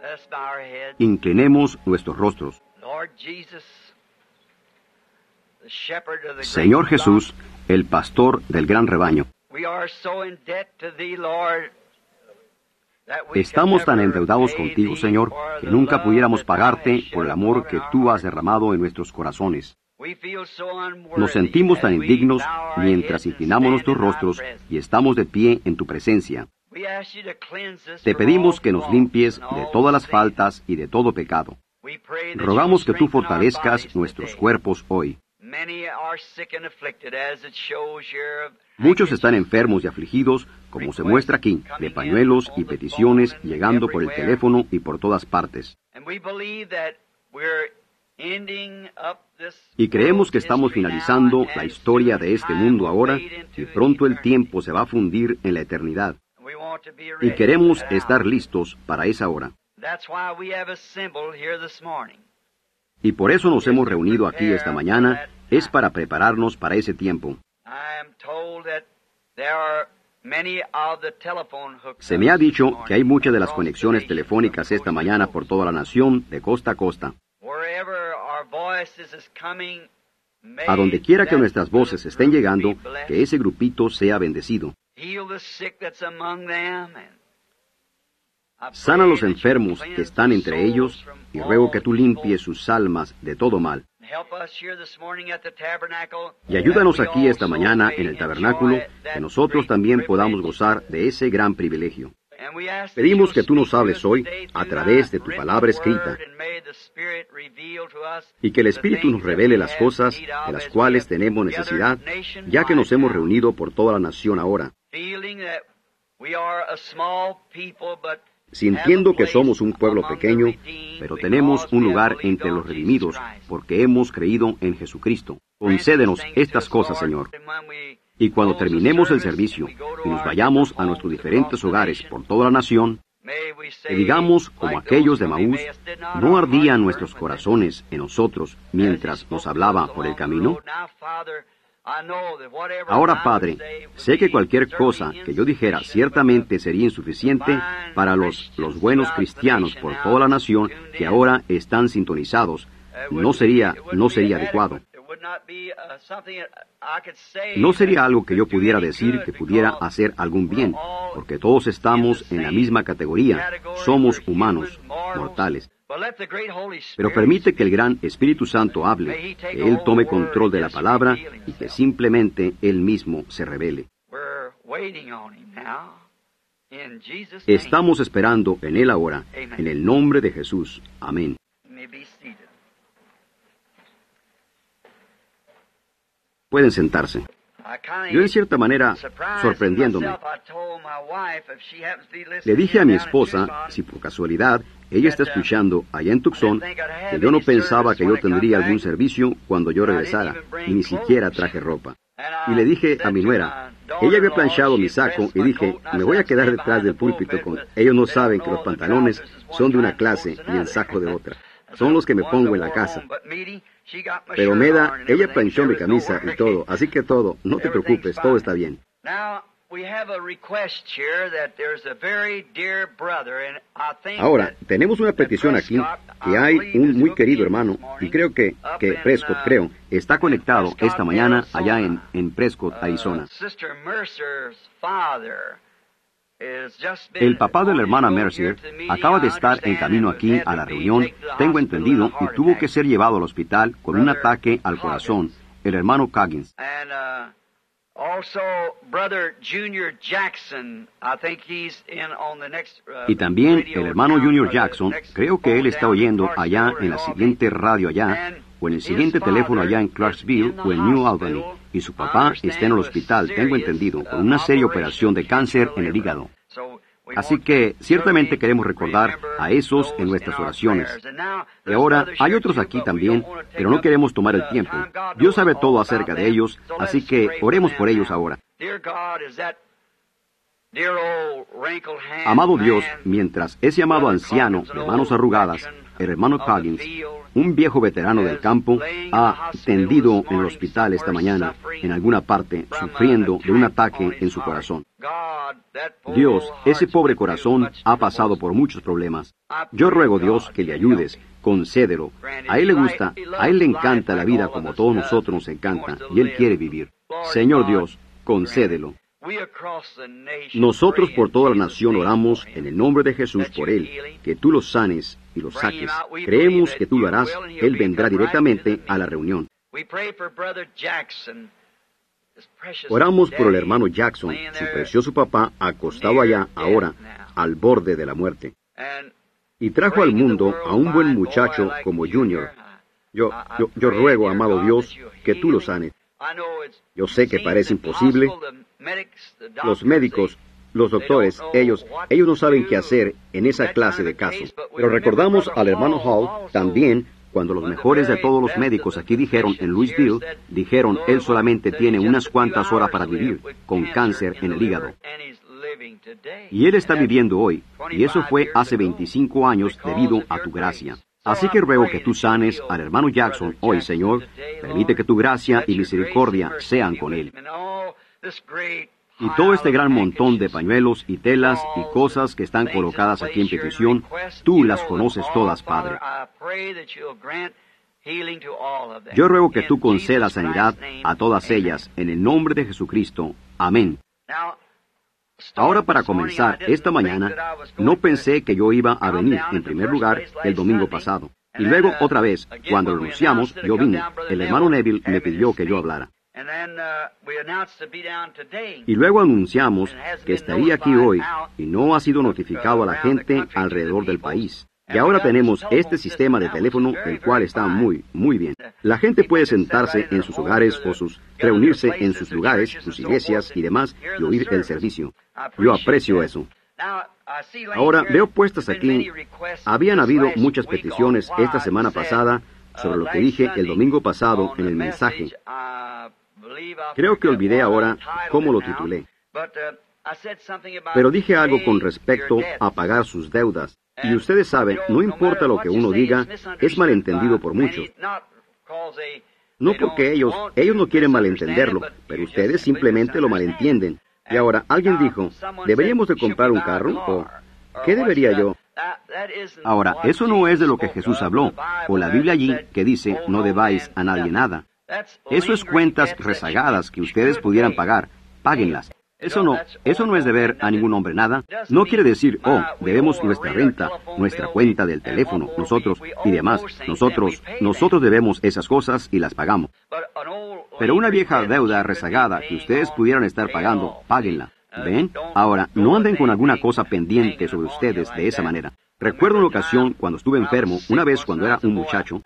Inclinemos nuestros rostros. Señor Jesús, el pastor del gran rebaño, estamos tan endeudados contigo, Señor, que nunca pudiéramos pagarte por el amor que tú has derramado en nuestros corazones. Nos sentimos tan indignos mientras inclinamos nuestros rostros y estamos de pie en tu presencia. Te pedimos que nos limpies de todas las faltas y de todo pecado. Rogamos que tú fortalezcas nuestros cuerpos hoy. Muchos están enfermos y afligidos, como se muestra aquí, de pañuelos y peticiones llegando por el teléfono y por todas partes. Y creemos que estamos finalizando la historia de este mundo ahora, y pronto el tiempo se va a fundir en la eternidad. Y queremos estar listos para esa hora. Y por eso nos hemos reunido aquí esta mañana, es para prepararnos para ese tiempo. Se me ha dicho que hay muchas de las conexiones telefónicas esta mañana por toda la nación, de costa a costa. A donde quiera que nuestras voces estén llegando, que ese grupito sea bendecido. Sana a los enfermos que están entre ellos, y ruego que tú limpies sus almas de todo mal. Y ayúdanos aquí esta mañana en el tabernáculo, que nosotros también podamos gozar de ese gran privilegio. Pedimos que tú nos hables hoy a través de tu palabra escrita, y que el Espíritu nos revele las cosas de las cuales tenemos necesidad, ya que nos hemos reunido por toda la nación ahora, sintiendo que somos un pueblo pequeño, pero tenemos un lugar entre los redimidos, porque hemos creído en Jesucristo. Concédenos estas cosas, Señor. Y cuando terminemos el servicio y nos vayamos a nuestros diferentes hogares por toda la nación, que digamos, como aquellos de Maús, ¿no ardían nuestros corazones en nosotros mientras nos hablaba por el camino? Ahora, Padre, sé que cualquier cosa que yo dijera ciertamente sería insuficiente para los buenos cristianos por toda la nación que ahora están sintonizados. No sería adecuado. No sería algo que yo pudiera decir que pudiera hacer algún bien, porque todos estamos en la misma categoría. Somos humanos, mortales. Pero permite que el gran Espíritu Santo hable, que Él tome control de la palabra y que simplemente Él mismo se revele. Estamos esperando en Él ahora, en el nombre de Jesús. Amén. Pueden sentarse. Yo, en cierta manera, sorprendiéndome, le dije a mi esposa, si por casualidad ella está escuchando allá en Tucson, que yo no pensaba que yo tendría algún servicio cuando yo regresara, y ni siquiera traje ropa. Y le dije a mi nuera, ella había planchado mi saco, y dije, me voy a quedar detrás del púlpito con... Ellos no saben que los pantalones son de una clase y el saco de otra. Son los que me pongo en la casa. Pero Meda, ella planchó mi camisa y todo, así que todo, no te preocupes, todo está bien. Ahora, tenemos una petición aquí, que hay un muy querido hermano, y creo que Prescott, está conectado esta mañana allá en Prescott, Arizona. El papá de la hermana Mercier acaba de estar en camino aquí a la reunión, tengo entendido, y tuvo que ser llevado al hospital con un ataque al corazón, el hermano Coggins. Y también el hermano Junior Jackson, creo que él está oyendo allá en la siguiente radio allá, o en el siguiente teléfono allá en Clarksville o en New Albany, y su papá está en el hospital, tengo entendido, con una seria operación de cáncer en el hígado. Así que ciertamente queremos recordar a esos en nuestras oraciones. Y ahora hay otros aquí también, pero no queremos tomar el tiempo. Dios sabe todo acerca de ellos, así que oremos por ellos ahora. Amado Dios, mientras ese amado anciano de manos arrugadas, el hermano Coggins, un viejo veterano del campo ha tendido en el hospital esta mañana, en alguna parte, sufriendo de un ataque en su corazón. Dios, ese pobre corazón ha pasado por muchos problemas. Yo ruego, Dios, que le ayudes, concédelo. A él le gusta, a él le encanta la vida como a todos nosotros nos encanta, y él quiere vivir. Señor Dios, concédelo. Nosotros por toda la nación oramos en el nombre de Jesús por él, que tú lo sanes y lo saques. Creemos que tú lo harás, él vendrá directamente a la reunión. Oramos por el hermano Jackson, su precioso papá, acostado allá ahora, al borde de la muerte. Y trajo al mundo a un buen muchacho como Junior. Yo ruego, amado Dios, que tú lo sanes. Yo sé que parece imposible. Los médicos, los doctores, ellos no saben qué hacer en esa clase de casos. Pero recordamos al hermano Hall también, cuando los mejores de todos los médicos aquí dijeron en Louisville, dijeron, él solamente tiene unas cuantas horas para vivir, con cáncer en el hígado. Y él está viviendo hoy, y eso fue hace 25 años debido a tu gracia. Así que ruego que tú sanes al hermano Jackson hoy, Señor. Permite que tu gracia y misericordia sean con él. Y todo este gran montón de pañuelos y telas y cosas que están colocadas aquí en petición, tú las conoces todas, Padre. Yo ruego que tú concedas sanidad a todas ellas, en el nombre de Jesucristo. Amén. Ahora, para comenzar, esta mañana, no pensé que yo iba a venir, en primer lugar, el domingo pasado. Y luego, otra vez, cuando lo anunciamos, yo vine. El hermano Neville me pidió que yo hablara. Y luego anunciamos que estaría aquí hoy, y no ha sido notificado a la gente alrededor del país. Y ahora tenemos este sistema de teléfono, el cual está muy, muy bien. La gente puede sentarse en sus hogares o reunirse en sus lugares, sus iglesias y demás, y oír el servicio. Yo aprecio eso. Ahora, veo puestas aquí, habían habido muchas peticiones esta semana pasada sobre lo que dije el domingo pasado en el mensaje. Creo que olvidé ahora cómo lo titulé. Pero dije algo con respecto a pagar sus deudas. Y ustedes saben, no importa lo que uno diga, es malentendido por muchos. No porque ellos no quieren malentenderlo, pero ustedes simplemente lo malentienden. Y ahora, alguien dijo, ¿deberíamos de comprar un carro? ¿O qué debería yo? Ahora, eso no es de lo que Jesús habló, o la Biblia allí que dice, no debáis a nadie nada. Eso es cuentas rezagadas que ustedes pudieran pagar. Páguenlas. Eso no es deber a ningún hombre nada. No quiere decir, debemos nuestra renta, nuestra cuenta del teléfono, nosotros y demás. Nosotros debemos esas cosas y las pagamos. Pero una vieja deuda rezagada que ustedes pudieran estar pagando, páguenla. ¿Ven? Ahora, no anden con alguna cosa pendiente sobre ustedes de esa manera. Recuerdo una ocasión cuando estuve enfermo, una vez cuando era un muchacho,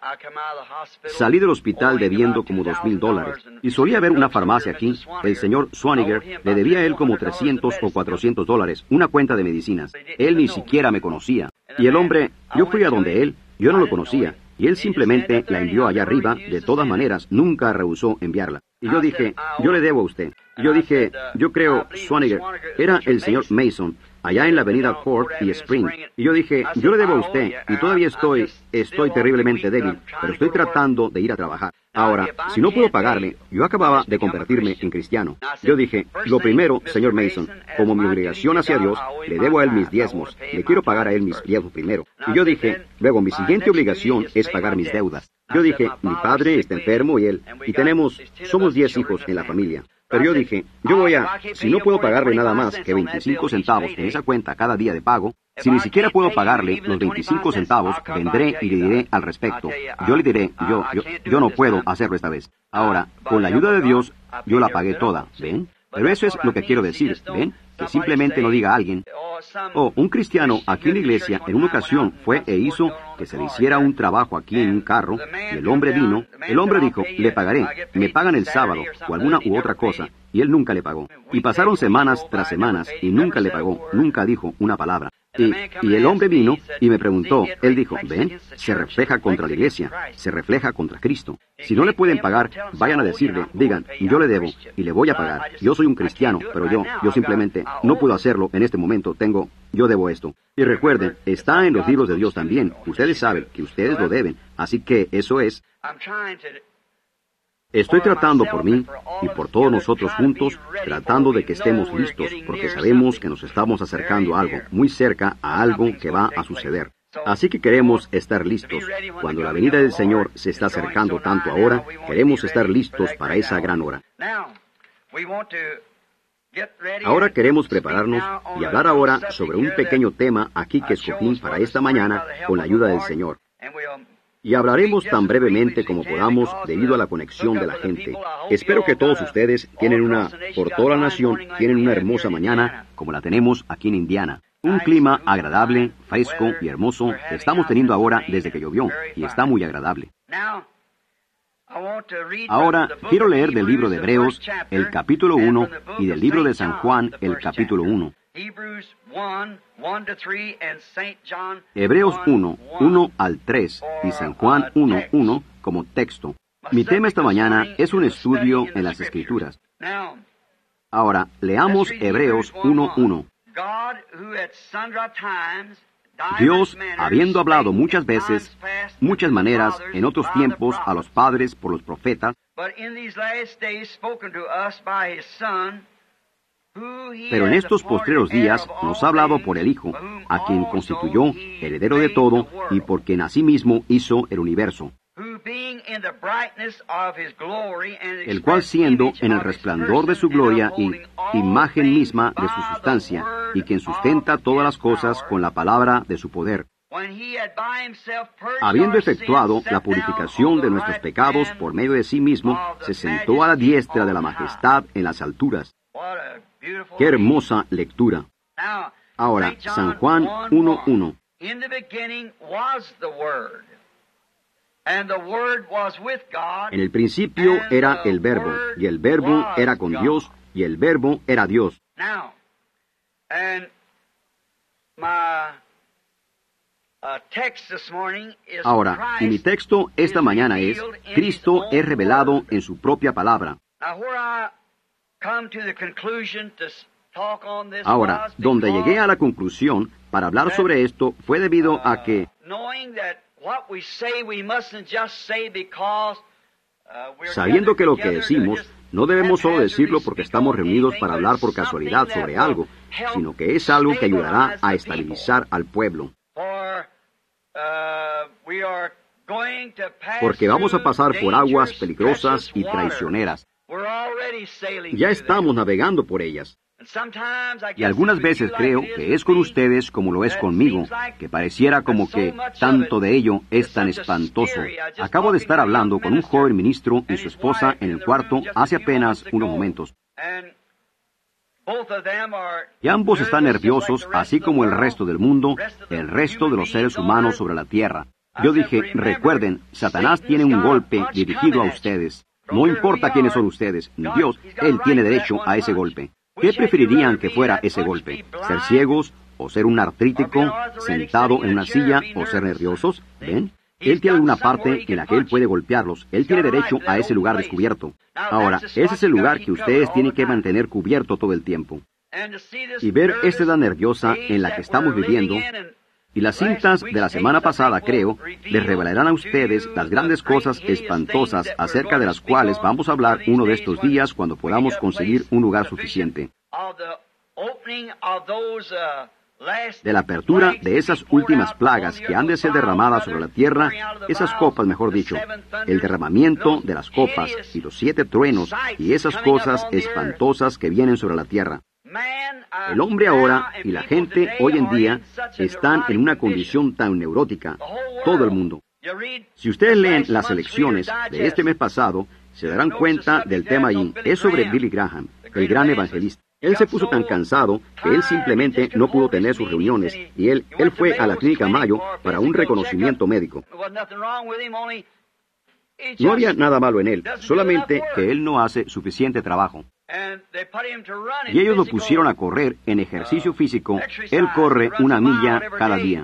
salí del hospital debiendo como $2,000, y solía haber una farmacia aquí. El señor Swaniger le debía a él como $300 o $400, una cuenta de medicinas. Él ni siquiera me conocía. Y el hombre, yo fui a donde él, yo no lo conocía, y él simplemente la envió allá arriba. De todas maneras, nunca rehusó enviarla. Y yo dije, yo le debo a usted. Yo dije, yo creo, Swaniger, era el señor Mason, allá en la avenida Ford y Spring. Y yo dije, yo le debo a usted, y todavía estoy terriblemente débil, pero estoy tratando de ir a trabajar. Ahora, si no puedo pagarle, yo acababa de convertirme en cristiano. Yo dije, lo primero, señor Mason, como mi obligación hacia Dios, le debo a él mis diezmos, le quiero pagar a él mis diezmos primero. Y yo dije, luego mi siguiente obligación es pagar mis deudas. Yo dije, mi padre está enfermo y somos 10 hijos en la familia. Pero yo dije, si no puedo pagarle nada más que 25 centavos en esa cuenta cada día de pago, si ni siquiera puedo pagarle los 25 centavos, vendré y le diré al respecto. Yo le diré, yo no puedo hacerlo esta vez. Ahora, con la ayuda de Dios, yo la pagué toda, ¿ven? Pero eso es lo que quiero decir, ¿ven? Que simplemente no diga a alguien, un cristiano aquí en la iglesia en una ocasión fue e hizo que se le hiciera un trabajo aquí en un carro, y el hombre vino, el hombre dijo, le pagaré, me pagan el sábado, o alguna u otra cosa, y él nunca le pagó. Y pasaron semanas tras semanas, y nunca le pagó, nunca dijo una palabra. Y el hombre vino y me preguntó, él dijo, ven, se refleja contra la iglesia, se refleja contra Cristo. Si no le pueden pagar, vayan a decirle, digan, yo le debo y le voy a pagar. Yo soy un cristiano, pero yo simplemente no puedo hacerlo en este momento, yo debo esto. Y recuerden, está en los libros de Dios también. Ustedes saben que ustedes lo deben, así que eso es. Estoy tratando por mí y por todos nosotros juntos, tratando de que estemos listos, porque sabemos que nos estamos acercando a algo, muy cerca a algo que va a suceder. Así que queremos estar listos. Cuando la venida del Señor se está acercando tanto ahora, queremos estar listos para esa gran hora. Ahora queremos prepararnos y hablar ahora sobre un pequeño tema aquí que escogí para esta mañana con la ayuda del Señor. Y hablaremos tan brevemente como podamos debido a la conexión de la gente. Espero que todos ustedes por toda la nación, tienen una hermosa mañana como la tenemos aquí en Indiana. Un clima agradable, fresco y hermoso que estamos teniendo ahora desde que llovió, y está muy agradable. Ahora quiero leer del libro de Hebreos el capítulo 1 y del libro de San Juan el capítulo 1. Hebreos 1, 1 al 3 y San Juan 1, 1 como texto. Mi tema esta mañana es un estudio en las Escrituras. Ahora, leamos Hebreos 1, 1. Dios, habiendo hablado muchas veces, muchas maneras, en otros tiempos, a los padres por los profetas, pero en estos postreros días nos ha hablado por el Hijo, a quien constituyó heredero de todo y por quien asimismo hizo el universo, el cual siendo en el resplandor de su gloria y imagen misma de su sustancia, y quien sustenta todas las cosas con la palabra de su poder, habiendo efectuado la purificación de nuestros pecados por medio de sí mismo, se sentó a la diestra de la majestad en las alturas. ¡Qué hermosa lectura! Ahora, San Juan 1:1. En el principio era el Verbo, y el Verbo era con Dios, y el Verbo era Dios. Ahora, y mi texto esta mañana es, Cristo es revelado en su propia palabra. Ahora, donde llegué a la conclusión para hablar sobre esto fue debido a que, sabiendo que lo que decimos no debemos solo decirlo porque estamos reunidos para hablar por casualidad sobre algo, sino que es algo que ayudará a estabilizar al pueblo. Porque vamos a pasar por aguas peligrosas y traicioneras. Ya estamos navegando por ellas. Y algunas veces creo que es con ustedes como lo es conmigo, que pareciera como que tanto de ello es tan espantoso. Acabo de estar hablando con un joven ministro y su esposa en el cuarto hace apenas unos momentos. Y ambos están nerviosos, así como el resto del mundo, el resto de los seres humanos sobre la tierra. Yo dije, recuerden, Satanás tiene un golpe dirigido a ustedes. No importa quiénes son ustedes, Dios, Él tiene derecho a ese golpe. ¿Qué preferirían que fuera ese golpe? ¿Ser ciegos o ser un artrítico sentado en una silla o ser nerviosos? ¿Ven? Él tiene una parte en la que Él puede golpearlos. Él tiene derecho a ese lugar descubierto. Ahora, ese es el lugar que ustedes tienen que mantener cubierto todo el tiempo. Y ver esta edad nerviosa en la que estamos viviendo, y las cintas de la semana pasada, creo, les revelarán a ustedes las grandes cosas espantosas acerca de las cuales vamos a hablar uno de estos días cuando podamos conseguir un lugar suficiente. De la apertura de esas últimas plagas que han de ser derramadas sobre la tierra, esas copas, mejor dicho, el derramamiento de las copas y los 7 truenos y esas cosas espantosas que vienen sobre la tierra. El hombre ahora y la gente hoy en día están en una condición tan neurótica, todo el mundo. Si ustedes leen las elecciones de este mes pasado, se darán cuenta del tema allí. Es sobre Billy Graham, el gran evangelista. Él se puso tan cansado que él simplemente no pudo tener sus reuniones y él fue a la clínica Mayo para un reconocimiento médico. No había nada malo en él, solamente que él no hace suficiente trabajo. Y ellos lo pusieron a correr en ejercicio físico. Él corre 1 milla cada día.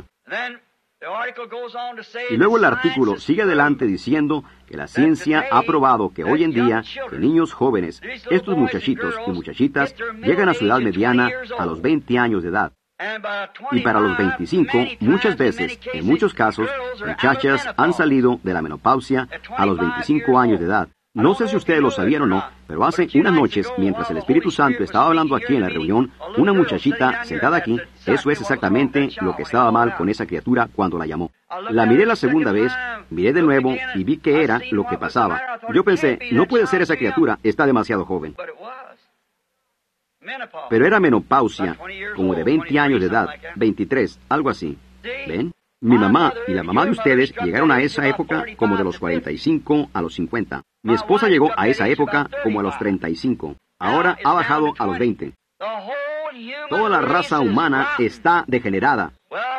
Y luego el artículo sigue adelante diciendo que la ciencia ha probado que hoy en día, que niños jóvenes, estos muchachitos y muchachitas, llegan a su edad mediana a los 20 años de edad. Y para los 25, muchas veces, en muchos casos, muchachas han salido de la menopausia a los 25 años de edad. No sé si ustedes lo sabían o no, pero hace unas noches, mientras el Espíritu Santo estaba hablando aquí en la reunión, una muchachita sentada aquí, eso es exactamente lo que estaba mal con esa criatura cuando la llamó. La miré la segunda vez, miré de nuevo y vi que era lo que pasaba. Yo pensé, no puede ser esa criatura, está demasiado joven. Pero era menopausia, como de 20 años de edad, 23, algo así. ¿Ven? Mi mamá y la mamá de ustedes llegaron a esa época como de los 45 a los 50. Mi esposa llegó a esa época como a los 35. Ahora ha bajado a los 20. Toda la raza humana está degenerada.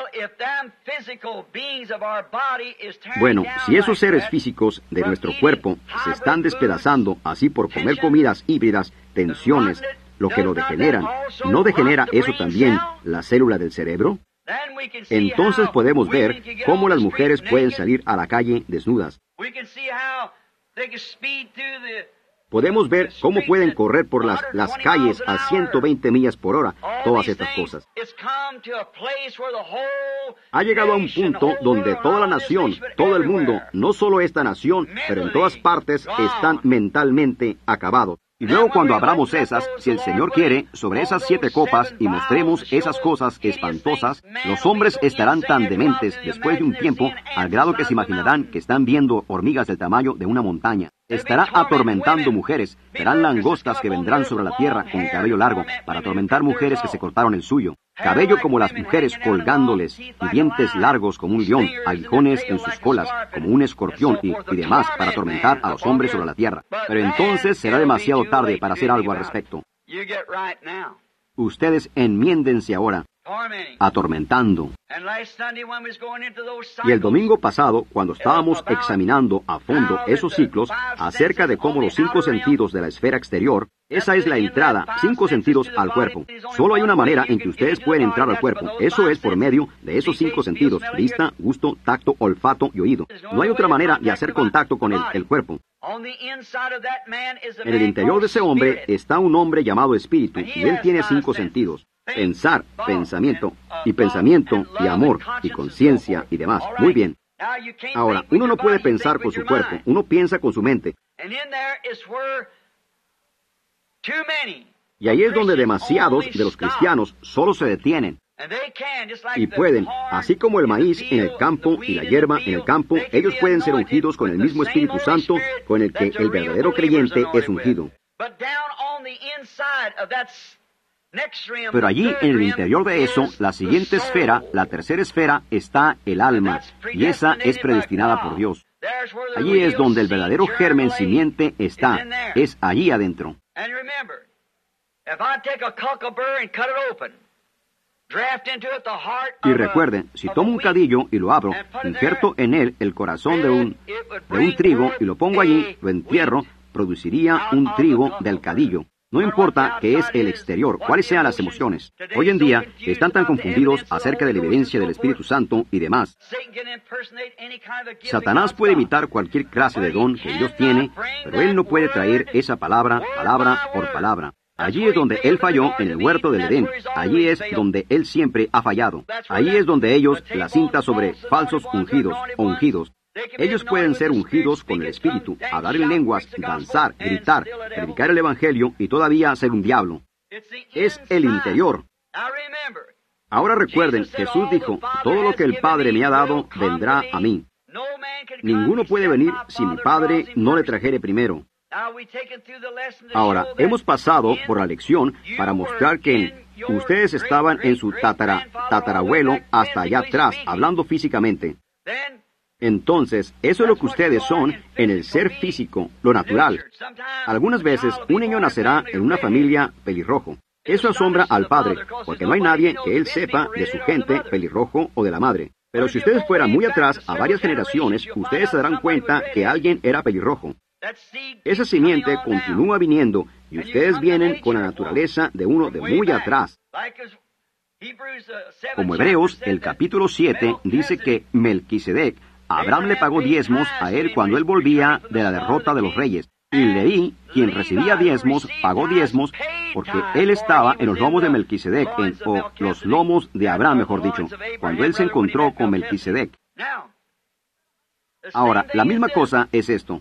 Bueno, si esos seres físicos de nuestro cuerpo se están despedazando así por comer comidas híbridas, tensiones, lo que lo degeneran, ¿no degenera eso también la célula del cerebro? Entonces podemos ver cómo las mujeres pueden salir a la calle desnudas. Podemos ver cómo pueden correr por las calles a 120 millas por hora, todas estas cosas. Ha llegado a un punto donde toda la nación, todo el mundo, no solo esta nación, pero en todas partes, están mentalmente acabados. Y luego cuando abramos esas, si el Señor quiere, sobre esas 7 copas y mostremos esas cosas espantosas, los hombres estarán tan dementes después de un tiempo, al grado que se imaginarán que están viendo hormigas del tamaño de una montaña. Estará atormentando mujeres, serán langostas que vendrán sobre la tierra con el cabello largo, para atormentar mujeres que se cortaron el suyo. Cabello como las mujeres colgándoles, y dientes largos como un león, aguijones en sus colas, como un escorpión y demás, para atormentar a los hombres sobre la tierra. Pero entonces será demasiado tarde para hacer algo al respecto. Ustedes enmiéndense ahora, atormentando. Y el domingo pasado, cuando estábamos examinando a fondo esos ciclos acerca de cómo los 5 sentidos de la esfera exterior, esa es la entrada, 5 sentidos al cuerpo. Solo hay una manera en que ustedes pueden entrar al cuerpo. Eso es por medio de esos 5 sentidos: vista, gusto, tacto, olfato y oído. No hay otra manera de hacer contacto con el cuerpo. En el interior de ese hombre está un hombre llamado espíritu, y él tiene 5 sentidos: pensar, pensamiento y amor y conciencia y demás. Muy bien. Ahora, uno no puede pensar con su cuerpo, uno piensa con su mente. Y ahí es donde demasiados de los cristianos solo se detienen. Y pueden, así como el maíz en el campo y la hierba en el campo, ellos pueden ser ungidos con el mismo Espíritu Santo con el que el verdadero creyente es ungido. Pero allí, en el interior de eso, la siguiente esfera, la tercera esfera, está el alma, y esa es predestinada por Dios. Allí es donde el verdadero germen simiente está, es allí adentro. Y recuerden, si tomo un cadillo y lo abro, injerto en él el corazón de un trigo y lo pongo allí, lo entierro, produciría un trigo del cadillo. No importa qué es el exterior, cuáles sean las emociones. Hoy en día están tan confundidos acerca de la evidencia del Espíritu Santo y demás. Satanás puede imitar cualquier clase de don que Dios tiene, pero él no puede traer esa palabra por palabra. Allí es donde él falló en el huerto del Edén. Allí es donde él siempre ha fallado. Allí es donde ellos, la cinta sobre falsos ungidos o ungidos. Ellos pueden ser ungidos con el Espíritu, hablar en lenguas, danzar, gritar, predicar el Evangelio y todavía ser un diablo. Es el interior. Ahora recuerden, Jesús dijo, todo lo que el Padre me ha dado vendrá a mí. Ninguno puede venir si mi Padre no le trajere primero. Ahora, hemos pasado por la lección para mostrar que ustedes estaban en su tatarabuelo hasta allá atrás, hablando físicamente. Entonces, eso es lo que ustedes son en el ser físico, lo natural. Algunas veces, un niño nacerá en una familia pelirrojo. Eso asombra al padre, porque no hay nadie que él sepa de su gente pelirrojo o de la madre. Pero si ustedes fueran muy atrás, a varias generaciones, ustedes se darán cuenta que alguien era pelirrojo. Esa simiente continúa viniendo y ustedes vienen con la naturaleza de uno de muy atrás. Como Hebreos, el capítulo 7 dice que Melquisedec, Abraham le pagó diezmos a él cuando él volvía de la derrota de los reyes. Y Leví, quien recibía diezmos, pagó diezmos porque él estaba en los lomos de Melquisedec, o los lomos de Abraham, mejor dicho, cuando él se encontró con Melquisedec. Ahora, la misma cosa es esto.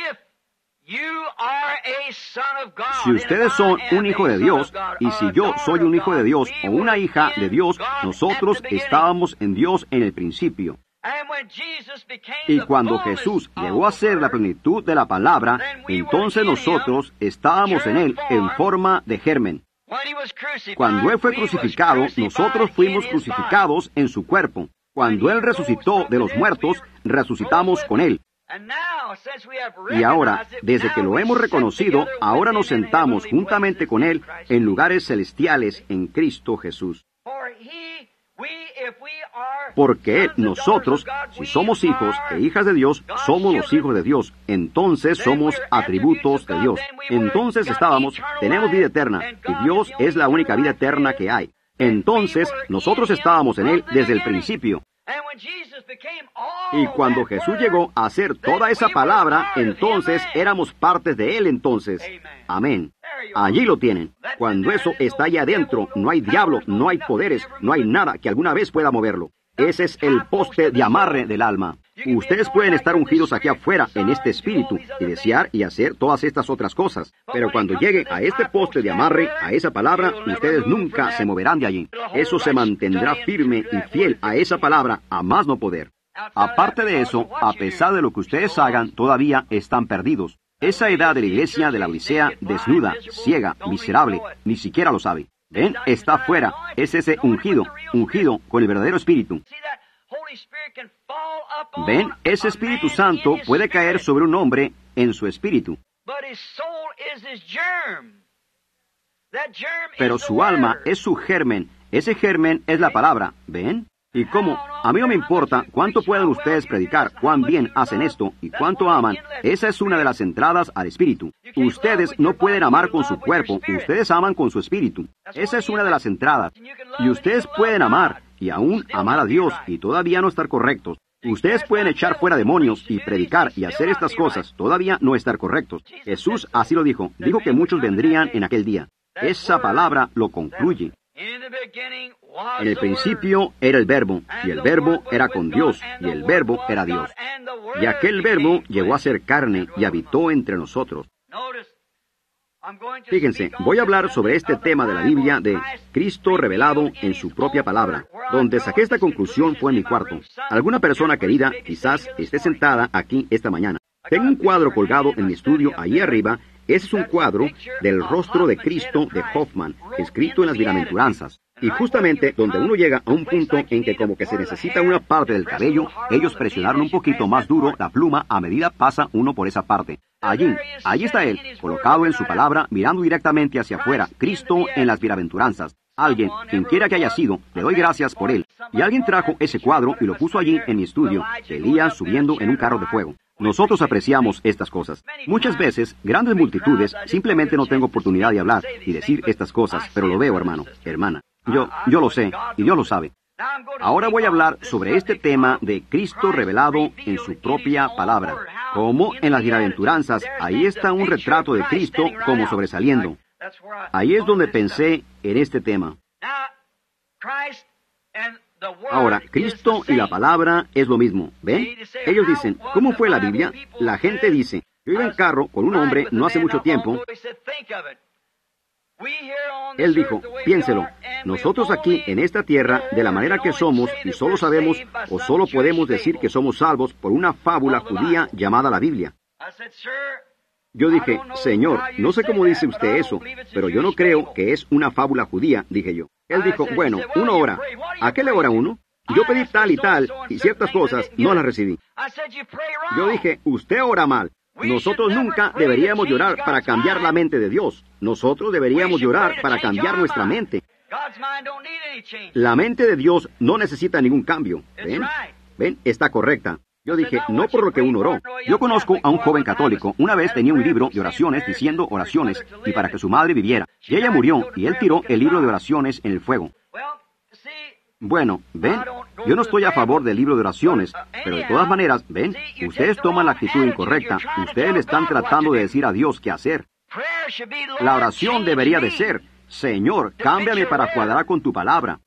Si ustedes son un hijo de Dios, y si yo soy un hijo de Dios o una hija de Dios, nosotros estábamos en Dios en el principio. Y cuando Jesús llegó a ser la plenitud de la palabra, entonces nosotros estábamos en Él en forma de germen. Cuando Él fue crucificado, nosotros fuimos crucificados en su cuerpo. Cuando Él resucitó de los muertos, resucitamos con Él. Y ahora, desde que lo hemos reconocido, ahora nos sentamos juntamente con Él en lugares celestiales en Cristo Jesús. Porque nosotros, si somos hijos e hijas de Dios, somos los hijos de Dios. Entonces somos atributos de Dios. Entonces tenemos vida eterna, y Dios es la única vida eterna que hay. Entonces nosotros estábamos en Él desde el principio. Y cuando Jesús llegó a hacer toda esa palabra, entonces éramos partes de Él entonces. Amén. Allí lo tienen. Cuando eso está allá adentro, no hay diablo, no hay poderes, no hay nada que alguna vez pueda moverlo. Ese es el poste de amarre del alma. Ustedes pueden estar ungidos aquí afuera en este espíritu y desear y hacer todas estas otras cosas. Pero cuando llegue a este poste de amarre, a esa palabra, ustedes nunca se moverán de allí. Eso se mantendrá firme y fiel a esa palabra, a más no poder. Aparte de eso, a pesar de lo que ustedes hagan, todavía están perdidos. Esa edad de la iglesia de la Odisea, desnuda, ciega, miserable, ni siquiera lo sabe. ¿Ven? Está afuera. Es ese ungido con el verdadero espíritu. ¿Ven? Ese Espíritu Santo puede caer sobre un hombre en su espíritu. Pero su alma es su germen. Ese germen es la palabra. ¿Ven? Y cómo, a mí no me importa cuánto puedan ustedes predicar, cuán bien hacen esto y cuánto aman, esa es una de las entradas al espíritu. Ustedes no pueden amar con su cuerpo, ustedes aman con su espíritu. Esa es una de las entradas. Y ustedes pueden amar y aún amar a Dios y todavía no estar correctos. Ustedes pueden echar fuera demonios y predicar y hacer estas cosas, todavía no estar correctos. Jesús así lo dijo que muchos vendrían en aquel día. Esa palabra lo concluye. En el principio era el Verbo, y el Verbo era con Dios, y el Verbo era Dios. Y aquel Verbo llegó a ser carne y habitó entre nosotros. Fíjense, voy a hablar sobre este tema de la Biblia de Cristo revelado en su propia palabra. Donde saqué esta conclusión fue en mi cuarto. Alguna persona querida quizás esté sentada aquí esta mañana. Tengo un cuadro colgado en mi estudio ahí arriba. Ese es un cuadro del rostro de Cristo de Hoffman, escrito en las bienaventuranzas. Y justamente donde uno llega a un punto en que como que se necesita una parte del cabello, ellos presionaron un poquito más duro la pluma a medida pasa uno por esa parte. Allí está él, colocado en su palabra, mirando directamente hacia afuera, Cristo en las bienaventuranzas. Alguien, quien quiera que haya sido, le doy gracias por él. Y alguien trajo ese cuadro y lo puso allí en mi estudio, Elías subiendo en un carro de fuego. Nosotros apreciamos estas cosas. Muchas veces, grandes multitudes, simplemente no tengo oportunidad de hablar y decir estas cosas, pero lo veo, hermano, hermana. Yo lo sé, y Dios lo sabe. Ahora voy a hablar sobre este tema de Cristo revelado en su propia palabra. Como en las bienaventuranzas, ahí está un retrato de Cristo como sobresaliendo. Ahí es donde pensé en este tema. Ahora, Cristo y la palabra es lo mismo, ¿ven? Ellos dicen, ¿cómo fue la Biblia? La gente dice, yo iba en carro con un hombre no hace mucho tiempo. Él dijo, piénselo, nosotros aquí en esta tierra, de la manera que somos, y solo sabemos o solo podemos decir que somos salvos por una fábula judía llamada la Biblia. Yo dije, Señor, no sé cómo dice usted eso, pero yo no creo que es una fábula judía, dije yo. Él dijo, bueno, uno ora. ¿A qué le ora uno? Yo pedí tal y tal, y ciertas cosas no las recibí. Yo dije, usted ora mal. Nosotros nunca deberíamos llorar para cambiar la mente de Dios. Nosotros deberíamos llorar para cambiar nuestra mente. La mente de Dios no necesita ningún cambio. ¿Ven? ¿Ven? Está correcta. Yo dije, no por lo que uno oró. Yo conozco a un joven católico. Una vez tenía un libro de oraciones diciendo oraciones y para que su madre viviera. Y ella murió y él tiró el libro de oraciones en el fuego. Bueno, ven, yo no estoy a favor del libro de oraciones, pero de todas maneras, ven, ustedes toman la actitud incorrecta. Ustedes le están tratando de decir a Dios qué hacer. La oración debería de ser, Señor, cámbiame para cuadrar con tu palabra.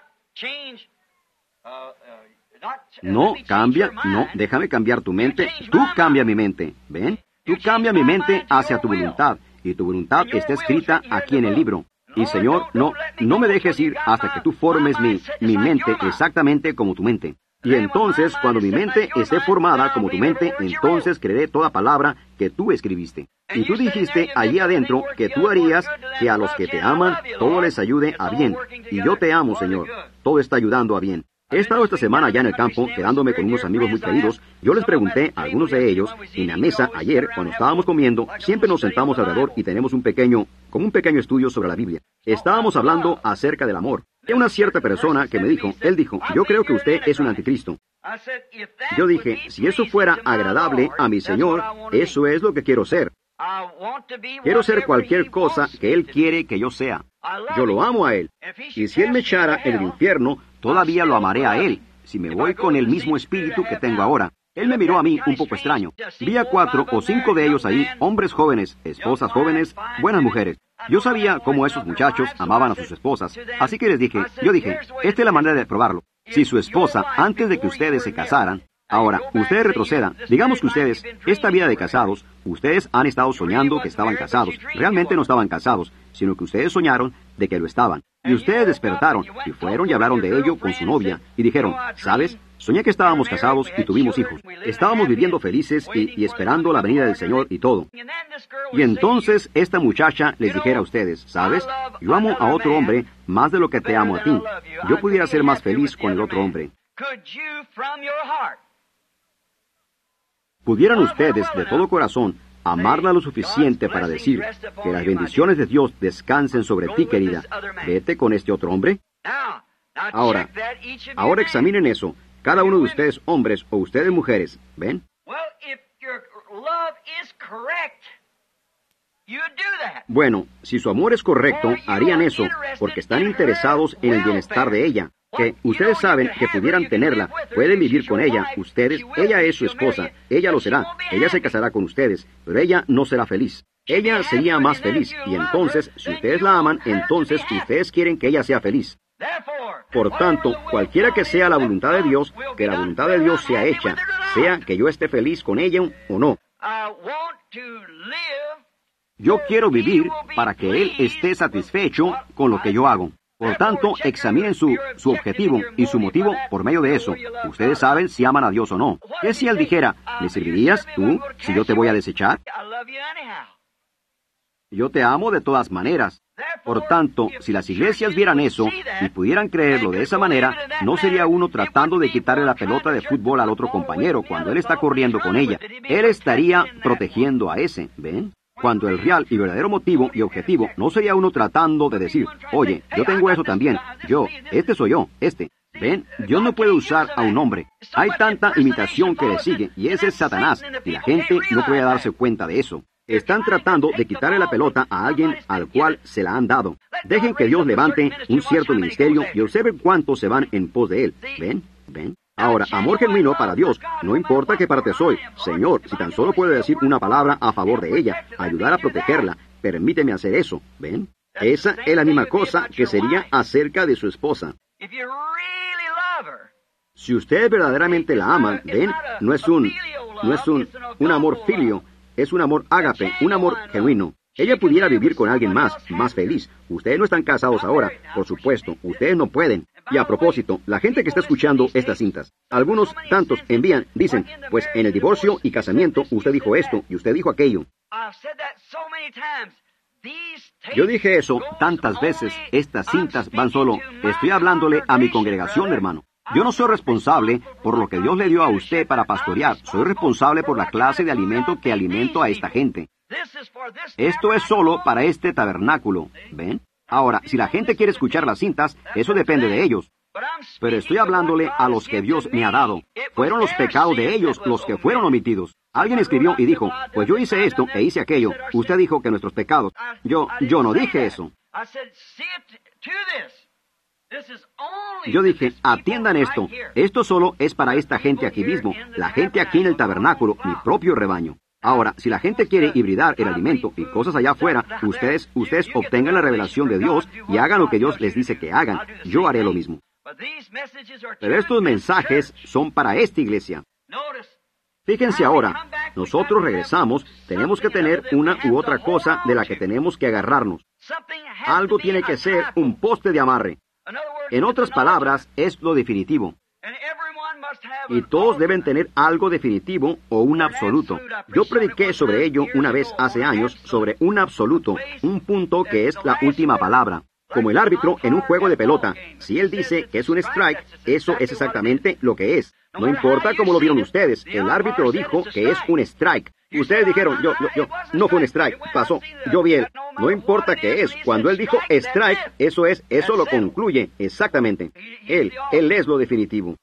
No, cambia, no, déjame cambiar tu mente. Tú cambia mi mente, ¿ven? Tú cambia mi mente hacia tu voluntad, y tu voluntad está escrita aquí en el libro. Y Señor, no me dejes ir hasta que tú formes mi mente exactamente como tu mente. Y entonces, cuando mi mente esté formada como tu mente, entonces creeré toda palabra que tú escribiste. Y tú dijiste allí adentro que tú harías que a los que te aman, todo les ayude a bien. Y yo te amo, Señor. Todo está ayudando a bien. He estado esta semana allá en el campo, quedándome con unos amigos muy queridos. Yo les pregunté a algunos de ellos, en la mesa ayer, cuando estábamos comiendo, siempre nos sentamos alrededor y tenemos un pequeño estudio sobre la Biblia. Estábamos hablando acerca del amor. Hay una cierta persona que me dijo, él dijo, yo creo que usted es un anticristo. Yo dije, si eso fuera agradable a mi Señor, eso es lo que quiero ser. Quiero ser cualquier cosa que Él quiere que yo sea. Yo lo amo a Él. Y si Él me echara en el infierno, todavía lo amaré a Él, si me voy con el mismo espíritu que tengo ahora. Él me miró a mí un poco extraño. Vi a 4 o 5 de ellos ahí, hombres jóvenes, esposas jóvenes, buenas mujeres. Yo sabía cómo esos muchachos amaban a sus esposas, así que yo dije, esta es la manera de probarlo. Si su esposa, antes de que ustedes se casaran, ahora, ustedes retrocedan, digamos que ustedes, esta vida de casados, ustedes han estado soñando que estaban casados, realmente no estaban casados, sino que ustedes soñaron de que lo estaban. Y ustedes despertaron y fueron y hablaron de ello con su novia y dijeron, ¿sabes? Soñé que estábamos casados y tuvimos hijos. Estábamos viviendo felices y esperando la venida del Señor y todo. Y entonces esta muchacha les dijera a ustedes, ¿sabes? Yo amo a otro hombre más de lo que te amo a ti. Yo pudiera ser más feliz con el otro hombre. ¿Pudieran ustedes de todo corazón amarla lo suficiente para decir que las bendiciones de Dios descansen sobre ti, querida? Vete con este otro hombre. Ahora examinen eso. Cada uno de ustedes hombres o ustedes mujeres, ¿ven? Bueno, si su amor es correcto, harían eso, porque están interesados en el bienestar de ella. Que ustedes saben que pudieran tenerla, pueden vivir con ella, ella es su esposa, ella lo será, ella se casará con ustedes, pero ella no será feliz. Ella sería más feliz, y entonces, si ustedes la aman, entonces ustedes quieren que ella sea feliz. Por tanto, cualquiera que sea la voluntad de Dios, que la voluntad de Dios sea hecha, sea que yo esté feliz con ella o no. Yo quiero vivir para que Él esté satisfecho con lo que yo hago. Por tanto, examinen su objetivo y su motivo por medio de eso. Ustedes saben si aman a Dios o no. ¿Qué si Él dijera, ¿me servirías tú si yo te voy a desechar? Yo te amo de todas maneras. Por tanto, si las iglesias vieran eso y pudieran creerlo de esa manera, no sería uno tratando de quitarle la pelota de fútbol al otro compañero cuando él está corriendo con ella. Él estaría protegiendo a ese, ¿ven? Cuando el real y verdadero motivo y objetivo no sería uno tratando de decir, oye, yo tengo eso también, este soy yo, este. Ven, Dios no puede usar a un hombre. Hay tanta imitación que le sigue, y ese es Satanás, y la gente no puede darse cuenta de eso. Están tratando de quitarle la pelota a alguien al cual se la han dado. Dejen que Dios levante un cierto ministerio y observen cuántos se van en pos de él. ¿Ven? Ahora, amor genuino para Dios, no importa qué parte soy. Señor, si tan solo puedo decir una palabra a favor de ella, ayudar a protegerla, permíteme hacer eso. ¿Ven? Esa es la misma cosa que sería acerca de su esposa. Si ustedes verdaderamente la aman, ven, no es un amor filio, es un amor ágape, un amor genuino. Ella pudiera vivir con alguien más feliz. Ustedes no están casados ahora, por supuesto, ustedes no pueden. Y a propósito, la gente que está escuchando estas cintas, algunos tantos dicen, pues en el divorcio y casamiento usted dijo esto y usted dijo aquello. Yo dije eso tantas veces, estas cintas van solo, estoy hablándole a mi congregación, hermano. Yo no soy responsable por lo que Dios le dio a usted para pastorear. Soy responsable por la clase de alimento que alimento a esta gente. Esto es solo para este tabernáculo. ¿Ven? Ahora, si la gente quiere escuchar las cintas, eso depende de ellos. Pero estoy hablándole a los que Dios me ha dado. Fueron los pecados de ellos los que fueron omitidos. Alguien escribió y dijo, pues yo hice esto e hice aquello. Usted dijo que nuestros pecados. Yo no dije eso. Yo dije, atiendan esto. Esto solo es para esta gente aquí mismo, la gente aquí en el tabernáculo, mi propio rebaño. Ahora, si la gente quiere hibridar el alimento y cosas allá afuera, ustedes obtengan la revelación de Dios y hagan lo que Dios les dice que hagan. Yo haré lo mismo. Pero estos mensajes son para esta iglesia. Fíjense ahora, nosotros regresamos, tenemos que tener una u otra cosa de la que tenemos que agarrarnos. Algo tiene que ser un poste de amarre. En otras palabras, es lo definitivo. Y todos deben tener algo definitivo o un absoluto. Yo prediqué sobre ello una vez hace años, sobre un absoluto, un punto que es la última palabra. Como el árbitro en un juego de pelota, si él dice que es un strike, eso es exactamente lo que es. No importa cómo lo vieron ustedes, el árbitro dijo que es un strike. Ustedes dijeron, no fue un strike, pasó, yo vi él. No importa qué es, cuando él dijo strike, eso lo concluye, exactamente. Él es lo definitivo.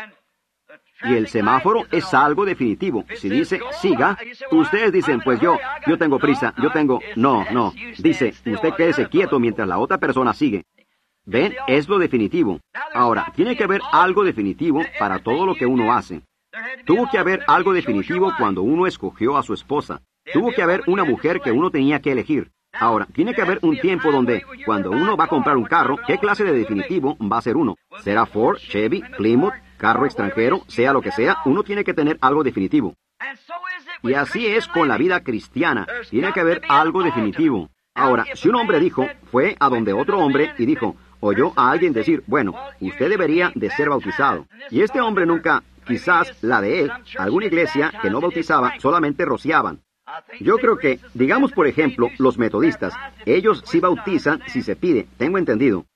Y el semáforo es algo definitivo. Si dice, siga, ustedes dicen, pues yo tengo prisa, No. Dice, usted quédese quieto mientras la otra persona sigue. ¿Ven? Es lo definitivo. Ahora, tiene que haber algo definitivo para todo lo que uno hace. Tuvo que haber algo definitivo cuando uno escogió a su esposa. Tuvo que haber una mujer que uno tenía que elegir. Ahora, tiene que haber un tiempo donde, cuando uno va a comprar un carro, ¿qué clase de definitivo va a ser uno? ¿Será Ford, Chevy, Plymouth, carro extranjero, sea lo que sea? Uno tiene que tener algo definitivo. Y así es con la vida cristiana. Tiene que haber algo definitivo. Ahora, si un hombre fue a donde otro hombre y dijo, oyó a alguien decir, bueno, usted debería de ser bautizado. Y este hombre nunca, quizás la de él, alguna iglesia que no bautizaba, solamente rociaban. Yo creo que, digamos por ejemplo, los metodistas, ellos sí bautizan si se pide, tengo entendido.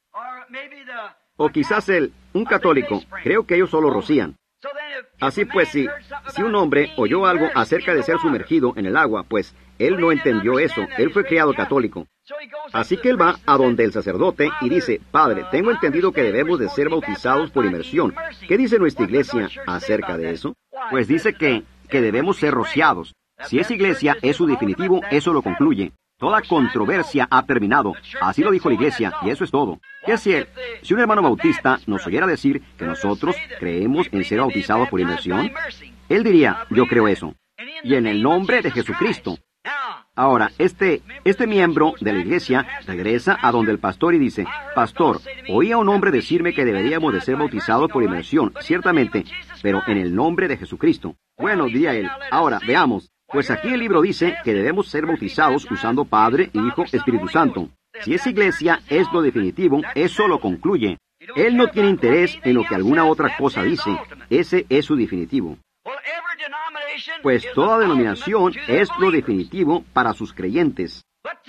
O quizás un católico, creo que ellos solo rocían. Así pues, si un hombre oyó algo acerca de ser sumergido en el agua, pues él no entendió eso, él fue criado católico. Así que él va a donde el sacerdote y dice, Padre, tengo entendido que debemos de ser bautizados por inmersión. ¿Qué dice nuestra iglesia acerca de eso? Pues dice que debemos ser rociados. Si esa iglesia es su definitivo, eso lo concluye. Toda controversia ha terminado. Así lo dijo la iglesia, y eso es todo. ¿Qué si un hermano bautista nos oyera decir que nosotros creemos en ser bautizados por inmersión? Él diría, yo creo eso. Y en el nombre de Jesucristo. Ahora, este miembro de la iglesia regresa a donde el pastor y dice, Pastor, oí a un hombre decirme que deberíamos de ser bautizados por inmersión, ciertamente, pero en el nombre de Jesucristo. Bueno, diría él, ahora, veamos. Pues aquí el libro dice que debemos ser bautizados usando Padre, Hijo, Espíritu Santo. Si esa iglesia es lo definitivo, eso lo concluye. Él no tiene interés en lo que alguna otra cosa dice. Ese es su definitivo. Pues toda denominación es lo definitivo para sus creyentes.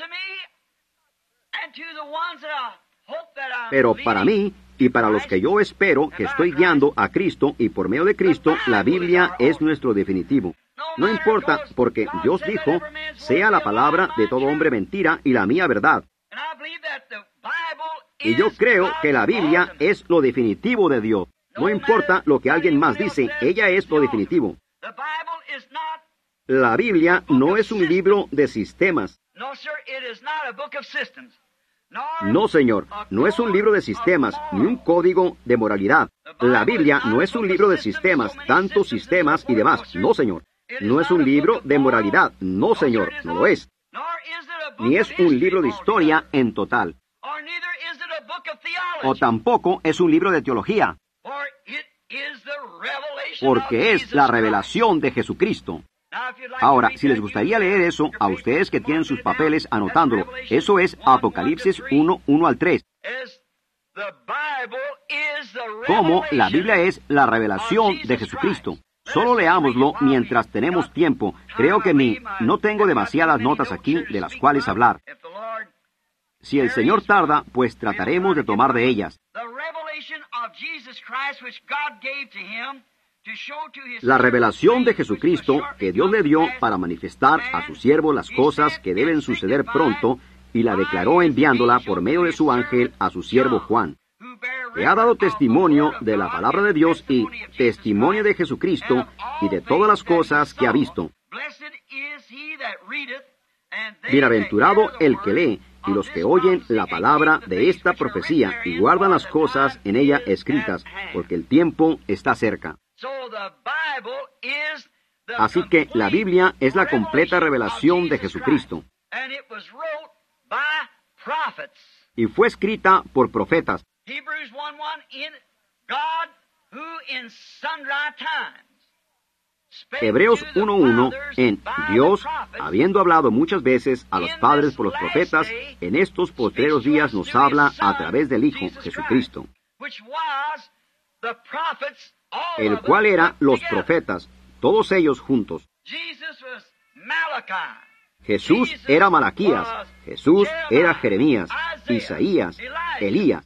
Pero para mí, y para los que yo espero que estoy guiando a Cristo y por medio de Cristo, la Biblia es nuestro definitivo. No importa, porque Dios dijo, sea la palabra de todo hombre mentira y la mía verdad. Y yo creo que la Biblia es lo definitivo de Dios. No importa lo que alguien más dice, ella es lo definitivo. La Biblia no es un libro de sistemas. No, señor, no es un libro de sistemas, ni un código de moralidad. La Biblia no es un libro de sistemas, tantos sistemas y demás. No, señor. No es un libro de moralidad. No, señor, no lo es. Ni es un libro de historia en total. O tampoco es un libro de teología. Porque es la revelación de Jesucristo. Ahora, si les gustaría leer eso, a ustedes que tienen sus papeles anotándolo, eso es Apocalipsis 1, 1 al 3. Como la Biblia es la revelación de Jesucristo. Solo leámoslo mientras tenemos tiempo. Creo que no tengo demasiadas notas aquí de las cuales hablar. Si el Señor tarda, pues trataremos de tomar de ellas. La revelación de Jesucristo que Dios le dio para manifestar a su siervo las cosas que deben suceder pronto, y la declaró enviándola por medio de su ángel a su siervo Juan. que ha dado testimonio de la palabra de Dios y testimonio de Jesucristo y de todas las cosas que ha visto. Bienaventurado el que lee y los que oyen la palabra de esta profecía y guardan las cosas en ella escritas, porque el tiempo está cerca. Así que la Biblia es la completa revelación de Jesucristo. Y fue escrita por profetas. Hebreos 1:1, en Dios, habiendo hablado muchas veces a los padres por los profetas, en estos postreros días nos habla a través del Hijo, Jesucristo, el cual era los profetas, todos ellos juntos. Jesús era Malaquías, Jesús era Jeremías, Isaías, Elías.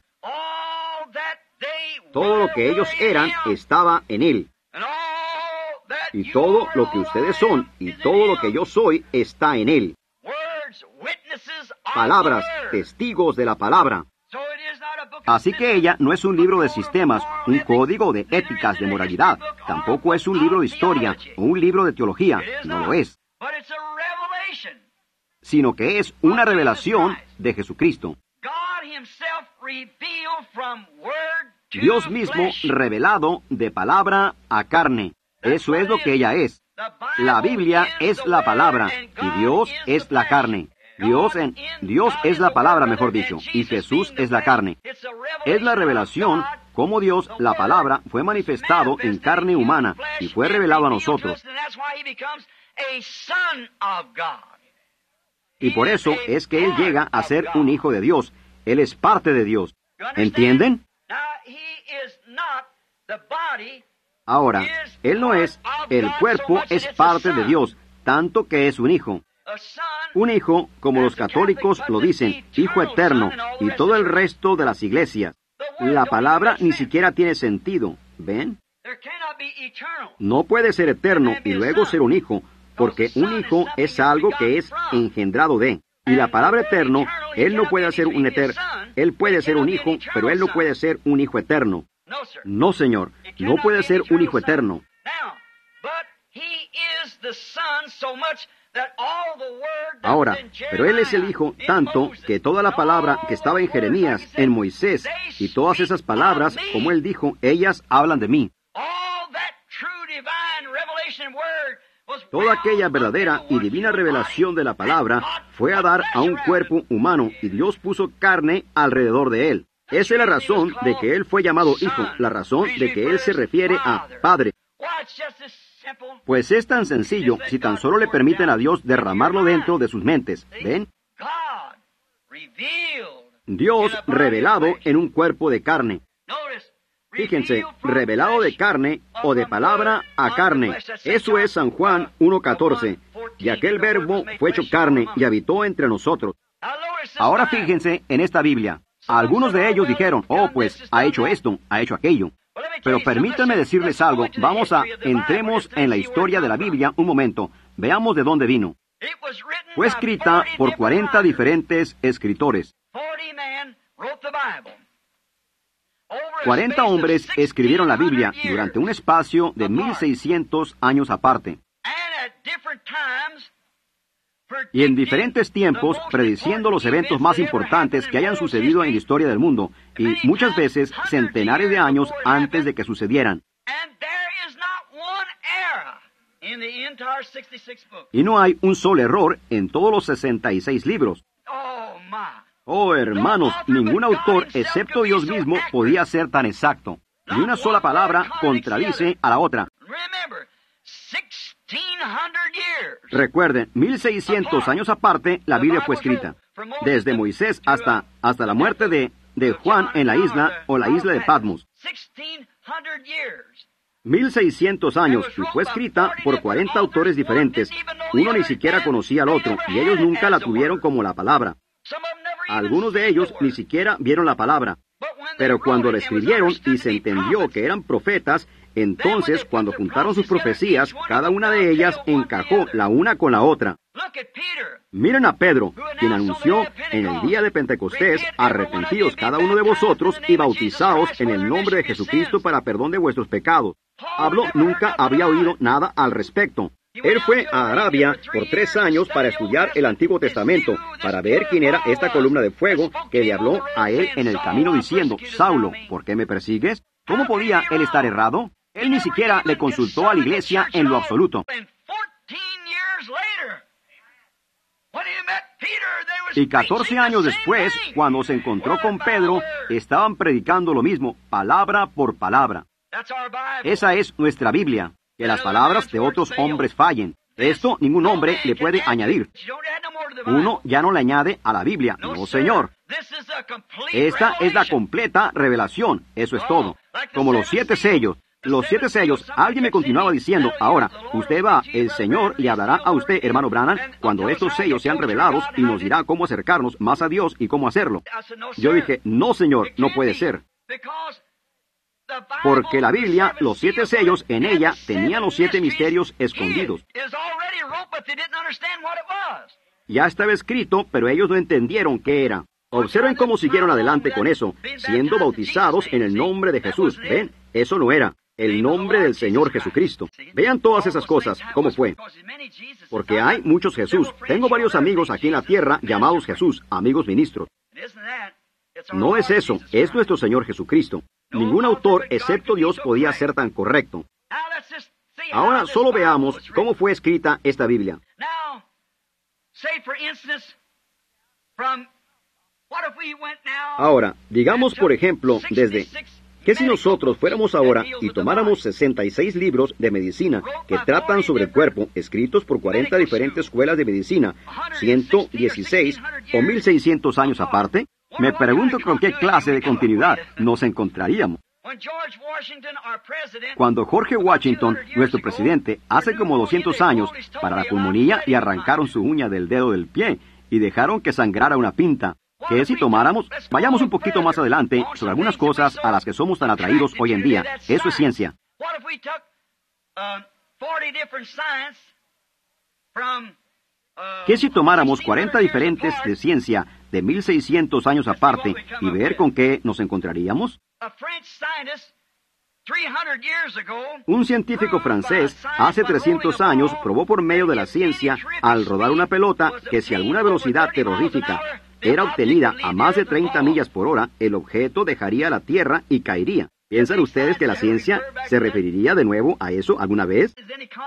Todo lo que ellos eran estaba en Él. Y todo lo que ustedes son y todo lo que yo soy está en Él. Palabras, testigos de la palabra. Así que ella no es un libro de sistemas, un código de éticas, de moralidad. Tampoco es un libro de historia o un libro de teología. No lo es. Sino que es una revelación de Jesucristo. Dios mismo revelado de palabra a carne. Eso es lo que ella es. La Biblia es la palabra y Dios es la carne. Dios es la palabra, mejor dicho, y Jesús es la carne. Es la revelación cómo Dios, la palabra, fue manifestado en carne humana y fue revelado a nosotros. Y por eso es que Él llega a ser un hijo de Dios. Él es parte de Dios. ¿Entienden? Ahora, Él no es, el cuerpo es parte de Dios, tanto que es un hijo. Un hijo, como los católicos lo dicen, hijo eterno, y todo el resto de las iglesias. La palabra ni siquiera tiene sentido, ¿ven? No puede ser eterno y luego ser un hijo, porque un hijo es algo que es engendrado de. Y la palabra eterno, Él no puede ser un eterno. Él puede ser un hijo, pero Él no puede ser un hijo eterno. No, Señor, no puede ser un hijo eterno. Ahora, pero Él es el Hijo tanto que toda la palabra que estaba en Jeremías, en Moisés, y todas esas palabras, como Él dijo, ellas hablan de mí. Toda aquella verdadera y divina revelación de la palabra fue a dar a un cuerpo humano y Dios puso carne alrededor de Él. Esa es la razón de que Él fue llamado Hijo, la razón de que Él se refiere a Padre. Pues es tan sencillo si tan solo le permiten a Dios derramarlo dentro de sus mentes. ¿Ven? Dios revelado en un cuerpo de carne. Fíjense, revelado de carne o de palabra a carne. Eso es San Juan 1:14. Y aquel verbo fue hecho carne y habitó entre nosotros. Ahora fíjense en esta Biblia. Algunos de ellos dijeron, oh, pues ha hecho esto, ha hecho aquello. Pero permítanme decirles algo. Entremos en la historia de la Biblia un momento. Veamos de dónde vino. Fue escrita por 40 diferentes escritores. 40 hombres escribieron la Biblia durante un espacio de 1600 años aparte. Y en diferentes tiempos, prediciendo los eventos más importantes que hayan sucedido en la historia del mundo, y muchas veces centenares de años antes de que sucedieran. Y no hay un solo error en todos los 66 libros. Oh, hermanos, ningún autor, excepto Dios mismo, podía ser tan exacto. Ni una sola palabra contradice a la otra. Recuerden, 1600 años aparte, la Biblia fue escrita. Desde Moisés hasta la muerte de Juan en la isla o la isla de Patmos. 1600 años y fue escrita por 40 autores diferentes. Uno ni siquiera conocía al otro y ellos nunca la tuvieron como la palabra. Algunos de ellos ni siquiera vieron la palabra. Pero cuando la escribieron y se entendió que eran profetas, entonces cuando juntaron sus profecías, cada una de ellas encajó la una con la otra. Miren a Pedro, quien anunció en el día de Pentecostés, arrepentidos cada uno de vosotros y bautizaos en el nombre de Jesucristo para perdón de vuestros pecados. Pablo nunca había oído nada al respecto. Él fue a Arabia por 3 años para estudiar el Antiguo Testamento, para ver quién era esta columna de fuego que le habló a él en el camino diciendo, Saulo, ¿por qué me persigues? ¿Cómo podía él estar errado? Él ni siquiera le consultó a la iglesia en lo absoluto. Y 14 años después, cuando se encontró con Pedro, estaban predicando lo mismo, palabra por palabra. Esa es nuestra Biblia, que las palabras de otros hombres fallen. Esto ningún hombre le puede añadir. Uno ya no le añade a la Biblia, no señor. Esta es la completa revelación, eso es todo. Como los 7 sellos. Los 7 sellos, alguien me continuaba diciendo, ahora, usted va, el Señor le hablará a usted, hermano Branham, cuando estos sellos sean revelados y nos dirá cómo acercarnos más a Dios y cómo hacerlo. Yo dije, no señor, no puede ser. Porque la Biblia, los 7 sellos, en ella tenían los 7 misterios escondidos. Ya estaba escrito, pero ellos no entendieron qué era. Observen cómo siguieron adelante con eso, siendo bautizados en el nombre de Jesús. ¿Ven? Eso no era. El nombre del Señor Jesucristo. Vean todas esas cosas, cómo fue. Porque hay muchos Jesús. Tengo varios amigos aquí en la tierra llamados Jesús, amigos ministros. No es eso, es nuestro Señor Jesucristo. Ningún autor, excepto Dios, podía ser tan correcto. Ahora solo veamos cómo fue escrita esta Biblia. Ahora, digamos por ejemplo, desde... ¿Qué si nosotros fuéramos ahora y tomáramos 66 libros de medicina que tratan sobre el cuerpo, escritos por 40 diferentes escuelas de medicina, 116 o 1600 años aparte? Me pregunto con qué clase de continuidad nos encontraríamos. Cuando George Washington, nuestro presidente, hace como 200 años, para la pulmonía y arrancaron su uña del dedo del pie y dejaron que sangrara una pinta. Que si tomáramos, vayamos un poquito más adelante sobre algunas cosas a las que somos tan atraídos hoy en día. Eso es ciencia. ¿Qué si tomáramos 40 diferentes de ciencia de 1600 años aparte y ver con qué nos encontraríamos? Un científico francés hace 300 años probó por medio de la ciencia, al rodar una pelota, que si alguna velocidad terrorífica era obtenida a más de 30 millas por hora, el objeto dejaría la Tierra y caería. ¿Piensan ustedes que la ciencia se referiría de nuevo a eso alguna vez?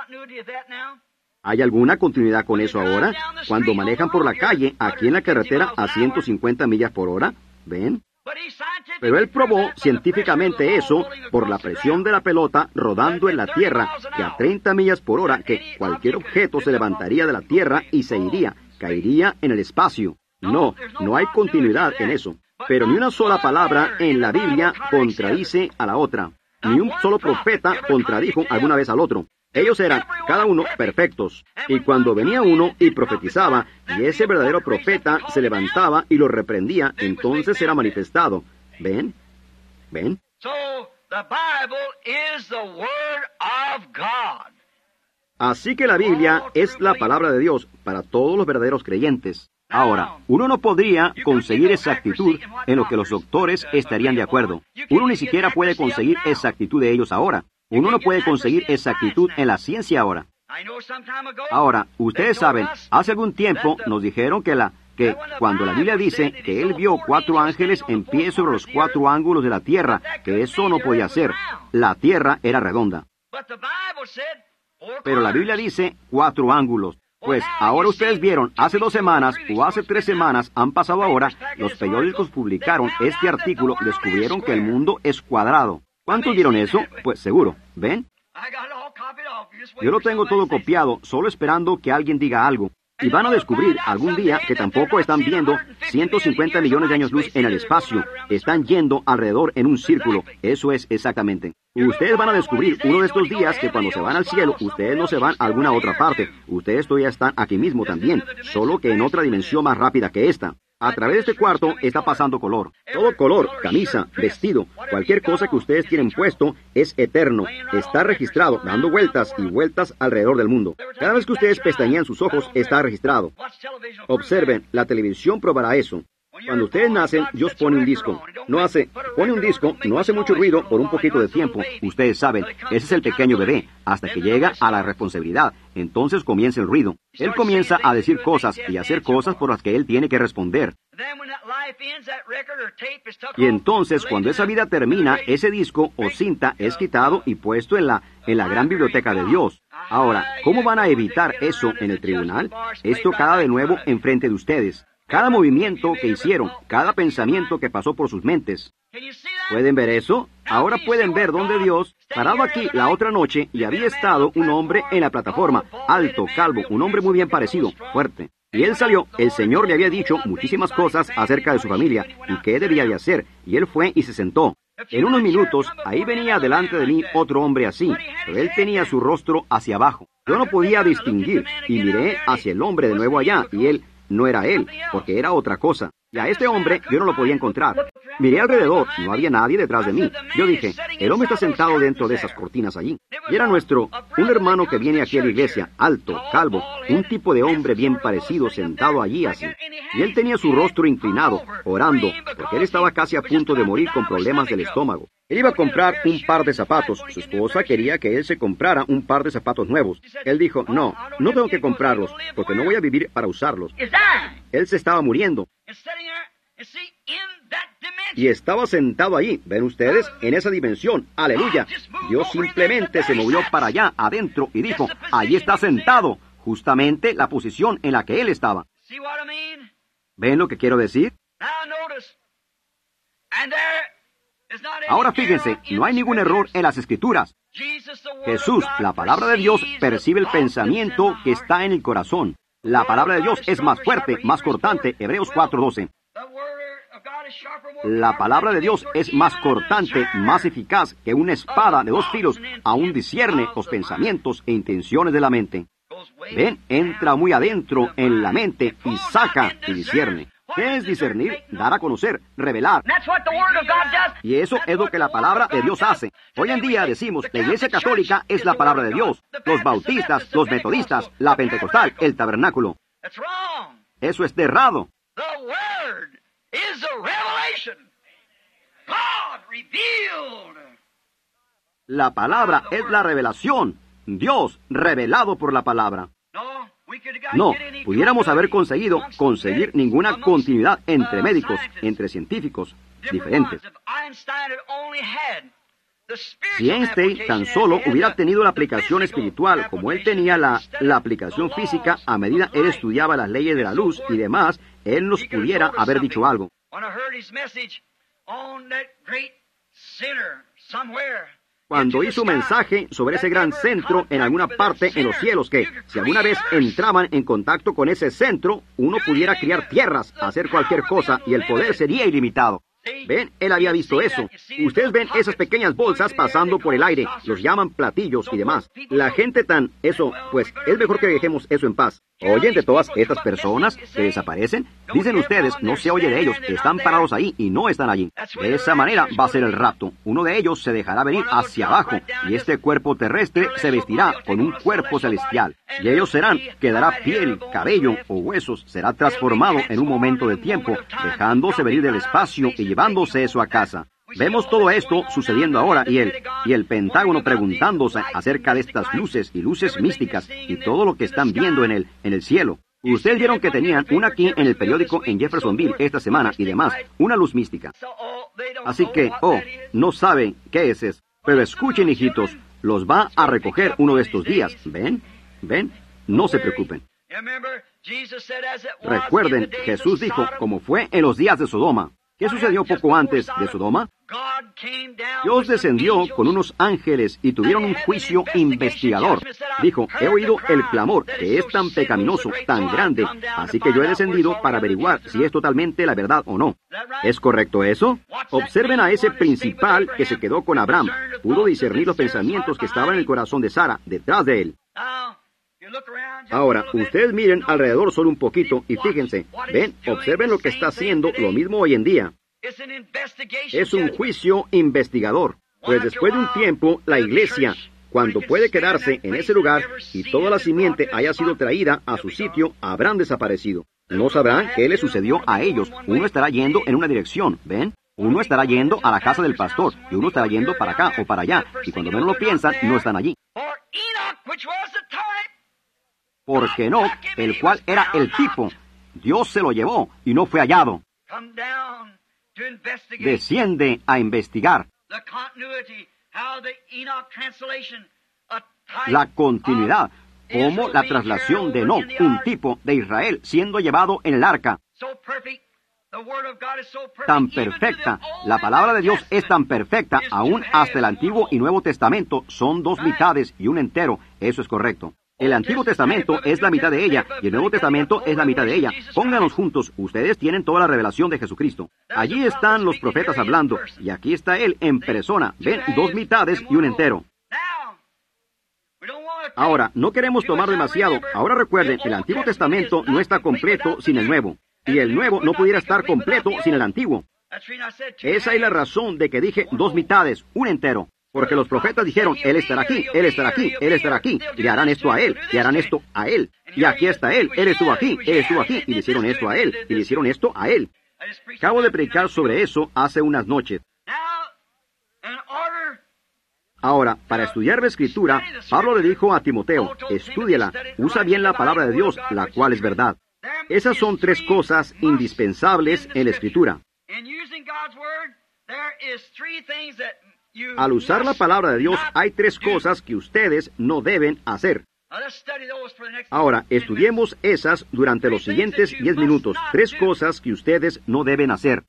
¿Hay alguna continuidad con eso ahora? Cuando manejan por la calle, aquí en la carretera, a 150 millas por hora, ¿ven? Pero él probó científicamente eso por la presión de la pelota rodando en la Tierra, que a 30 millas por hora, que cualquier objeto se levantaría de la Tierra y se iría, caería en el espacio. No hay continuidad en eso. Pero ni una sola palabra en la Biblia contradice a la otra. Ni un solo profeta contradijo alguna vez al otro. Ellos eran, cada uno, perfectos. Y cuando venía uno y profetizaba, y ese verdadero profeta se levantaba y lo reprendía, entonces era manifestado. ¿Ven? ¿Ven? Así que la Biblia es la palabra de Dios para todos los verdaderos creyentes. Ahora, uno no podría conseguir exactitud en lo que los doctores estarían de acuerdo. Uno ni siquiera puede conseguir exactitud de ellos ahora. Uno no puede conseguir exactitud en la ciencia ahora. Ahora, ustedes saben, hace algún tiempo nos dijeron que cuando la Biblia dice que Él vio 4 ángeles en pie sobre los 4 ángulos de la tierra, que eso no podía ser. La tierra era redonda. Pero la Biblia dice 4 ángulos. Pues ahora ustedes vieron, hace 2 semanas o hace 3 semanas, han pasado ahora, los periódicos publicaron este artículo, descubrieron que el mundo es cuadrado. ¿Cuántos vieron eso? Pues seguro. ¿Ven? Yo lo tengo todo copiado, solo esperando que alguien diga algo. Y van a descubrir algún día que tampoco están viendo 150 millones de años luz en el espacio. Están yendo alrededor en un círculo. Eso es exactamente. Y ustedes van a descubrir uno de estos días que cuando se van al cielo, ustedes no se van a alguna otra parte. Ustedes todavía están aquí mismo también, solo que en otra dimensión más rápida que esta. A través de este cuarto está pasando color. Todo color, camisa, vestido, cualquier cosa que ustedes tienen puesto es eterno. Está registrado, dando vueltas y vueltas alrededor del mundo. Cada vez que ustedes pestañean sus ojos, está registrado. Observen, la televisión probará eso. Cuando ustedes nacen, Dios pone un disco. Pone un disco, no hace mucho ruido por un poquito de tiempo. Ustedes saben, ese es el pequeño bebé, hasta que llega a la responsabilidad. Entonces comienza el ruido. Él comienza a decir cosas y a hacer cosas por las que él tiene que responder. Y entonces, cuando esa vida termina, ese disco o cinta es quitado y puesto en la gran biblioteca de Dios. Ahora, ¿cómo van a evitar eso en el tribunal? Esto queda de nuevo enfrente de ustedes. Cada movimiento que hicieron, cada pensamiento que pasó por sus mentes. ¿Pueden ver eso? Ahora pueden ver donde Dios, parado aquí la otra noche, y había estado un hombre en la plataforma, alto, calvo, un hombre muy bien parecido, fuerte. Y él salió, el Señor le había dicho muchísimas cosas acerca de su familia y qué debía de hacer, y él fue y se sentó. En unos minutos, ahí venía delante de mí otro hombre así, pero él tenía su rostro hacia abajo. Yo no podía distinguir, y miré hacia el hombre de nuevo allá, y él no era él, porque era otra cosa. Y a este hombre yo no lo podía encontrar. Miré alrededor, no había nadie detrás de mí. Yo dije, el hombre está sentado dentro de esas cortinas allí. Y era un hermano que viene aquí a la iglesia, alto, calvo, un tipo de hombre bien parecido, sentado allí así. Y él tenía su rostro inclinado, orando, porque él estaba casi a punto de morir con problemas del estómago. Él iba a comprar un par de zapatos. Su esposa quería que él se comprara un par de zapatos nuevos. Él dijo, no tengo que comprarlos, porque no voy a vivir para usarlos. Él se estaba muriendo. Y estaba sentado allí, ven ustedes, en esa dimensión. ¡Aleluya! Dios simplemente se movió para allá, adentro, y dijo, allí está sentado, justamente la posición en la que él estaba. ¿Ven lo que quiero decir? Ahora fíjense, no hay ningún error en las Escrituras. Jesús, la palabra de Dios, percibe el pensamiento que está en el corazón. La palabra de Dios es más fuerte, más cortante, Hebreos 4:12. La palabra de Dios es más cortante, más eficaz que una espada de 2 filos, aún discierne los pensamientos e intenciones de la mente. Ven, entra muy adentro en la mente y saca y discierne. ¿Qué es discernir? Dar a conocer, revelar. Y eso es lo que la palabra de Dios hace. Hoy en día decimos, la Iglesia Católica es la palabra de Dios. Los bautistas, los metodistas, la pentecostal, el tabernáculo. Eso es errado. La palabra es la revelación. Dios revelado por la palabra. No, pudiéramos haber conseguir ninguna continuidad entre médicos, entre científicos diferentes. Si Einstein tan solo hubiera tenido la aplicación espiritual como él tenía la aplicación física a medida él estudiaba las leyes de la luz y demás, él nos pudiera haber dicho algo. Cuando hizo un mensaje sobre ese gran centro en alguna parte en los cielos, que si alguna vez entraban en contacto con ese centro, uno pudiera criar tierras, hacer cualquier cosa, y el poder sería ilimitado. ¿Ven? Él había visto eso. Ustedes ven esas pequeñas bolsas pasando por el aire, los llaman platillos y demás. La gente pues es mejor que dejemos eso en paz. ¿Oyen de todas estas personas que desaparecen? Dicen ustedes, no se oye de ellos, están parados ahí y no están allí. De esa manera va a ser el rapto. Uno de ellos se dejará venir hacia abajo y este cuerpo terrestre se vestirá con un cuerpo celestial. Y ellos quedará piel, cabello o huesos, será transformado en un momento de tiempo, dejándose venir del espacio y llevándose eso a casa. Vemos todo esto sucediendo ahora y el Pentágono preguntándose acerca de estas luces y luces místicas y todo lo que están viendo en el cielo. Ustedes vieron que tenían una aquí en el periódico en Jeffersonville esta semana y demás, una luz mística. Así que, no saben qué es eso. Pero escuchen, hijitos, los va a recoger uno de estos días. ¿Ven? No se preocupen. Recuerden, Jesús dijo, como fue en los días de Sodoma. ¿Qué sucedió poco antes de Sodoma? Dios descendió con unos ángeles y tuvieron un juicio investigador. Dijo, he oído el clamor que es tan pecaminoso, tan grande, así que yo he descendido para averiguar si es totalmente la verdad o no. ¿Es correcto eso? Observen a ese principal que se quedó con Abraham. Pudo discernir los pensamientos que estaban en el corazón de Sara, detrás de él. Ahora, ustedes miren alrededor solo un poquito y fíjense, ven, observen lo que está haciendo lo mismo hoy en día. Es un juicio investigador. Pues después de un tiempo, la iglesia, cuando puede quedarse en ese lugar y toda la simiente haya sido traída a su sitio, habrán desaparecido. No sabrán qué le sucedió a ellos. Uno estará yendo en una dirección, ¿ven? Uno estará yendo a la casa del pastor, y uno estará yendo para acá o para allá, y cuando menos lo piensan, no están allí. Porque Enoc, el cual era el tipo, Dios se lo llevó y no fue hallado. Desciende a investigar la continuidad, como la traslación de Enoc, un tipo de Israel, siendo llevado en el arca. Tan perfecta, la palabra de Dios es tan perfecta, aún hasta el Antiguo y Nuevo Testamento son dos mitades y un entero. Eso es correcto. El Antiguo Testamento es la mitad de ella, y el Nuevo Testamento es la mitad de ella. Pónganos juntos, ustedes tienen toda la revelación de Jesucristo. Allí están los profetas hablando, y aquí está Él en persona. Ven, dos mitades y un entero. Ahora, no queremos tomar demasiado. Ahora recuerden, el Antiguo Testamento no está completo sin el Nuevo, y el Nuevo no pudiera estar completo sin el Antiguo. Esa es la razón de que dije dos mitades, un entero. Porque los profetas dijeron, Él estará aquí, Él estará aquí, Él estará aquí, y le harán esto a Él, y harán esto a Él. Y aquí está Él estuvo aquí, y le hicieron esto a Él, y le hicieron esto a Él. Acabo de predicar sobre eso hace unas noches. Ahora, para estudiar la Escritura, Pablo le dijo a Timoteo, estúdiala, usa bien la palabra de Dios, la cual es verdad. Esas son tres cosas indispensables en la Escritura. Al usar la palabra de Dios, hay tres cosas que ustedes no deben hacer. Ahora, estudiemos esas durante los siguientes 10 minutos. Tres cosas que ustedes no deben hacer.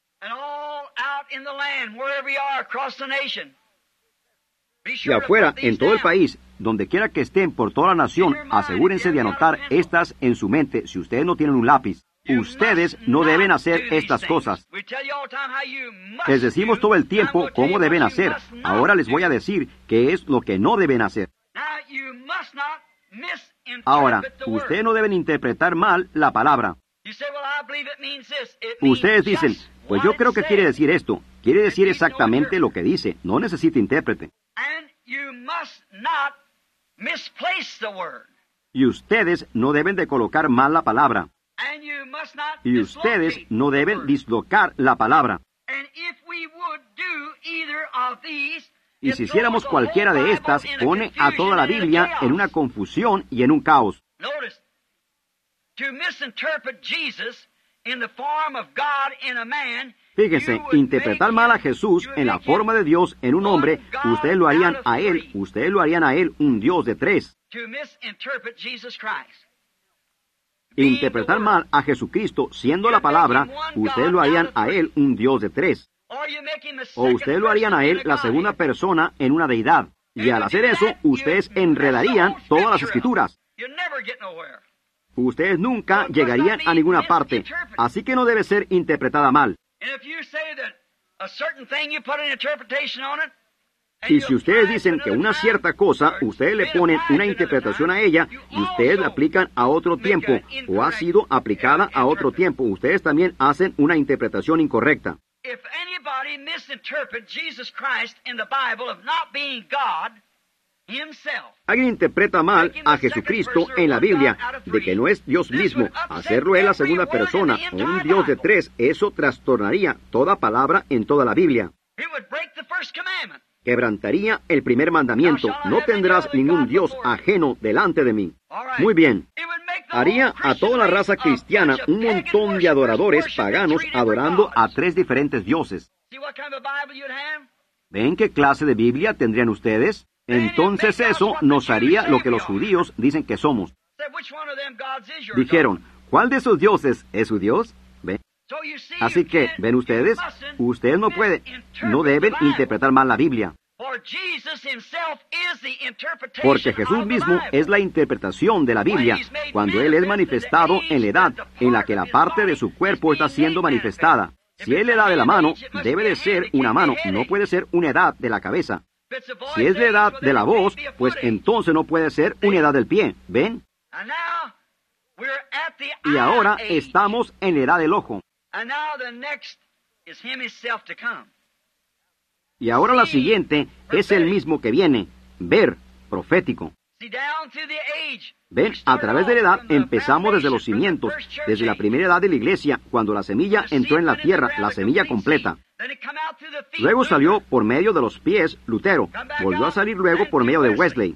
Y afuera, en todo el país, donde quiera que estén por toda la nación, asegúrense de anotar estas en su mente si ustedes no tienen un lápiz. Ustedes no deben hacer estas cosas. Les decimos todo el tiempo cómo deben hacer. Ahora les voy a decir qué es lo que no deben hacer. Ahora, ustedes no deben interpretar mal la palabra. Ustedes dicen, pues yo creo que quiere decir esto. Quiere decir exactamente lo que dice. No necesita intérprete. Y ustedes no deben de colocar mal la palabra. Y ustedes no deben dislocar la palabra. Y si hiciéramos cualquiera de estas, pone a toda la Biblia en una confusión y en un caos. Fíjense, interpretar mal a Jesús en la forma de Dios en un hombre, ustedes lo harían a Él un Dios de tres. Interpretar mal a Jesucristo siendo la palabra, ustedes lo harían a Él un Dios de tres. O ustedes lo harían a Él la segunda persona en una deidad. Y al hacer eso, ustedes enredarían todas las Escrituras. Ustedes nunca llegarían a ninguna parte. Así que no debe ser interpretada mal. Y si ustedes dicen que una cierta cosa, ustedes le ponen una interpretación a ella y ustedes la aplican a otro tiempo, o ha sido aplicada a otro tiempo, ustedes también hacen una interpretación incorrecta. Alguien interpreta mal a Jesucristo en la Biblia, de que no es Dios mismo, hacerlo Él la segunda persona, o un Dios de tres, eso trastornaría toda palabra en toda la Biblia. Quebrantaría el primer mandamiento, no tendrás ningún Dios ajeno delante de mí. Muy bien. Haría a toda la raza cristiana un montón de adoradores paganos adorando a tres diferentes dioses. ¿Ven qué clase de Biblia tendrían ustedes? Entonces eso nos haría lo que los judíos dicen que somos. Dijeron, ¿cuál de esos dioses es su Dios? ¿Ven? Así que, ¿ven ustedes? Ustedes no deben interpretar mal la Biblia. Porque Jesús mismo es la interpretación de la Biblia, cuando Él es manifestado en la edad en la que la parte de su cuerpo está siendo manifestada. Si Él le da de la mano, debe de ser una mano, no puede ser una edad de la cabeza. Si es la edad de la voz, pues entonces no puede ser una edad del pie. ¿Ven? Y ahora estamos en la edad del ojo. Y ahora la siguiente es el mismo que viene, ver, profético. Ven, a través de la edad empezamos desde los cimientos, desde la primera edad de la iglesia, cuando la semilla entró en la tierra, la semilla completa. Luego salió por medio de los pies Lutero, volvió a salir luego por medio de Wesley.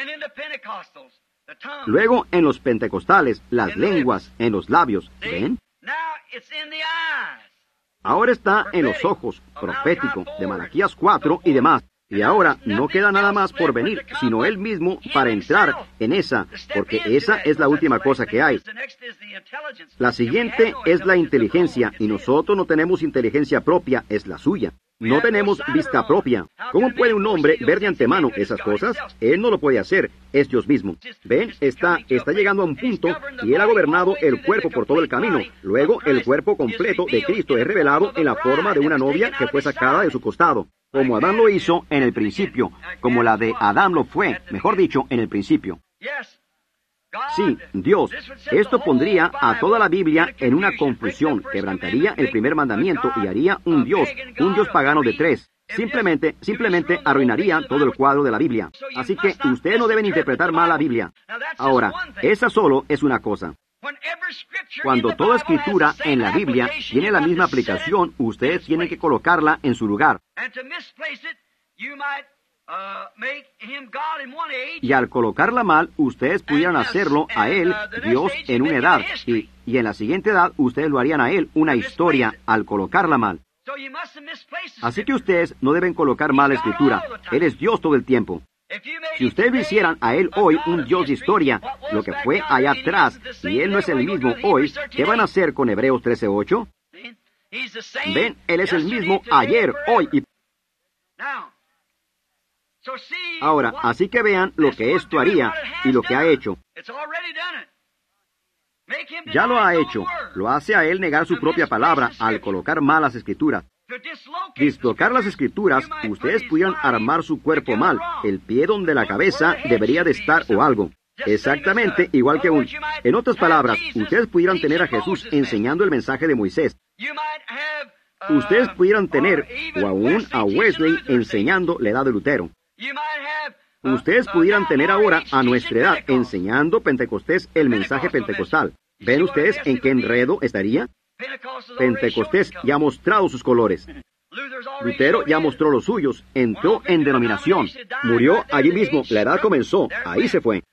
Luego en los pentecostales, las lenguas, en los labios, ¿ven? Ahora está en los ojos, profético, de Malaquías 4 y demás. Y ahora no queda nada más por venir, sino Él mismo para entrar en esa, porque esa es la última cosa que hay. La siguiente es la inteligencia, y nosotros no tenemos inteligencia propia, es la suya. No tenemos vista propia. ¿Cómo puede un hombre ver de antemano esas cosas? Él no lo puede hacer, es Dios mismo. ¿Ven? Está llegando a un punto y Él ha gobernado el cuerpo por todo el camino. Luego, el cuerpo completo de Cristo es revelado en la forma de una novia que fue sacada de su costado. Como Adán lo hizo en el principio, como la de Adán lo fue, mejor dicho, en el principio. Sí, Dios. Esto pondría a toda la Biblia en una confusión, quebrantaría el primer mandamiento y haría un Dios pagano de tres. Simplemente arruinaría todo el cuadro de la Biblia. Así que ustedes no deben interpretar mal la Biblia. Ahora, esa solo es una cosa. Cuando toda escritura en la Biblia tiene la misma aplicación, ustedes tienen que colocarla en su lugar. Y al colocarla mal, ustedes pudieran hacerlo a Él, Dios, en una edad. Y en la siguiente edad, ustedes lo harían a Él, una historia, al colocarla mal. Así que ustedes no deben colocar mal la escritura. Él es Dios todo el tiempo. Si ustedes lo hicieran a Él hoy un Dios de historia, lo que fue allá atrás, y Él no es el mismo hoy, ¿qué van a hacer con Hebreos 13:8? Ven, Él es el mismo ayer, hoy y... Ahora, así que vean lo que esto haría y lo que ha hecho. Ya lo ha hecho. Lo hace a Él negar su propia palabra al colocar mal las escrituras. Dislocar las escrituras, ustedes pudieran armar su cuerpo mal, el pie donde la cabeza debería de estar o algo. Exactamente igual que un... En otras palabras, ustedes pudieran tener a Jesús enseñando el mensaje de Moisés. Ustedes pudieran tener, o aún a Wesley enseñando la edad de Lutero. Ustedes pudieran tener ahora a nuestra edad enseñando Pentecostés el mensaje pentecostal. ¿Ven ustedes en qué enredo estaría? Pentecostés ya ha mostrado sus colores. Lutero ya mostró los suyos, entró en denominación, murió allí mismo, la edad comenzó, ahí se fue.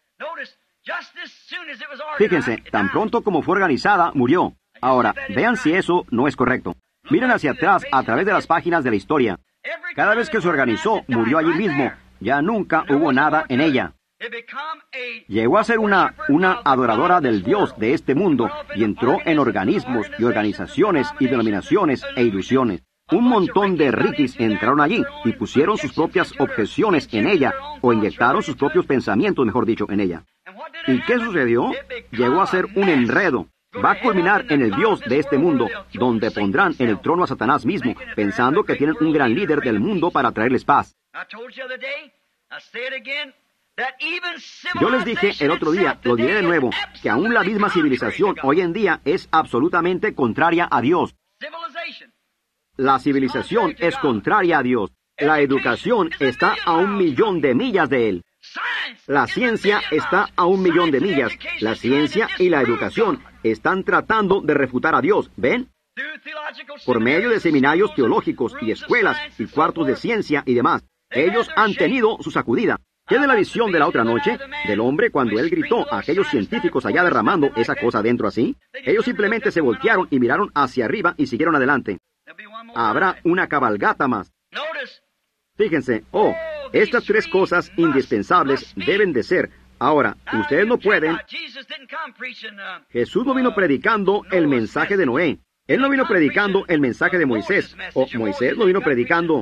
Fíjense, tan pronto como fue organizada, murió. Ahora, vean si eso no es correcto. Miren hacia atrás a través de las páginas de la historia. Cada vez que se organizó, murió allí mismo. Ya nunca hubo nada en ella. Llegó a ser una adoradora del Dios de este mundo y entró en organismos y organizaciones y denominaciones e ilusiones. Un montón de rikis entraron allí y pusieron sus propias objeciones en ella, o inyectaron sus propios pensamientos, mejor dicho, en ella. ¿Y qué sucedió? Llegó a ser un enredo. Va a culminar en el Dios de este mundo, donde pondrán en el trono a Satanás mismo, pensando que tienen un gran líder del mundo para traerles paz. Yo les dije el otro día, lo diré de nuevo, que aún la misma civilización hoy en día es absolutamente contraria a Dios. La civilización es contraria a Dios. La educación está a 1.000.000 de millas de Él. La ciencia está a 1.000.000 de millas. La ciencia y la educación están tratando de refutar a Dios, ¿ven? Por medio de seminarios teológicos y escuelas y cuartos de ciencia y demás. Ellos han tenido su sacudida. ¿Qué de la visión de la otra noche? Del hombre cuando él gritó a aquellos científicos allá derramando esa cosa dentro así. Ellos simplemente se voltearon y miraron hacia arriba y siguieron adelante. Habrá una cabalgata más. Fíjense, estas tres cosas indispensables deben de ser. Ahora, ustedes no pueden... Jesús no vino predicando el mensaje de Noé. Él no vino predicando el mensaje de Moisés. O Moisés no vino predicando...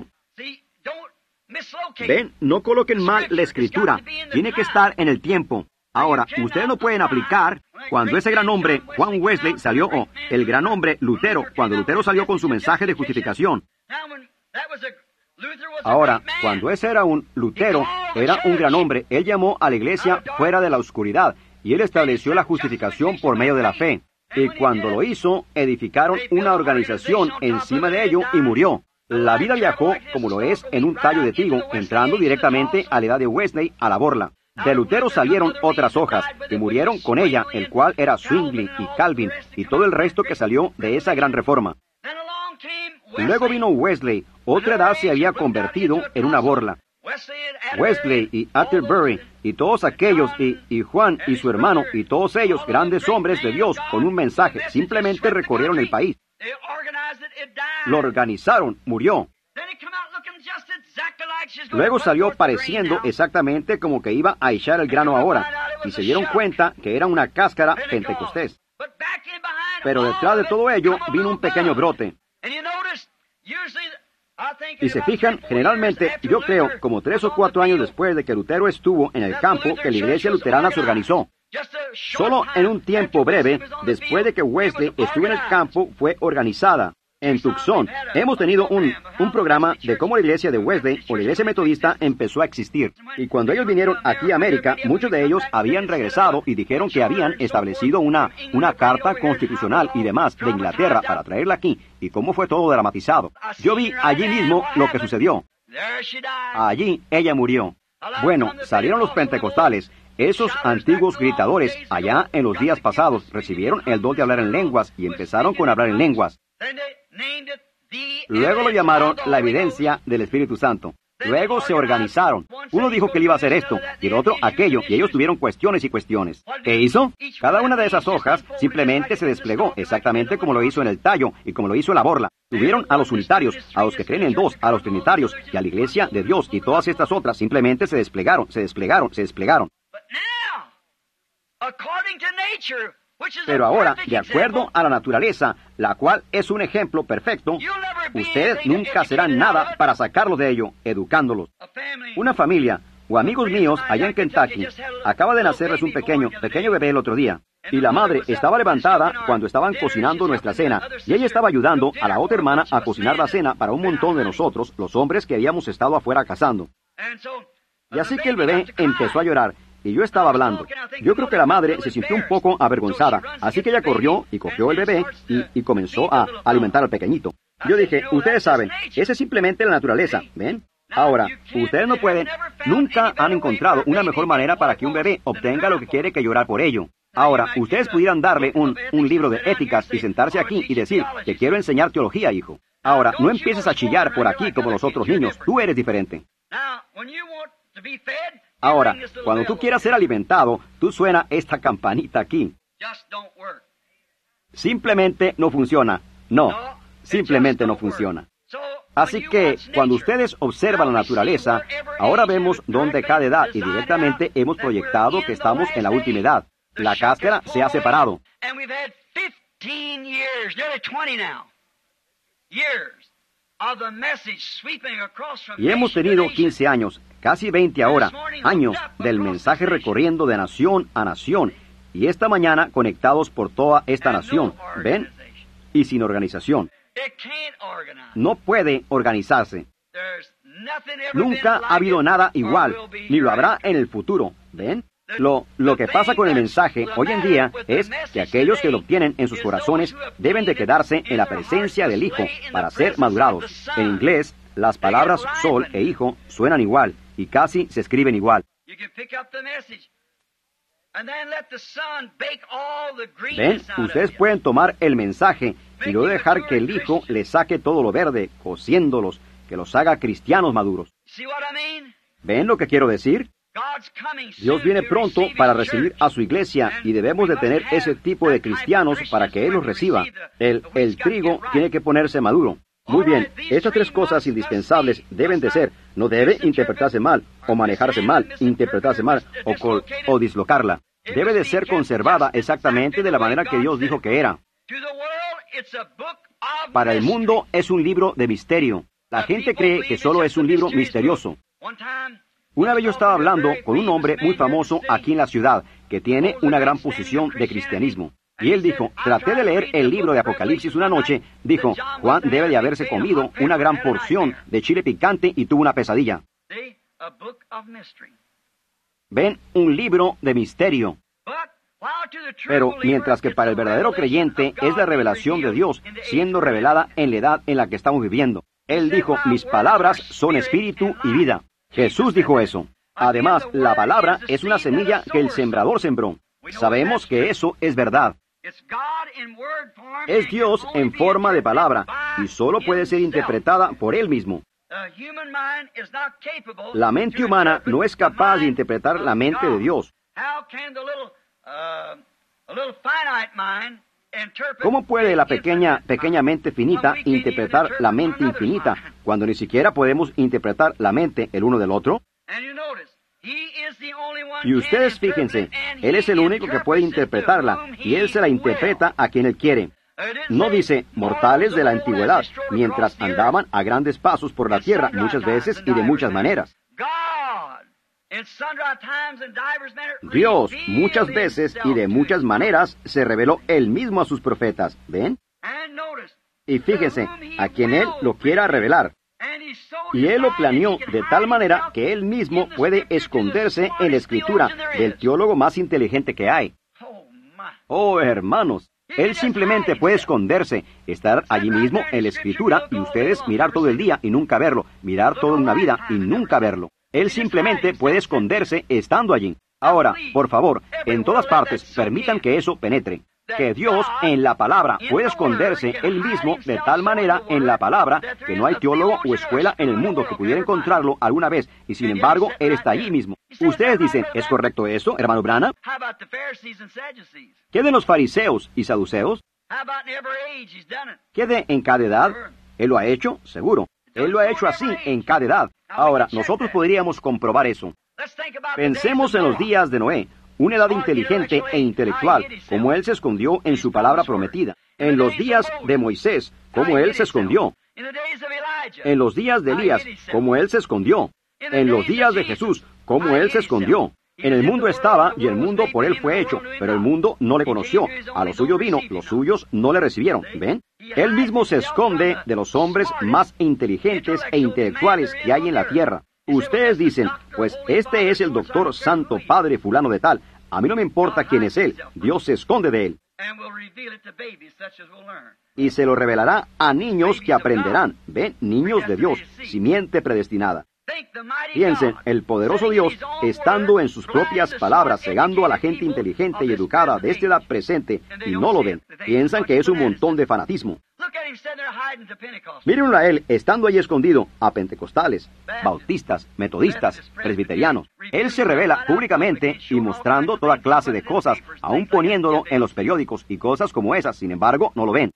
Ven, no coloquen mal la escritura. Tiene que estar en el tiempo. Ahora, ustedes no pueden aplicar cuando ese gran hombre, Juan Wesley, salió, o el gran hombre Lutero, cuando Lutero salió con su mensaje de justificación. Ahora, cuando ese era un Lutero, era un gran hombre, él llamó a la iglesia fuera de la oscuridad, y él estableció la justificación por medio de la fe. Y cuando lo hizo, edificaron una organización encima de ello y murió. La vida viajó, como lo es, en un tallo de trigo, entrando directamente a la edad de Wesley a la borla. De Lutero salieron otras hojas, que murieron con ella, el cual era Zwingli y Calvin, y todo el resto que salió de esa gran reforma. Luego vino Wesley, otra edad se había convertido en una borla. Wesley y Atterbury, y todos aquellos, y Juan y su hermano, y todos ellos, grandes hombres de Dios, con un mensaje, simplemente recorrieron el país. Lo organizaron, murió. Luego salió pareciendo exactamente como que iba a echar el grano ahora, y se dieron cuenta que era una cáscara pentecostés. Pero detrás de todo ello vino un pequeño brote. Y se fijan, generalmente, yo creo, como 3 o 4 años después de que Lutero estuvo en el campo, que la iglesia luterana se organizó. Solo en un tiempo breve, después de que Wesley estuvo en el campo, fue organizada. En Tucson, hemos tenido un programa de cómo la iglesia de Wesley o la iglesia metodista empezó a existir. Y cuando ellos vinieron aquí a América, muchos de ellos habían regresado y dijeron que habían establecido una carta constitucional y demás de Inglaterra para traerla aquí, y cómo fue todo dramatizado. Yo vi allí mismo lo que sucedió. Allí ella murió. Bueno, salieron los pentecostales. Esos antiguos gritadores, allá en los días pasados, recibieron el don de hablar en lenguas y empezaron con hablar en lenguas. Luego lo llamaron la evidencia del Espíritu Santo. Luego se organizaron. Uno dijo que él iba a hacer esto, y el otro aquello, y ellos tuvieron cuestiones y cuestiones. ¿Qué hizo? Cada una de esas hojas simplemente se desplegó, exactamente como lo hizo en el tallo, y como lo hizo en la borla. Tuvieron a los unitarios, a los que creen en dos, a los trinitarios, y a la iglesia de Dios, y todas estas otras simplemente se desplegaron, se desplegaron, se desplegaron. Pero ahora, de acuerdo a la naturaleza, la cual es un ejemplo perfecto, ustedes nunca serán nada para sacarlos de ello, educándolos. Una familia, o amigos míos allá en Kentucky, acaba de nacerles un pequeño bebé el otro día, y la madre estaba levantada cuando estaban cocinando nuestra cena, y ella estaba ayudando a la otra hermana a cocinar la cena para un montón de nosotros, los hombres que habíamos estado afuera cazando. Y así que el bebé empezó a llorar, y yo estaba hablando. Yo creo que la madre se sintió un poco avergonzada, así que ella corrió y cogió el bebé y comenzó a alimentar al pequeñito. Yo dije, ustedes saben, esa es simplemente la naturaleza, ¿ven? Ahora, ustedes no pueden, nunca han encontrado una mejor manera para que un bebé obtenga lo que quiere que llorar por ello. Ahora, ustedes pudieran darle un libro de éticas y sentarse aquí y decir, te quiero enseñar teología, hijo. Ahora, no empieces a chillar por aquí como los otros niños, tú eres diferente. Ahora, cuando tú quieras ser alimentado, tú suena esta campanita aquí. Simplemente no funciona. No, simplemente no funciona. Así que, cuando ustedes observan la naturaleza, ahora vemos dónde cada edad y directamente hemos proyectado que estamos en la última edad. La cáscara se ha separado. Y hemos tenido 15 años, casi 20 ahora, años del mensaje recorriendo de nación a nación, y esta mañana conectados por toda esta nación, ¿ven? Y sin organización. No puede organizarse. Nunca ha habido nada igual, ni lo habrá en el futuro, ¿ven? Lo que pasa con el mensaje hoy en día es que aquellos que lo obtienen en sus corazones deben de quedarse en la presencia del Hijo para ser madurados. En inglés, las palabras sol e hijo suenan igual y casi se escriben igual. Ven, ustedes pueden tomar el mensaje y luego dejar que el Hijo les saque todo lo verde, cociéndolos, que los haga cristianos maduros. ¿Ven lo que quiero decir? Dios viene pronto para recibir a su iglesia y debemos de tener ese tipo de cristianos para que Él los reciba. El trigo tiene que ponerse maduro. Muy bien, estas 3 cosas indispensables deben de ser, no debe interpretarse mal, o manejarse mal, interpretarse mal, o dislocarla. Debe de ser conservada exactamente de la manera que Dios dijo que era. Para el mundo es un libro de misterio. La gente cree que solo es un libro misterioso. Una vez yo estaba hablando con un hombre muy famoso aquí en la ciudad, que tiene una gran posición de cristianismo. Y él dijo, traté de leer el libro de Apocalipsis una noche, dijo, Juan debe de haberse comido una gran porción de chile picante y tuvo una pesadilla. ¿Ven? Un libro de misterio. Pero mientras que para el verdadero creyente es la revelación de Dios siendo revelada en la edad en la que estamos viviendo. Él dijo, mis palabras son espíritu y vida. Jesús dijo eso. Además, la palabra es una semilla que el sembrador sembró. Sabemos que eso es verdad. Es Dios en forma de palabra y solo puede ser interpretada por Él mismo. La mente humana no es capaz de interpretar la mente de Dios. ¿Cómo puede la pequeña mente finita interpretar la mente infinita cuando ni siquiera podemos interpretar la mente el uno del otro? Y ustedes fíjense, Él es el único que puede interpretarla y Él se la interpreta a quien Él quiere. No dice mortales de la antigüedad, mientras andaban a grandes pasos por la tierra muchas veces y de muchas maneras. Dios muchas veces y de muchas maneras se reveló Él mismo a sus profetas. ¿Ven? Y fíjense, a quien Él lo quiera revelar. Y Él lo planeó de tal manera que Él mismo puede esconderse en la Escritura del teólogo más inteligente que hay. Oh, hermanos, Él simplemente puede esconderse, estar allí mismo en la Escritura y ustedes mirar todo el día y nunca verlo, mirar toda una vida y nunca verlo. Él simplemente puede esconderse estando allí. Ahora, por favor, en todas partes, permitan que eso penetre. Que Dios en la palabra puede esconderse Él mismo de tal manera en la palabra que no hay teólogo o escuela en el mundo que pudiera encontrarlo alguna vez, y sin embargo, Él está allí mismo. Ustedes dicen, ¿es correcto eso, hermano Branham? ¿Qué de los fariseos y saduceos? ¿Qué de en cada edad? ¿Él lo ha hecho? Seguro. Él lo ha hecho así en cada edad. Ahora, nosotros podríamos comprobar eso. Pensemos en los días de Noé, una edad inteligente e intelectual, como él se escondió en su palabra prometida. En los días de Moisés, como él se escondió. En los días de Elías, como él se escondió. En los días de Jesús, como él se escondió. En el mundo estaba, y el mundo por él fue hecho, pero el mundo no le conoció. A lo suyo vino, los suyos no le recibieron. ¿Ven? Él mismo se esconde de los hombres más inteligentes e intelectuales que hay en la tierra. Ustedes dicen, pues este es el doctor santo padre fulano de tal. A mí no me importa quién es él, Dios se esconde de él. Y se lo revelará a niños que aprenderán. ¿Ven? Niños de Dios, simiente predestinada. Piensen, el poderoso Dios, estando en sus propias palabras, cegando a la gente inteligente y educada de esta edad presente, y no lo ven. Piensan que es un montón de fanatismo. Mírenlo a él, estando allí escondido, a pentecostales, bautistas, metodistas, presbiterianos. Él se revela públicamente y mostrando toda clase de cosas, aún poniéndolo en los periódicos y cosas como esas. Sin embargo, no lo ven.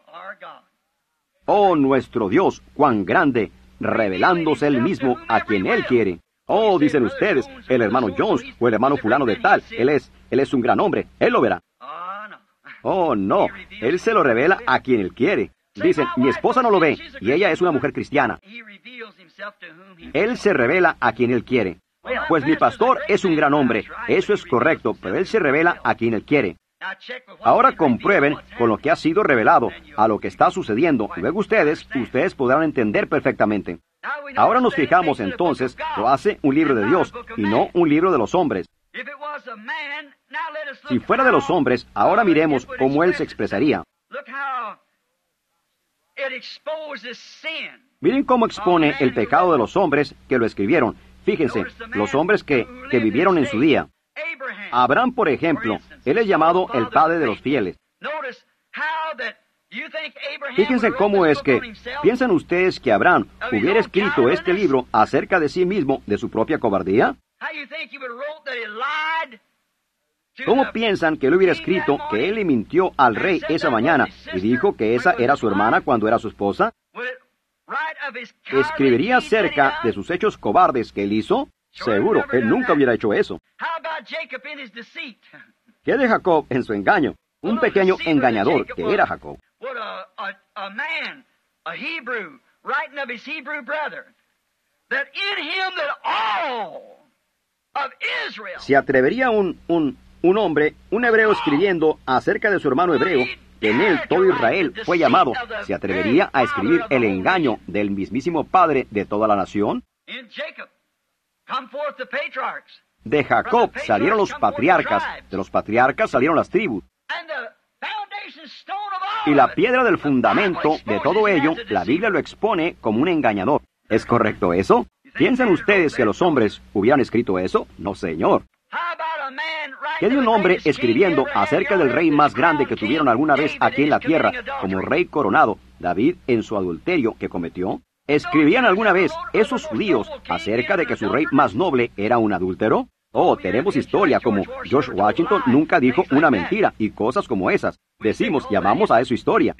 Oh, nuestro Dios, cuán grande, revelándose Él mismo a quien Él quiere. Oh, dicen ustedes, el hermano Jones o el hermano fulano de tal, Él es un gran hombre, Él lo verá. Oh, no, Él se lo revela a quien Él quiere. Dicen, mi esposa no lo ve, y ella es una mujer cristiana. Él se revela a quien Él quiere. Pues mi pastor es un gran hombre, eso es correcto, pero Él se revela a quien Él quiere. Ahora comprueben con lo que ha sido revelado, a lo que está sucediendo. Luego ustedes podrán entender perfectamente. Ahora nos fijamos entonces, lo hace un libro de Dios y no un libro de los hombres. Si fuera de los hombres, ahora miremos cómo él se expresaría. Miren cómo expone el pecado de los hombres que lo escribieron. Fíjense, los hombres que vivieron en su día. Abraham, por ejemplo, él es llamado el padre de los fieles. Fíjense cómo es que, ¿piensan ustedes que Abraham hubiera escrito este libro acerca de sí mismo, de su propia cobardía? ¿Cómo piensan que él hubiera escrito que él le mintió al rey esa mañana y dijo que esa era su hermana cuando era su esposa? ¿Escribiría acerca de sus hechos cobardes que él hizo? Seguro, él nunca hubiera hecho eso. ¿Qué de Jacob en su engaño? Un pequeño engañador que era Jacob. ¿Se atrevería un hombre, un hebreo escribiendo acerca de su hermano hebreo, que en él todo Israel fue llamado, se atrevería a escribir el engaño del mismísimo padre de toda la nación? De Jacob salieron los patriarcas, de los patriarcas salieron las tribus. Y la piedra del fundamento de todo ello, la Biblia lo expone como un engañador. ¿Es correcto eso? ¿Piensan ustedes que los hombres hubieran escrito eso? No, señor. ¿Qué de un hombre escribiendo acerca del rey más grande que tuvieron alguna vez aquí en la tierra, como rey coronado, David, en su adulterio que cometió? ¿Escribían alguna vez esos judíos acerca de que su rey más noble era un adúltero? Oh, tenemos historia como George Washington nunca dijo una mentira y cosas como esas. Decimos, llamamos a eso historia.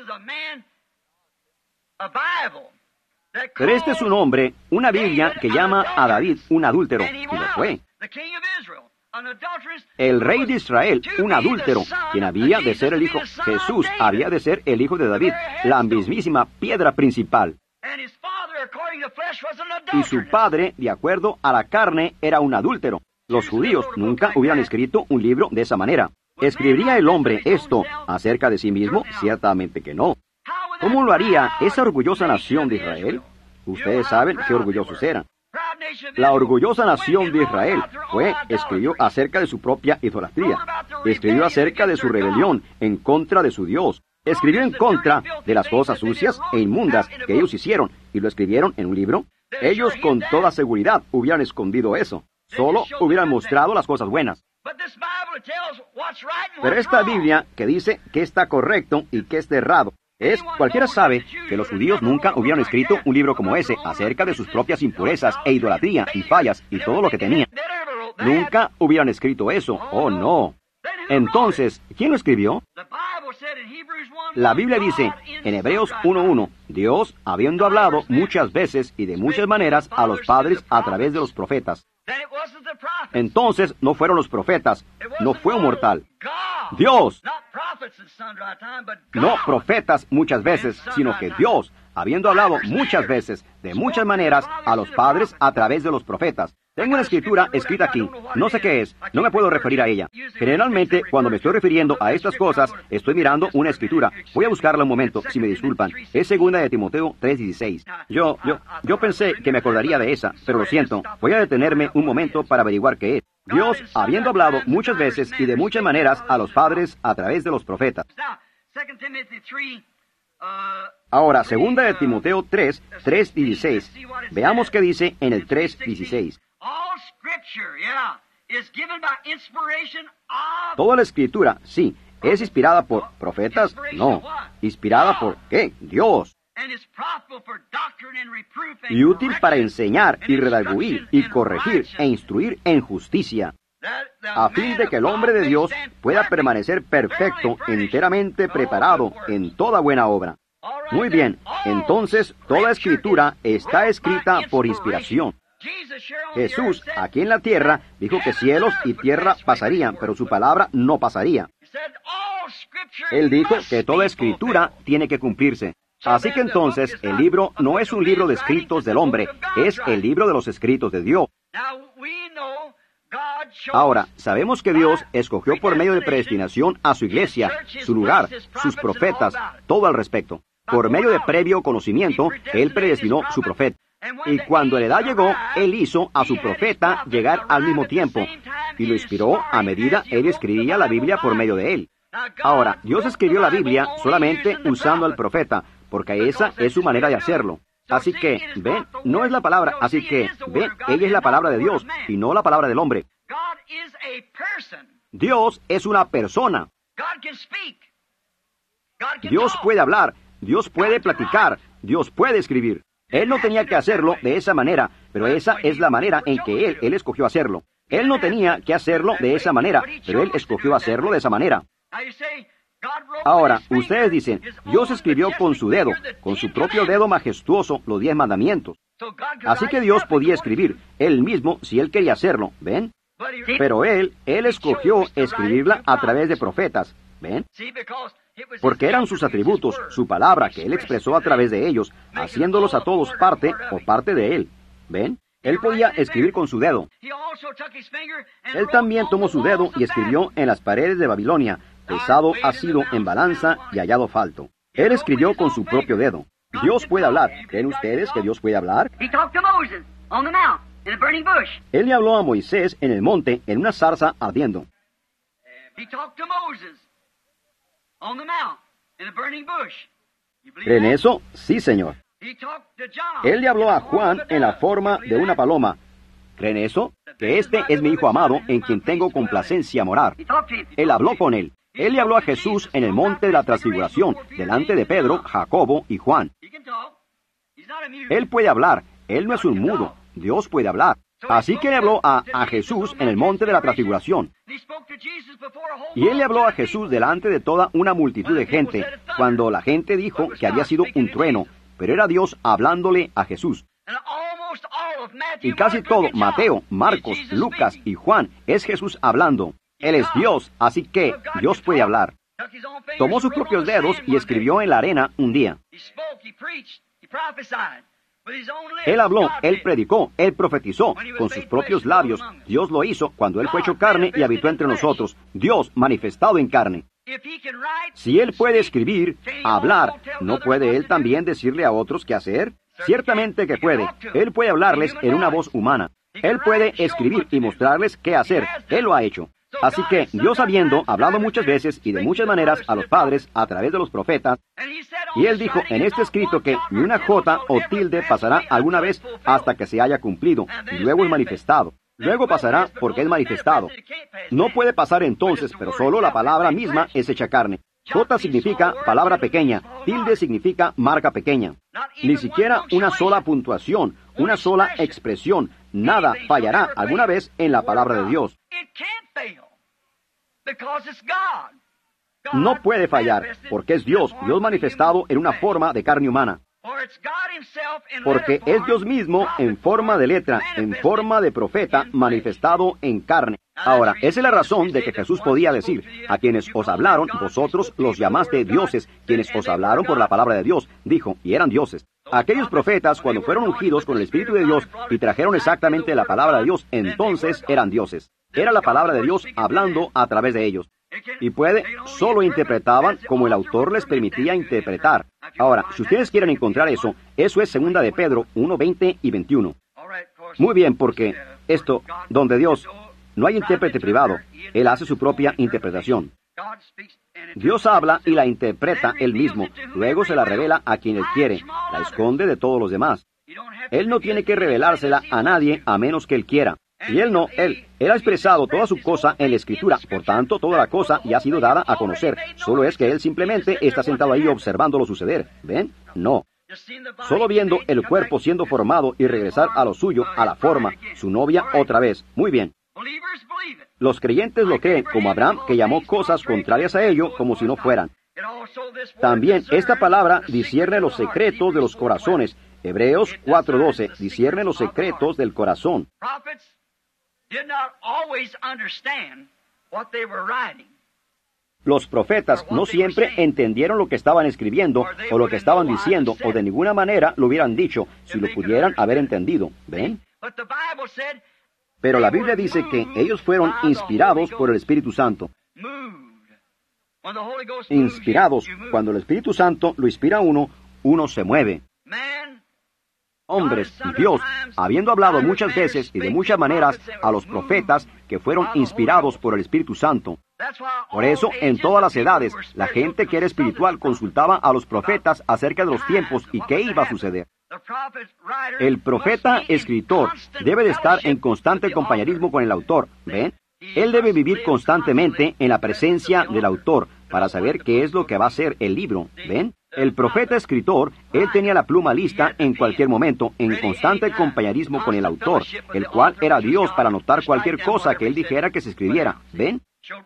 Pero este es un hombre, una Biblia que llama a David un adúltero, y lo fue. El rey de Israel, un adúltero, quien había de ser el hijo, Jesús había de ser el hijo de David, la mismísima piedra principal. Y su padre, de acuerdo a la carne, era un adúltero. Los judíos nunca hubieran escrito un libro de esa manera. ¿Escribiría el hombre esto acerca de sí mismo? Ciertamente que no. ¿Cómo lo haría esa orgullosa nación de Israel? Ustedes saben qué orgullosos eran. La orgullosa nación de Israel escribió acerca de su propia idolatría. Escribió acerca de su rebelión en contra de su Dios. Escribió en contra de las cosas sucias e inmundas que ellos hicieron, y lo escribieron en un libro. Ellos con toda seguridad hubieran escondido eso. Solo hubieran mostrado las cosas buenas. Pero esta Biblia que dice que está correcto y que está errado, cualquiera sabe que los judíos nunca hubieran escrito un libro como ese acerca de sus propias impurezas e idolatría y fallas y todo lo que tenían. Nunca hubieran escrito eso. Oh, no. Entonces, ¿quién lo escribió? La Biblia dice en Hebreos 1:1, Dios, habiendo hablado muchas veces y de muchas maneras a los padres a través de los profetas. Entonces, no fueron los profetas, no fue un mortal. Dios. No profetas muchas veces, sino que Dios, habiendo hablado muchas veces, de muchas maneras, a los padres a través de los profetas. Tengo una escritura escrita aquí. No sé qué es. No me puedo referir a ella. Generalmente, cuando me estoy refiriendo a estas cosas, estoy mirando una escritura. Voy a buscarla un momento, si me disculpan. Es 2 de Timoteo 3:16. Yo pensé que me acordaría de esa, pero lo siento. Voy a detenerme un momento para averiguar qué es. Dios, habiendo hablado muchas veces y de muchas maneras a los padres a través de los profetas. Ahora, 2 de Timoteo 3:16. Veamos qué dice en el 3:16. Toda la escritura, sí, es inspirada por profetas, no. ¿Inspirada por qué? Dios. Y útil para enseñar y redarguir y corregir e instruir en justicia, a fin de que el hombre de Dios pueda permanecer perfecto, enteramente preparado en toda buena obra. Muy bien, entonces toda escritura está escrita por inspiración. Jesús, aquí en la tierra, dijo que cielos y tierra pasarían, pero su palabra no pasaría. Él dijo que toda escritura tiene que cumplirse. Así que entonces, el libro no es un libro de escritos del hombre, es el libro de los escritos de Dios. Ahora, sabemos que Dios escogió por medio de predestinación a su iglesia, su lugar, sus profetas, todo al respecto. Por medio de previo conocimiento, Él predestinó su profeta. Y cuando la edad llegó, Él hizo a su profeta llegar al mismo tiempo, y lo inspiró a medida Él escribía la Biblia por medio de Él. Ahora, Dios escribió la Biblia solamente usando al profeta, porque esa es su manera de hacerlo. Así que, ven, no es la palabra, así que, ven, ella es la palabra de Dios, y no la palabra del hombre. Dios es una persona. Dios puede hablar, Dios puede platicar, Dios puede escribir. Él no tenía que hacerlo de esa manera, pero esa es la manera en que Él escogió hacerlo. Él no tenía que hacerlo de esa manera, pero Él escogió hacerlo de esa manera. Ahora, ustedes dicen, Dios escribió con su dedo, con su propio dedo majestuoso, los 10 mandamientos. Así que Dios podía escribir, Él mismo, si Él quería hacerlo, ¿ven? Pero Él escogió escribirla a través de profetas, ¿ven? Porque eran sus atributos, su palabra que Él expresó a través de ellos, haciéndolos a todos parte de Él, ¿ven? Él podía escribir con su dedo. Él también tomó su dedo y escribió en las paredes de Babilonia, pesado ha sido en balanza y hallado falto. Él escribió con su propio dedo. Dios puede hablar. ¿Creen ustedes que Dios puede hablar? in a burning bush. Él le habló a Moisés en el monte, en una zarza ardiendo. He talked to Moses on the mount in a burning bush. You believe ¿Creen that? eso? Sí, Señor. He talked to John. Él le habló a Juan en la forma de una paloma. ¿Creen eso? Que este es mi Hijo amado, en quien tengo complacencia morar. He talked to him. Él habló con él. Él le habló a Jesús en el monte de la transfiguración, delante de Pedro, Jacobo y Juan. He can talk. He's not a mute. Él puede hablar. Él no es un mudo. Dios puede hablar. Así que le habló a Jesús en el monte de la transfiguración. He spoke to Jesus before a whole Y él le habló a multitude of Jesús people. delante de toda una multitud de gente, cuando la gente dijo que había sido un trueno, pero era Dios hablándole a Jesús. And almost all of Matthew, Y casi Mark, todo, Luke, and John, Mateo, is Marcos, Jesus Lucas speaking. y Juan, es Jesús hablando. Él es Dios, así que Dios puede hablar. Took his own fingers Tomó and sus wrote propios on the dedos sand y one escribió day. en la arena un día. He spoke, he preached, he prophesied. With his own lips, Él habló, God él did. predicó, él profetizó con sus propios labios. Dios lo hizo cuando él fue hecho carne y habitó entre nosotros. Dios manifestado en carne. If he can write, Si él puede speak, escribir, can he hablar, also tell ¿no others puede what él to do? también decirle a otros qué hacer? Ciertamente que puede. Él puede hablarles en una voz humana. Él puede escribir y mostrarles qué hacer. Él lo ha hecho. Así que Dios, habiendo hablado muchas veces y de muchas maneras a los padres a través de los profetas, And he said y on él the dijo writing, en este not escrito one que jot ni or una tittle jota will o ever tilde pass pasará away alguna until vez it's fulfilled. hasta que se haya cumplido, y luego es manifestado. Luego pasará porque es manifestado. No puede pasar entonces, pero solo la palabra misma es hecha carne. Jota significa palabra pequeña, tilde significa marca pequeña. Ni siquiera una sola puntuación, una sola expresión, nada fallará alguna vez en la palabra de Dios. It can't fail. Because it's God. God No puede fallar, manifested porque es Dios, in the form Dios of manifestado en una human forma de carne humana. For it's God himself in Porque letter es form, Dios mismo en prophet forma de form, letra, en manifested forma de profeta, in flesh. manifestado en carne. Ahora, esa es la razón de que Jesús podía decir, a quienes os hablaron, vosotros los llamaste dioses, quienes os hablaron por la palabra de Dios, dijo, y eran dioses. Aquellos profetas, cuando fueron ungidos con el Espíritu de Dios y trajeron exactamente la palabra de Dios, entonces eran dioses. Era la palabra de Dios hablando a través de ellos. Y puede, solo interpretaban como el autor les permitía interpretar. Ahora, si ustedes quieren encontrar eso, eso es 2 de Pedro 1, 20 y 21. Muy bien, porque esto, donde Dios, no hay intérprete privado, Él hace su propia interpretación. Dios habla y la interpreta Él mismo, luego se la revela a quien Él quiere, la esconde de todos los demás. Él no tiene que revelársela a nadie a menos que Él quiera. Y Él no, Él ha expresado toda su cosa en la Escritura, por tanto, toda la cosa ya ha sido dada a conocer. Solo es que Él simplemente está sentado ahí observándolo suceder. ¿Ven? No. Solo viendo el cuerpo siendo formado y regresar a lo suyo, a la forma, su novia otra vez. Muy bien. Los creyentes lo creen, como Abraham, que llamó cosas contrarias a ello como si no fueran. También esta palabra discierne los secretos de los corazones. Hebreos 4:12, discierne los secretos del corazón. Los profetas no siempre entendieron lo que estaban escribiendo o lo que estaban diciendo, o de ninguna manera lo hubieran dicho si lo pudieran haber entendido. ¿Ven? Pero la Biblia dice que ellos fueron inspirados por el Espíritu Santo. Inspirados, cuando el Espíritu Santo lo inspira a uno, uno se mueve. Hombres y Dios, habiendo hablado muchas veces y de muchas maneras a los profetas que fueron inspirados por el Espíritu Santo. Por eso, en todas las edades, la gente que era espiritual consultaba a los profetas acerca de los tiempos y qué iba a suceder. El profeta escritor debe de estar en constante compañerismo con el autor, ¿ven? Él debe vivir constantemente en la presencia del autor para saber qué es lo que va a ser el libro, ¿ven? El profeta escritor, él tenía la pluma lista en cualquier momento, en constante compañerismo con el autor, el cual era Dios para anotar cualquier cosa que él dijera que se escribiera, ¿ven?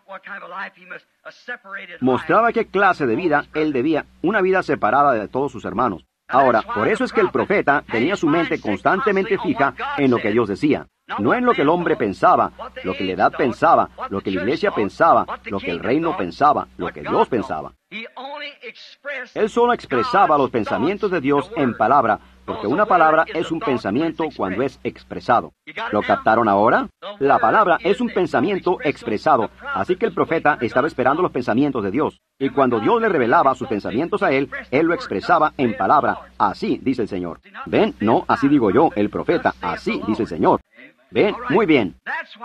Mostraba qué clase de vida él debía, una vida separada de todos sus hermanos. Ahora, por eso es que el profeta tenía su mente constantemente fija en lo que Dios decía, no en lo que el hombre pensaba, lo que la edad pensaba, lo que la iglesia pensaba, lo que el reino pensaba, lo que Dios pensaba. Él solo expresaba los pensamientos de Dios en palabra, porque una palabra es un pensamiento cuando es expresado. ¿Lo captaron ahora? La palabra es un pensamiento expresado, así que el profeta estaba esperando los pensamientos de Dios. Y cuando Dios le revelaba sus pensamientos a él lo expresaba en palabra. Así dice el Señor. ¿Ven? No, así digo yo, el profeta. Así dice el Señor. ¿Ven? Muy bien.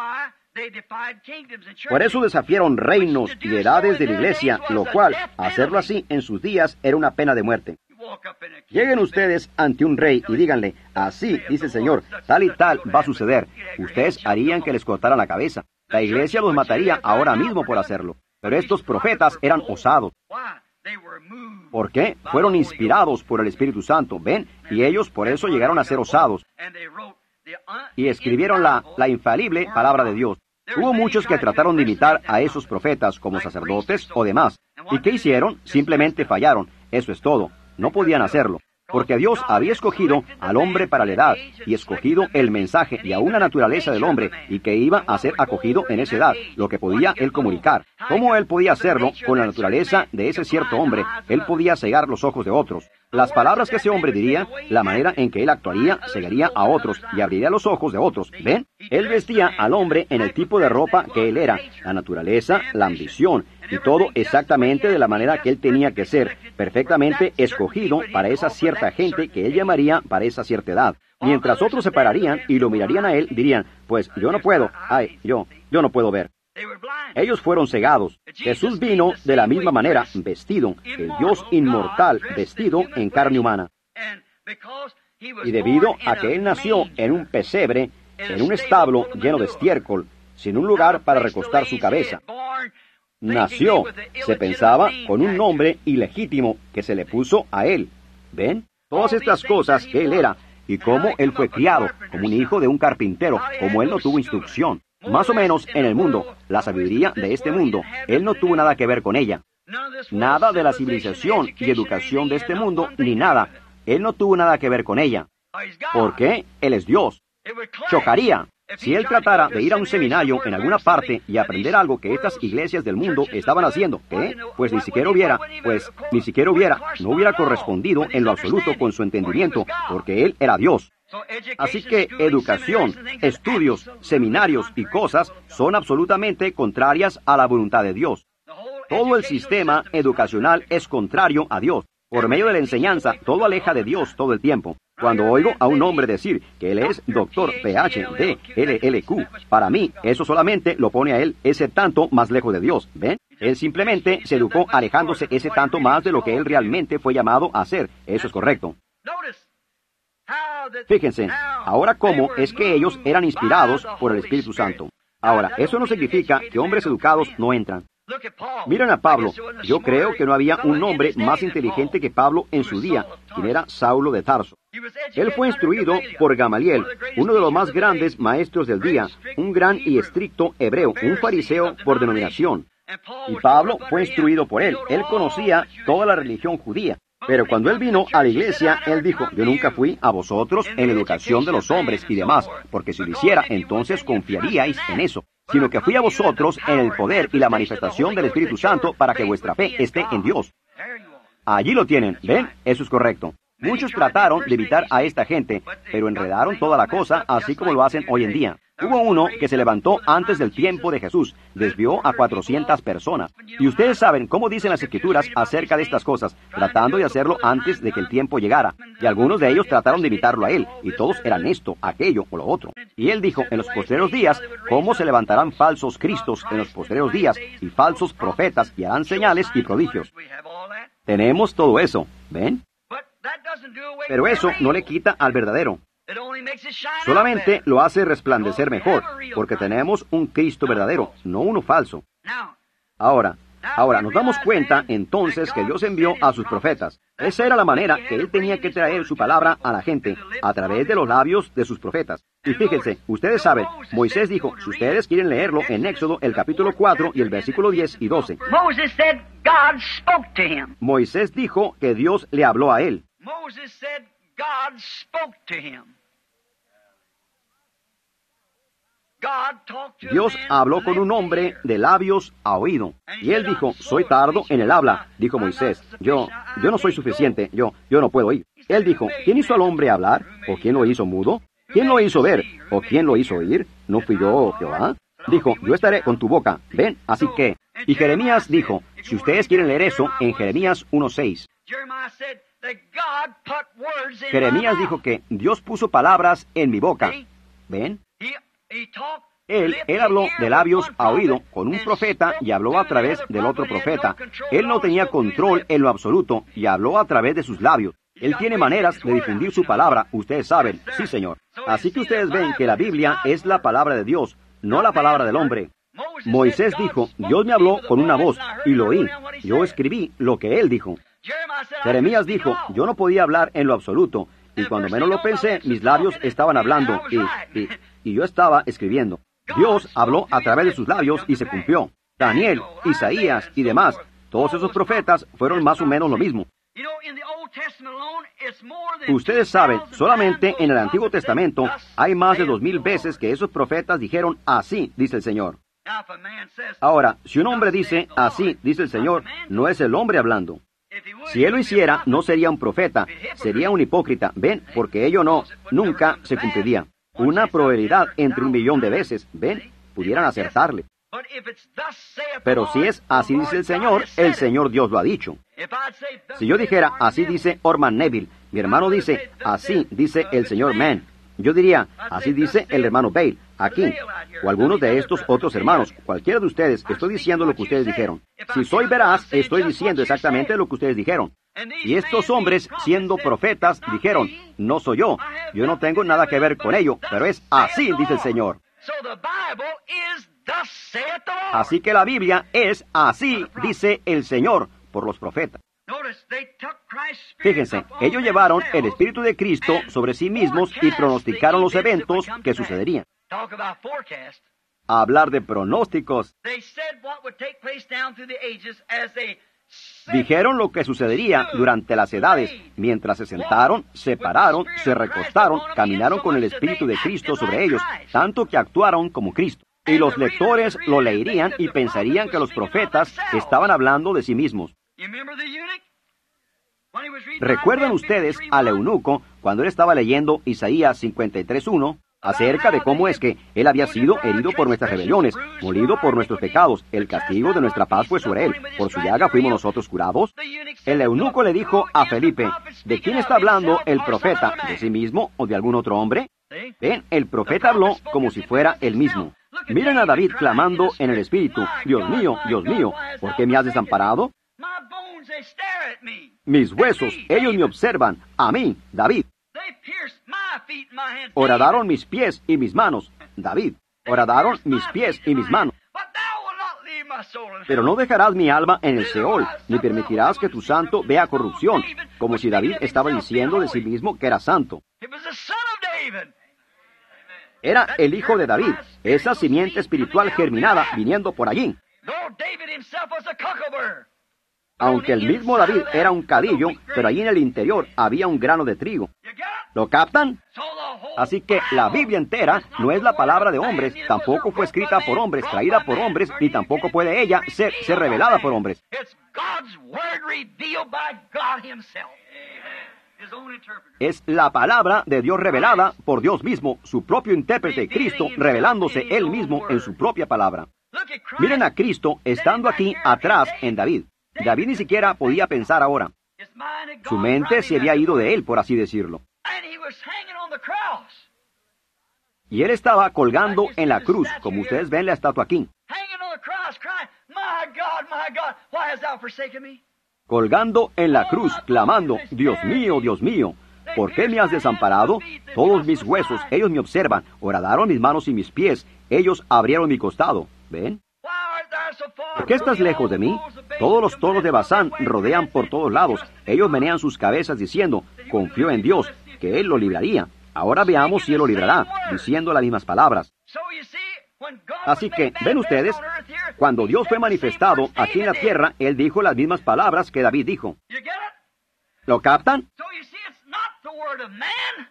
Por eso desafiaron reinos y edades de la iglesia, lo cual, hacerlo así en sus días, era una pena de muerte. Lleguen ustedes ante un rey y díganle, así dice el Señor, tal y tal va a suceder. Ustedes harían que les cortaran la cabeza. La iglesia los mataría ahora mismo por hacerlo. Pero estos profetas eran osados. ¿Por qué? Fueron inspirados por el Espíritu Santo, ¿ven? Y ellos por eso llegaron a ser osados. Y escribieron la infalible palabra de Dios. Hubo muchos que trataron de imitar a esos profetas como sacerdotes o demás. ¿Y qué hicieron? Simplemente fallaron. Eso es todo. No podían hacerlo. Porque Dios había escogido al hombre para la edad, y escogido el mensaje y aún la naturaleza del hombre, y que iba a ser acogido en esa edad, lo que podía él comunicar. ¿Cómo él podía hacerlo con la naturaleza de ese cierto hombre? Él podía cegar los ojos de otros. Las palabras que ese hombre diría, la manera en que él actuaría, cegaría a otros y abriría los ojos de otros. ¿Ven? Él vestía al hombre en el tipo de ropa que él era, la naturaleza, la ambición, y todo exactamente de la manera que él tenía que ser, perfectamente escogido para esa cierta gente que él llamaría para esa cierta edad. Mientras otros se pararían y lo mirarían a él, dirían, pues yo no puedo, yo no puedo ver. Ellos fueron cegados. Jesús vino de la misma manera, vestido, el Dios inmortal, vestido en carne humana. Y debido a que él nació en un pesebre, en un establo lleno de estiércol, sin un lugar para recostar su cabeza, nació, se pensaba, con un nombre ilegítimo que se le puso a él. ¿Ven? Todas estas cosas que él era, y cómo él fue criado, como un hijo de un carpintero, como él no tuvo instrucción. Más o menos en el mundo, la sabiduría de este mundo, él no tuvo nada que ver con ella. Nada de la civilización y educación de este mundo, ni nada. Él no tuvo nada que ver con ella. ¿Por qué? Él es Dios. Chocaría. Si él tratara de ir a un seminario en alguna parte y aprender algo que estas iglesias del mundo estaban haciendo, ¿qué? Pues ni siquiera hubiera, no hubiera correspondido en lo absoluto con su entendimiento, porque él era Dios. Así que educación, estudios, seminarios y cosas son absolutamente contrarias a la voluntad de Dios. Todo el sistema educacional es contrario a Dios. Por medio de la enseñanza, todo aleja de Dios todo el tiempo. Cuando oigo a un hombre decir que él es doctor PhD, LLQ, para mí, eso solamente lo pone a él ese tanto más lejos de Dios. ¿Ven? Él simplemente se educó alejándose ese tanto más de lo que él realmente fue llamado a hacer. Eso es correcto. Fíjense, ahora cómo es que ellos eran inspirados por el Espíritu Santo. Ahora, eso no significa que hombres educados no entran. Miren a Pablo. Yo creo que no había un hombre más inteligente que Pablo en su día, quien era Saulo de Tarso. Él fue instruido por Gamaliel, uno de los más grandes maestros del día, un gran y estricto hebreo, un fariseo por denominación. Y Pablo fue instruido por él. Él conocía toda la religión judía. Pero cuando él vino a la iglesia, él dijo, yo nunca fui a vosotros en la educación de los hombres y demás, porque si lo hiciera, entonces confiaríais en eso, sino que fui a vosotros en el poder y la manifestación del Espíritu Santo para que vuestra fe esté en Dios. Allí lo tienen, ¿ven? Eso es correcto. Muchos trataron de evitar a esta gente, pero enredaron toda la cosa, así como lo hacen hoy en día. Hubo uno que se levantó antes del tiempo de Jesús, desvió a 400 personas. Y ustedes saben cómo dicen las Escrituras acerca de estas cosas, tratando de hacerlo antes de que el tiempo llegara. Y algunos de ellos trataron de imitarlo a él, y todos eran esto, aquello o lo otro. Y él dijo, en los postreros días, ¿cómo se levantarán falsos cristos en los postreros días, y falsos profetas, y harán señales y prodigios? Tenemos todo eso, ¿ven? Pero eso no le quita al verdadero. Solamente lo hace resplandecer mejor, porque tenemos un Cristo verdadero, no uno falso. Ahora nos damos cuenta entonces que Dios envió a sus profetas. Esa era la manera que Él tenía que traer su palabra a la gente, a través de los labios de sus profetas. Y fíjense, ustedes saben, Moisés dijo, si ustedes quieren leerlo en Éxodo, el capítulo 4 y el versículo 10 y 12. Moisés dijo que Dios le habló a él. Dios habló con un hombre de labios a oído. Y él dijo, soy tardo en el habla, dijo Moisés. Yo no soy suficiente, yo no puedo oír. Él dijo, ¿quién hizo al hombre hablar? ¿O quién lo hizo mudo? ¿Quién lo hizo ver? ¿O quién lo hizo oír? ¿No fui yo, Jehová? Dijo, yo estaré con tu boca. Ven, así que... Y Jeremías dijo, si ustedes quieren leer eso, en Jeremías 1:6. Jeremías dijo que Dios puso palabras en mi boca. ¿Ven? Él habló de labios a oído con un profeta y habló a través del otro profeta. Él no tenía control en lo absoluto y habló a través de sus labios. Él tiene maneras de difundir su palabra, ustedes saben, sí señor. Así que ustedes ven que la Biblia es la palabra de Dios, no la palabra del hombre. Moisés dijo, Dios me habló con una voz y lo oí. Yo escribí lo que él dijo. Jeremías dijo, yo no podía hablar en lo absoluto, y cuando menos lo pensé, mis labios estaban hablando, y yo estaba escribiendo. Dios habló a través de sus labios y se cumplió. Daniel, Isaías y demás, todos esos profetas fueron más o menos lo mismo. Ustedes saben, solamente en el Antiguo Testamento hay más de 2000 veces que esos profetas dijeron, así dice el Señor. Ahora, si un hombre dice, así dice el Señor, no es el hombre hablando. Si él lo hiciera, no sería un profeta, sería un hipócrita, ven, porque ello nunca se cumpliría. Una probabilidad entre 1.000.000 de veces, ven, pudieran acertarle. Pero si es así dice el Señor Dios lo ha dicho. Si yo dijera, así dice Orman Neville, mi hermano dice, así dice el señor Mann, yo diría, así dice el hermano Bale, aquí, o algunos de estos otros hermanos, cualquiera de ustedes, estoy diciendo lo que ustedes dijeron. Si soy veraz, estoy diciendo exactamente lo que ustedes dijeron. Y estos hombres, siendo profetas, dijeron, no soy yo no tengo nada que ver con ello, pero es así dice el Señor. Así que la Biblia es así dice el Señor por los profetas. Fíjense, ellos llevaron el Espíritu de Cristo sobre sí mismos y pronosticaron los eventos que sucederían. Hablar de pronósticos. Dijeron lo que sucedería durante las edades, mientras se sentaron, se pararon, se recostaron, caminaron con el Espíritu de Cristo sobre ellos, tanto que actuaron como Cristo. Y los lectores lo leerían y pensarían que los profetas estaban hablando de sí mismos. ¿Recuerdan ustedes al eunuco cuando él estaba leyendo Isaías 53:1 acerca de cómo es que él había sido herido por nuestras rebeliones, molido por nuestros pecados, el castigo de nuestra paz fue sobre él, por su llaga fuimos nosotros curados? El eunuco le dijo a Felipe, ¿de quién está hablando el profeta? ¿De sí mismo o de algún otro hombre? Ven, el profeta habló como si fuera él mismo. Miren a David clamando en el Espíritu, Dios mío, ¿por qué me has desamparado? Mis huesos, ellos me observan, a mí, David. Horadaron mis pies y mis manos, David. Horadaron mis pies y mis manos. Pero no dejarás mi alma en el Seol, ni permitirás que tu santo vea corrupción, como si David estaba diciendo de sí mismo que era santo. Era el hijo de David, esa simiente espiritual germinada viniendo por allí. Aunque el mismo David era un cadillo, pero allí en el interior había un grano de trigo. ¿Lo captan? Así que la Biblia entera no es la palabra de hombres, tampoco fue escrita por hombres, traída por hombres, ni tampoco puede ella ser revelada por hombres. Es la palabra de Dios revelada por Dios mismo, su propio intérprete, Cristo, revelándose Él mismo en su propia palabra. Miren a Cristo estando aquí atrás en David. David ni siquiera podía pensar ahora. Su mente se había ido de él, por así decirlo. Y él estaba colgando en la cruz, como ustedes ven la estatua aquí. Colgando en la cruz, clamando, Dios mío, ¿por qué me has desamparado? Todos mis huesos, ellos me observan, horadaron mis manos y mis pies, ellos abrieron mi costado. ¿Ven? ¿Por qué estás lejos de mí? Todos los toros de Basán rodean por todos lados. Ellos menean sus cabezas diciendo, confío en Dios, que Él lo libraría. Ahora veamos si Él lo librará, diciendo las mismas palabras. Así que, ¿ven ustedes? Cuando Dios fue manifestado aquí en la tierra, Él dijo las mismas palabras que David dijo. ¿Lo captan?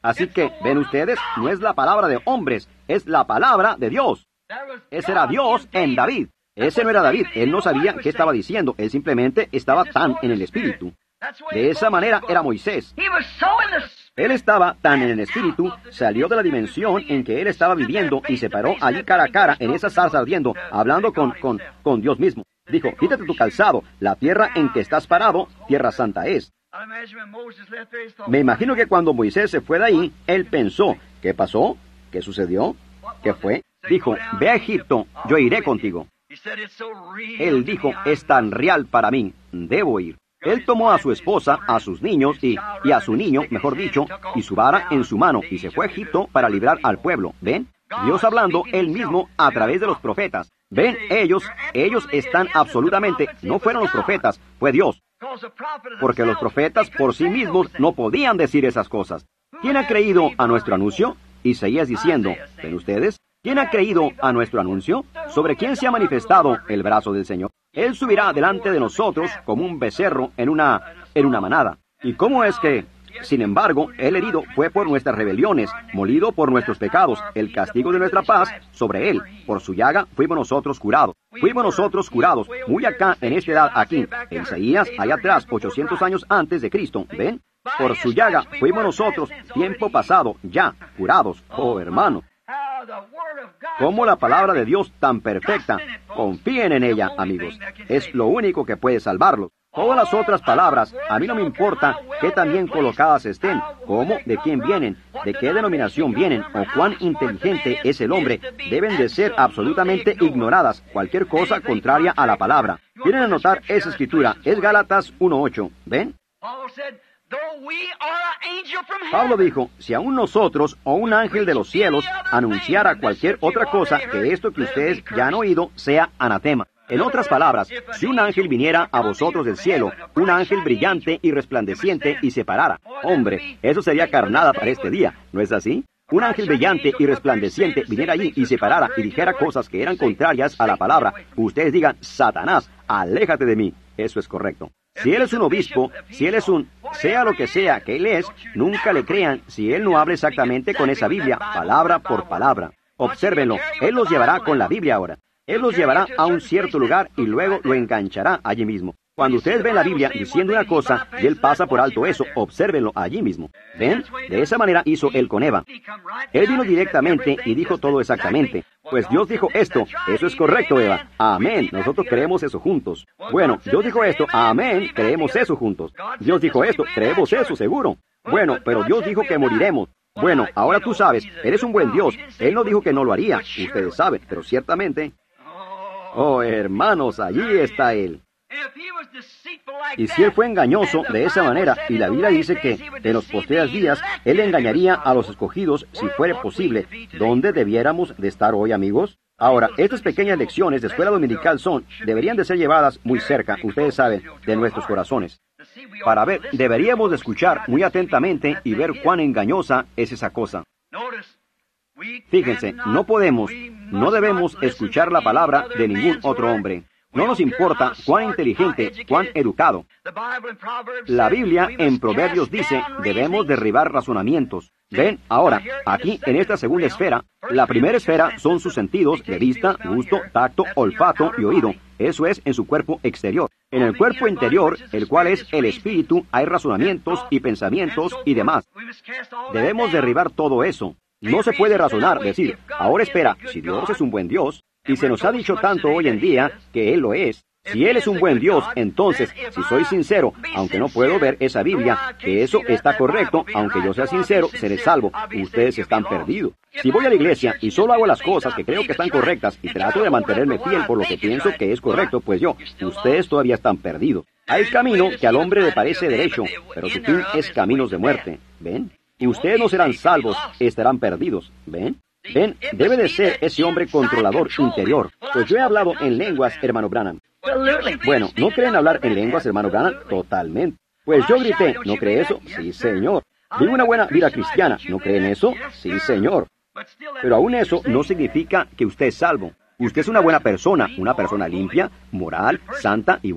Así que, ven ustedes, no es la palabra de hombres, es la palabra de Dios. Ese era Dios en David. Ese no era David, él no sabía qué estaba diciendo, él simplemente estaba tan en el Espíritu. De esa manera era Moisés. Él estaba tan en el Espíritu, salió de la dimensión en que él estaba viviendo y se paró allí cara a cara en esa zarza ardiendo, hablando con Dios mismo. Dijo, quítate tu calzado, la tierra en que estás parado, tierra santa es. Me imagino que cuando Moisés se fue de ahí, él pensó, ¿qué pasó? ¿Qué sucedió? ¿Qué fue? Dijo, ve a Egipto, yo iré contigo. Él dijo, es tan real para mí, debo ir. Él tomó a su esposa, a sus niños y a su niño, mejor dicho, y su vara en su mano, y se fue a Egipto para librar al pueblo. ¿Ven? Dios hablando él mismo a través de los profetas. ¿Ven? Ellos están absolutamente, no fueron los profetas, fue Dios. Porque los profetas por sí mismos no podían decir esas cosas. ¿Quién ha creído a nuestro anuncio? Isaías diciendo, ¿ven ustedes? ¿Quién ha creído a nuestro anuncio? ¿Sobre quién se ha manifestado el brazo del Señor? Él subirá delante de nosotros como un becerro en una manada. ¿Y cómo es que, sin embargo, el herido fue por nuestras rebeliones, molido por nuestros pecados, el castigo de nuestra paz sobre él? Por su llaga fuimos nosotros curados. Fuimos nosotros curados, muy acá en esta edad aquí. En Isaías, allá atrás, 800 años antes de Cristo. ¿Ven? Por su llaga fuimos nosotros, tiempo pasado, ya, curados. Oh, hermano. Como la palabra de Dios tan perfecta, confíen en ella, amigos. Es lo único que puede salvarlos. Todas las otras palabras, a mí no me importa qué tan bien colocadas estén, cómo, de quién vienen, de qué denominación vienen, o cuán inteligente es el hombre, deben de ser absolutamente ignoradas, cualquier cosa contraria a la palabra. ¿Quieren anotar esa escritura? Es Gálatas 1:8. ¿Ven? Pablo dijo, si aún nosotros o un ángel de los cielos anunciara cualquier otra cosa que esto que ustedes ya han oído, sea anatema. En otras palabras, si un ángel viniera a vosotros del cielo, un ángel brillante y resplandeciente, y se parara, hombre, eso sería carnada para este día, ¿no es así? Un ángel brillante y resplandeciente viniera allí y se parara y dijera cosas que eran contrarias a la palabra, ustedes digan, Satanás, aléjate de mí. Eso es correcto. Si él es un obispo, si él es sea lo que sea que él es, nunca le crean si él no habla exactamente con esa Biblia, palabra por palabra. Obsérvenlo, él los llevará con la Biblia ahora. Él los llevará a un cierto lugar y luego lo enganchará allí mismo. Cuando ustedes ven la Biblia diciendo una cosa y él pasa por alto eso, obsérvenlo allí mismo. ¿Ven? De esa manera hizo él con Eva. Él vino directamente y dijo todo exactamente. Pues Dios dijo esto, eso es correcto, Eva. Amén, nosotros creemos eso juntos. Bueno, Dios dijo esto, amén, creemos eso juntos. Dios dijo esto, creemos eso seguro. Bueno, pero Dios dijo que moriremos. Bueno, ahora tú sabes, eres un buen Dios. Él no dijo que no lo haría, ustedes saben, pero ciertamente... Oh, hermanos, allí está él. Y si él fue engañoso de esa manera, y la Biblia dice que en los posteriores días él engañaría a los escogidos si fuera posible, ¿dónde debiéramos de estar hoy, amigos? Ahora, estas pequeñas lecciones de escuela dominical deberían de ser llevadas muy cerca, ustedes saben, de nuestros corazones. Para ver, deberíamos de escuchar muy atentamente y ver cuán engañosa es esa cosa. Fíjense, no debemos escuchar la palabra de ningún otro hombre. No nos importa cuán inteligente, cuán educado. La Biblia en Proverbios dice, debemos derribar razonamientos. Ven, ahora, aquí en esta segunda esfera, la primera esfera son sus sentidos de vista, gusto, tacto, olfato y oído. Eso es en su cuerpo exterior. En el cuerpo interior, el cual es el espíritu, hay razonamientos y pensamientos y demás. Debemos derribar todo eso. No se puede razonar, decir, ahora espera, si Dios es un buen Dios, y se nos ha dicho tanto hoy en día que Él lo es. Si Él es un buen Dios, entonces, si soy sincero, aunque no puedo ver esa Biblia, que eso está correcto, aunque yo sea sincero, seré salvo. Ustedes están perdidos. Si voy a la iglesia y solo hago las cosas que creo que están correctas y trato de mantenerme fiel por lo que pienso que es correcto, pues ustedes todavía están perdidos. Hay camino que al hombre le parece derecho, pero su fin es caminos de muerte. ¿Ven? Y ustedes no serán salvos, estarán perdidos. ¿Ven? Ven, debe de ser ese hombre controlador interior. Pues yo he hablado en lenguas, hermano Branham. Bueno, ¿no creen hablar en lenguas, hermano Branham? Totalmente. Pues yo grité, ¿no cree eso? Sí, señor. Vivo una buena vida cristiana, ¿no creen eso? Sí, señor. Pero aún eso no significa que usted es salvo. Usted es una buena persona, una persona limpia, moral, santa y buena.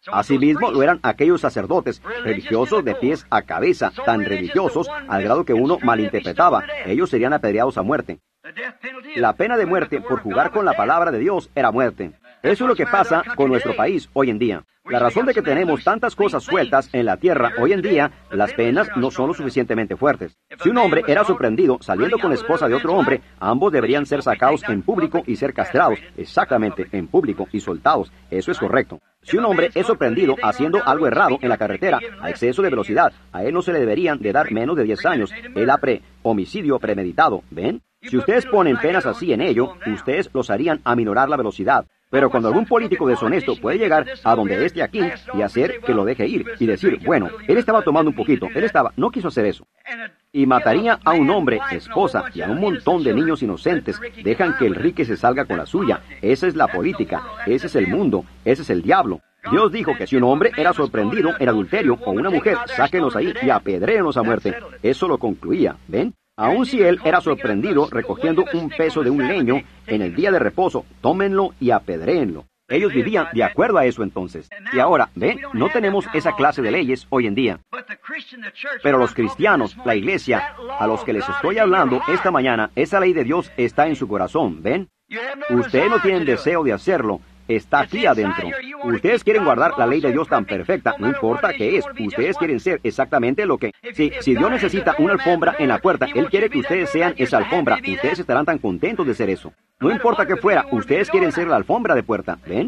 Asimismo lo eran aquellos sacerdotes religiosos de pies a cabeza, tan religiosos al grado que uno malinterpretaba. Ellos serían apedreados a muerte. La pena de muerte por jugar con la palabra de Dios era muerte. Eso es lo que pasa con nuestro país hoy en día. La razón de que tenemos tantas cosas sueltas en la tierra hoy en día, las penas no son lo suficientemente fuertes. Si un hombre era sorprendido saliendo con la esposa de otro hombre, ambos deberían ser sacados en público y ser castrados, exactamente, en público y soltados. Eso es correcto. Si un hombre es sorprendido haciendo algo errado en la carretera, a exceso de velocidad, a él no se le deberían de dar menos de 10 años. Él ha homicidio premeditado, ¿ven? Si ustedes ponen penas así en ello, ustedes los harían aminorar la velocidad. Pero cuando algún político deshonesto puede llegar a donde esté aquí y hacer que lo deje ir y decir, bueno, él estaba tomando un poquito, no quiso hacer eso. Y mataría a un hombre, esposa y a un montón de niños inocentes. Dejan que el rique se salga con la suya. Esa es la política, ese es el mundo, ese es el diablo. Dios dijo que si un hombre era sorprendido en adulterio o una mujer, sáquenlos ahí y apedréenlos a muerte. Eso lo concluía, ¿ven? Aun si él era sorprendido recogiendo un peso de un leño en el día de reposo, tómenlo y apedréenlo. Ellos vivían de acuerdo a eso entonces. Y ahora, ¿ven? No tenemos esa clase de leyes hoy en día. Pero los cristianos, la iglesia, a los que les estoy hablando esta mañana, esa ley de Dios está en su corazón, ¿ven? Ustedes no tienen deseo de hacerlo. Está aquí adentro. Ustedes quieren guardar la ley de Dios tan perfecta, no importa qué es. Ustedes quieren ser exactamente lo que... Si Dios necesita una alfombra en la puerta, Él quiere que ustedes sean esa alfombra. Ustedes estarán tan contentos de ser eso. No importa qué fuera, ustedes quieren ser la alfombra de puerta, ¿ven?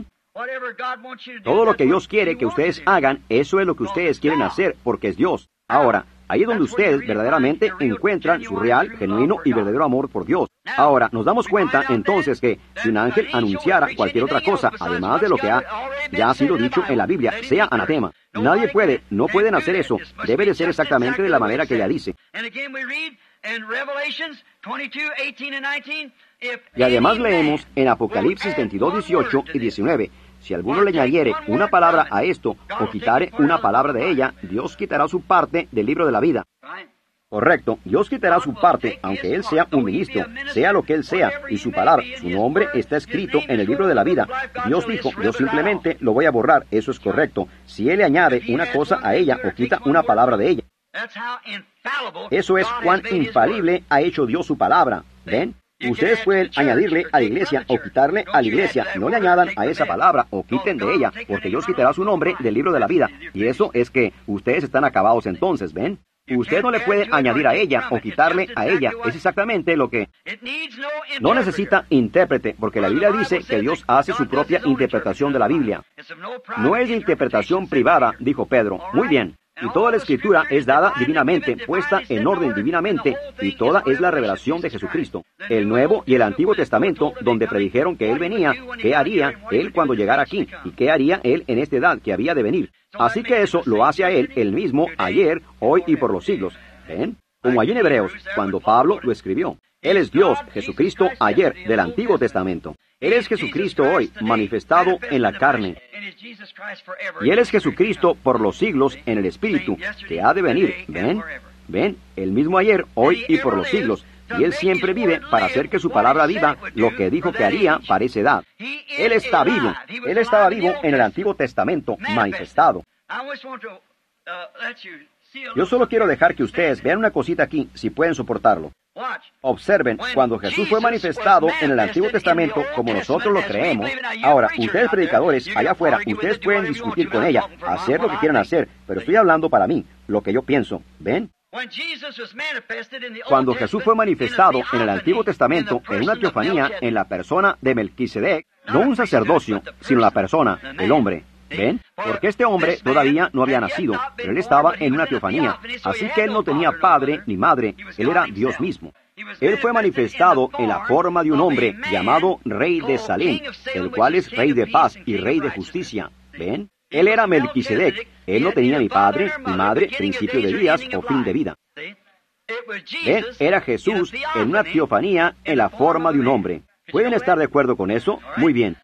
Todo lo que Dios quiere que ustedes hagan, eso es lo que ustedes quieren hacer, porque es Dios. Ahora, ahí es donde ustedes verdaderamente encuentran su real, genuino y verdadero amor por Dios. Ahora, nos damos cuenta entonces que si un ángel anunciara cualquier otra cosa, además de lo que ya ha sido dicho en la Biblia, sea anatema. Nadie puede, no pueden hacer eso. Debe de ser exactamente de la manera que ella dice. Y además leemos en Apocalipsis 22, 18 y 19, si alguno le añadiere una palabra a esto, o quitare una palabra de ella, Dios quitará su parte del libro de la vida. Correcto, Dios quitará su parte, aunque él sea un ministro, sea lo que él sea, y su palabra, su nombre está escrito en el libro de la vida. Dios dijo, yo simplemente lo voy a borrar, eso es correcto. Si él le añade una cosa a ella, o quita una palabra de ella. Eso es cuán infalible ha hecho Dios su palabra, ¿ven? Ustedes pueden añadirle a la iglesia o quitarle a la iglesia. No le añadan a esa palabra o quiten de ella, porque Dios quitará su nombre del libro de la vida. Y eso es que ustedes están acabados entonces, ¿ven? Usted no le puede añadir a ella o quitarle a ella. Es exactamente lo que... No necesita intérprete, porque la Biblia dice que Dios hace su propia interpretación de la Biblia. No es de interpretación privada, dijo Pedro. Muy bien. Y toda la Escritura es dada divinamente, puesta en orden divinamente, y toda es la revelación de Jesucristo. El Nuevo y el Antiguo Testamento, donde predijeron que Él venía, qué haría Él cuando llegara aquí, y qué haría Él en esta edad que había de venir. Así que eso lo hace a Él el mismo ayer, hoy y por los siglos. ¿Ven? Como allí en Hebreos, cuando Pablo lo escribió. Él es Dios, Jesucristo ayer, del Antiguo Testamento. Él es Jesucristo hoy, manifestado en la carne. Y Él es Jesucristo por los siglos en el Espíritu, que ha de venir. ¿Ven? ¿Ven? El mismo ayer, hoy y por los siglos. Y Él siempre vive para hacer que su palabra viva lo que dijo que haría para esa edad. Él está vivo. Él estaba vivo en el Antiguo Testamento, manifestado. Yo solo quiero dejar que ustedes vean una cosita aquí, si pueden soportarlo. Observen, cuando Jesús fue manifestado en el Antiguo Testamento, como nosotros lo creemos, ahora, ustedes predicadores, allá afuera, ustedes pueden discutir con ella, hacer lo que quieran hacer, pero estoy hablando para mí, lo que yo pienso, ¿ven? Cuando Jesús fue manifestado en el Antiguo Testamento, en una teofanía, en la persona de Melquisedec, no un sacerdocio, sino la persona, el hombre, ¿ven? Porque este hombre todavía no había nacido, pero él estaba en una teofanía, así que él no tenía padre ni madre, él era Dios mismo. Él fue manifestado en la forma de un hombre llamado Rey de Salem, el cual es Rey de paz y Rey de justicia. ¿Ven? Él era Melquisedec, él no tenía ni padre ni madre, principio de días o fin de vida. ¿Ven? Era Jesús en una teofanía en la forma de un hombre. ¿Pueden estar de acuerdo con eso? Muy bien.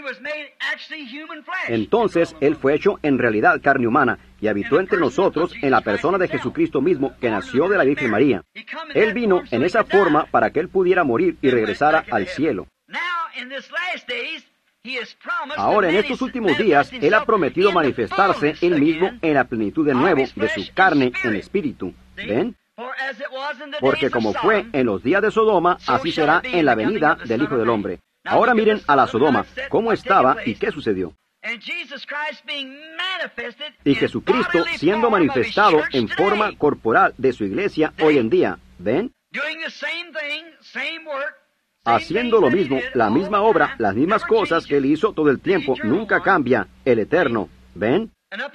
Entonces, Él fue hecho en realidad carne humana y habitó entre nosotros en la persona de Jesucristo mismo, que nació de la Virgen María. Él vino en esa forma para que Él pudiera morir y regresara al cielo. Ahora, en estos últimos días, Él ha prometido manifestarse Él mismo en la plenitud de nuevo de su carne en espíritu. ¿Ven? Porque como fue en los días de Sodoma, así será en la venida del Hijo del Hombre. Ahora miren a la Sodoma, cómo estaba y qué sucedió. Y Jesucristo siendo manifestado en forma corporal de su iglesia hoy en día. ¿Ven? Haciendo lo mismo, la misma obra, las mismas cosas que Él hizo todo el tiempo, nunca cambia, el Eterno. ¿Ven?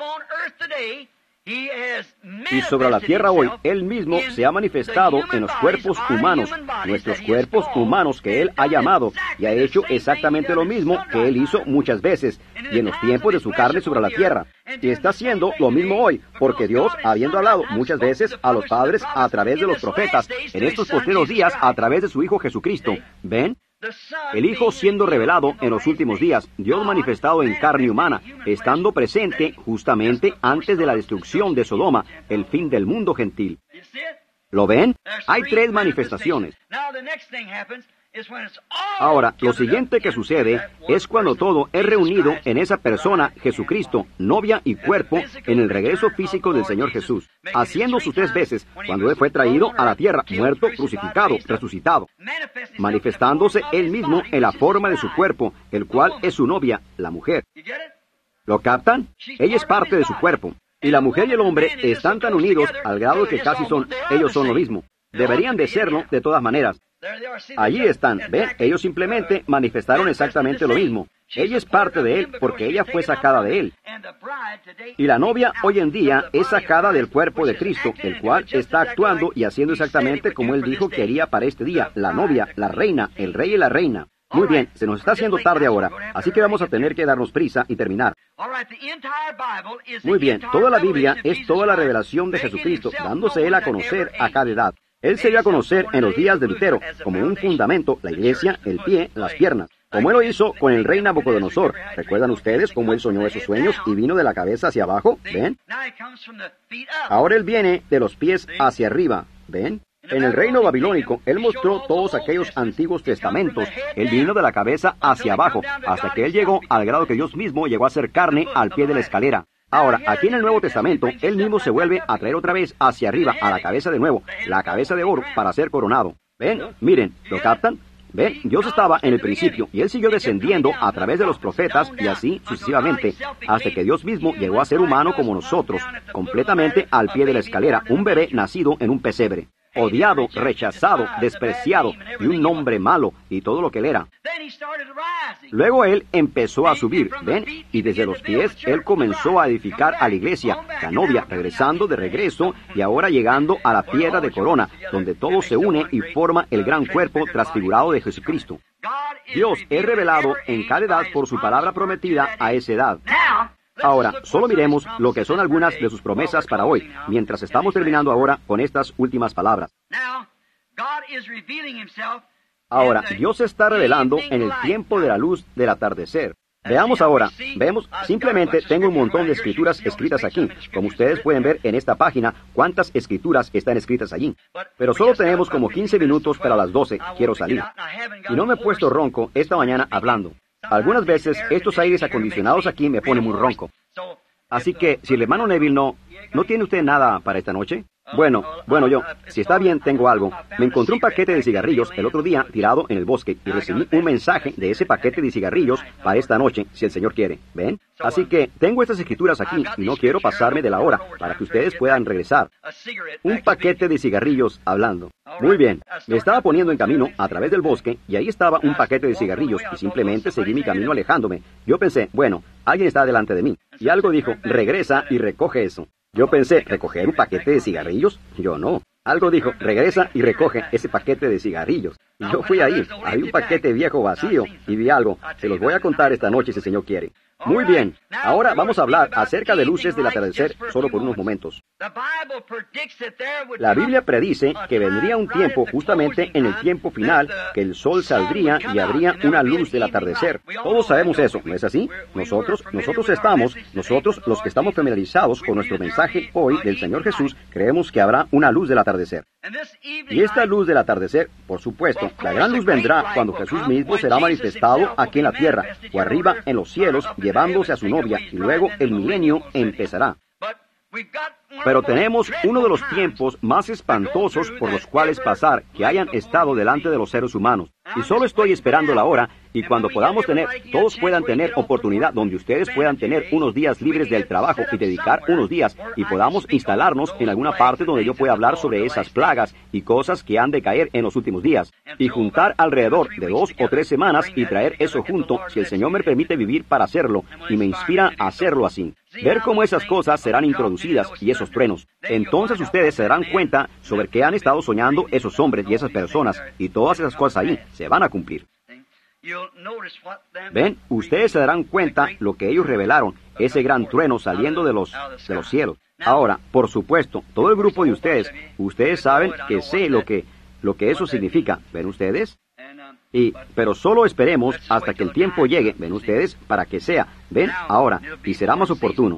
Y sobre la tierra hoy, Él mismo se ha manifestado en los cuerpos humanos, nuestros cuerpos humanos que Él ha llamado, y ha hecho exactamente lo mismo que Él hizo muchas veces, y en los tiempos de su carne sobre la tierra. Y está haciendo lo mismo hoy, porque Dios, habiendo hablado muchas veces a los padres a través de los profetas, en estos postreros días a través de su Hijo Jesucristo, ¿ven? El Hijo siendo revelado en los últimos días, Dios manifestado en carne humana, estando presente justamente antes de la destrucción de Sodoma, el fin del mundo gentil. ¿Lo ven? Hay tres manifestaciones. Ahora, lo siguiente que sucede es cuando todo es reunido en esa persona, Jesucristo, novia y cuerpo, en el regreso físico del Señor Jesús, haciendo sus tres veces, cuando Él fue traído a la tierra, muerto, crucificado, resucitado, manifestándose Él mismo en la forma de su cuerpo, el cual es su novia, la mujer. ¿Lo captan? Ella es parte de su cuerpo, y la mujer y el hombre están tan unidos al grado que casi ellos son lo mismo. Deberían de serlo de todas maneras. Allí están, ¿ven? Ellos simplemente manifestaron exactamente lo mismo. Ella es parte de Él porque ella fue sacada de Él. Y la novia hoy en día es sacada del cuerpo de Cristo, el cual está actuando y haciendo exactamente como Él dijo que haría para este día. La novia, la reina, el rey y la reina. Muy bien, se nos está haciendo tarde ahora, así que vamos a tener que darnos prisa y terminar. Muy bien, toda la Biblia es toda la revelación de Jesucristo, dándose Él a conocer a cada edad. Él se dio a conocer en los días de Lutero, como un fundamento, la iglesia, el pie, las piernas. Como Él lo hizo con el rey Nabucodonosor. ¿Recuerdan ustedes cómo Él soñó esos sueños y vino de la cabeza hacia abajo? ¿Ven? Ahora Él viene de los pies hacia arriba. ¿Ven? En el reino babilónico, Él mostró todos aquellos antiguos testamentos. Él vino de la cabeza hacia abajo, hasta que Él llegó al grado que Dios mismo llegó a ser carne al pie de la escalera. Ahora, aquí en el Nuevo Testamento, Él mismo se vuelve a traer otra vez hacia arriba, a la cabeza de nuevo, la cabeza de oro, para ser coronado. ¿Ven? Miren, ¿lo captan? ¿Ven? Dios estaba en el principio, y Él siguió descendiendo a través de los profetas, y así sucesivamente, hasta que Dios mismo llegó a ser humano como nosotros, completamente al pie de la escalera, un bebé nacido en un pesebre. Odiado, rechazado, despreciado, y un nombre malo, y todo lo que Él era. Luego Él empezó a subir, ¿ven? Y desde los pies Él comenzó a edificar a la iglesia, la novia, regresando de regreso, y ahora llegando a la piedra de corona, donde todo se une y forma el gran cuerpo transfigurado de Jesucristo. Dios es revelado en cada edad por su palabra prometida a esa edad. Ahora, solo miremos lo que son algunas de sus promesas para hoy, mientras estamos terminando ahora con estas últimas palabras. Ahora, Dios se está revelando en el tiempo de la luz del atardecer. Veamos ahora, simplemente tengo un montón de escrituras escritas aquí. Como ustedes pueden ver en esta página, cuántas escrituras están escritas allí. Pero solo tenemos como 15 minutos para las 12, quiero salir. Y no me he puesto ronco esta mañana hablando. Algunas veces estos aires acondicionados aquí me ponen muy ronco. Así que, si el hermano Neville ¿no tiene usted nada para esta noche? Bueno, yo, si está bien, tengo algo. Me encontré un paquete de cigarrillos el otro día tirado en el bosque y recibí un mensaje de ese paquete de cigarrillos para esta noche, si el Señor quiere. ¿Ven? Así que tengo estas escrituras aquí y no quiero pasarme de la hora para que ustedes puedan regresar. Un paquete de cigarrillos hablando. Muy bien, me estaba poniendo en camino a través del bosque y ahí estaba un paquete de cigarrillos y simplemente seguí mi camino alejándome. Yo pensé, bueno, alguien está delante de mí. Y algo dijo, regresa y recoge eso. Yo pensé, ¿recoger un paquete de cigarrillos? Yo no. Algo dijo, regresa y recoge ese paquete de cigarrillos. Y yo fui ahí, había un paquete viejo vacío, y vi algo. Se los voy a contar esta noche si el Señor quiere. Muy bien, ahora vamos a hablar acerca de luces del atardecer solo por unos momentos. La Biblia predice que vendría un tiempo justamente en el tiempo final, que el sol saldría y habría una luz del atardecer. Todos sabemos eso, ¿no es así? Nosotros los que estamos familiarizados con nuestro mensaje hoy del Señor Jesús, creemos que habrá una luz del atardecer. Y esta luz del atardecer, por supuesto, la gran luz vendrá cuando Jesús mismo será manifestado aquí en la tierra, o arriba en los cielos, llevándose a su novia, y luego el milenio empezará. Pero tenemos uno de los tiempos más espantosos por los cuales pasar que hayan estado delante de los seres humanos. Y solo estoy esperando la hora, y cuando podamos tener, todos puedan tener oportunidad, donde ustedes puedan tener unos días libres del trabajo y dedicar unos días, y podamos instalarnos en alguna parte donde yo pueda hablar sobre esas plagas y cosas que han de caer en los últimos días, y juntar alrededor de 2 o 3 semanas y traer eso junto, si el Señor me permite vivir para hacerlo, y me inspira a hacerlo así. Ver cómo esas cosas serán introducidas y esos truenos. Entonces ustedes se darán cuenta sobre qué han estado soñando esos hombres y esas personas, y todas esas cosas ahí se van a cumplir. Ven, ustedes se darán cuenta lo que ellos revelaron, ese gran trueno saliendo de los cielos. Ahora, por supuesto, todo el grupo de ustedes saben que sé lo que eso significa. ¿Ven ustedes? Pero solo esperemos hasta que el tiempo llegue, ven ustedes, para que sea, ven, ahora, y será más oportuno.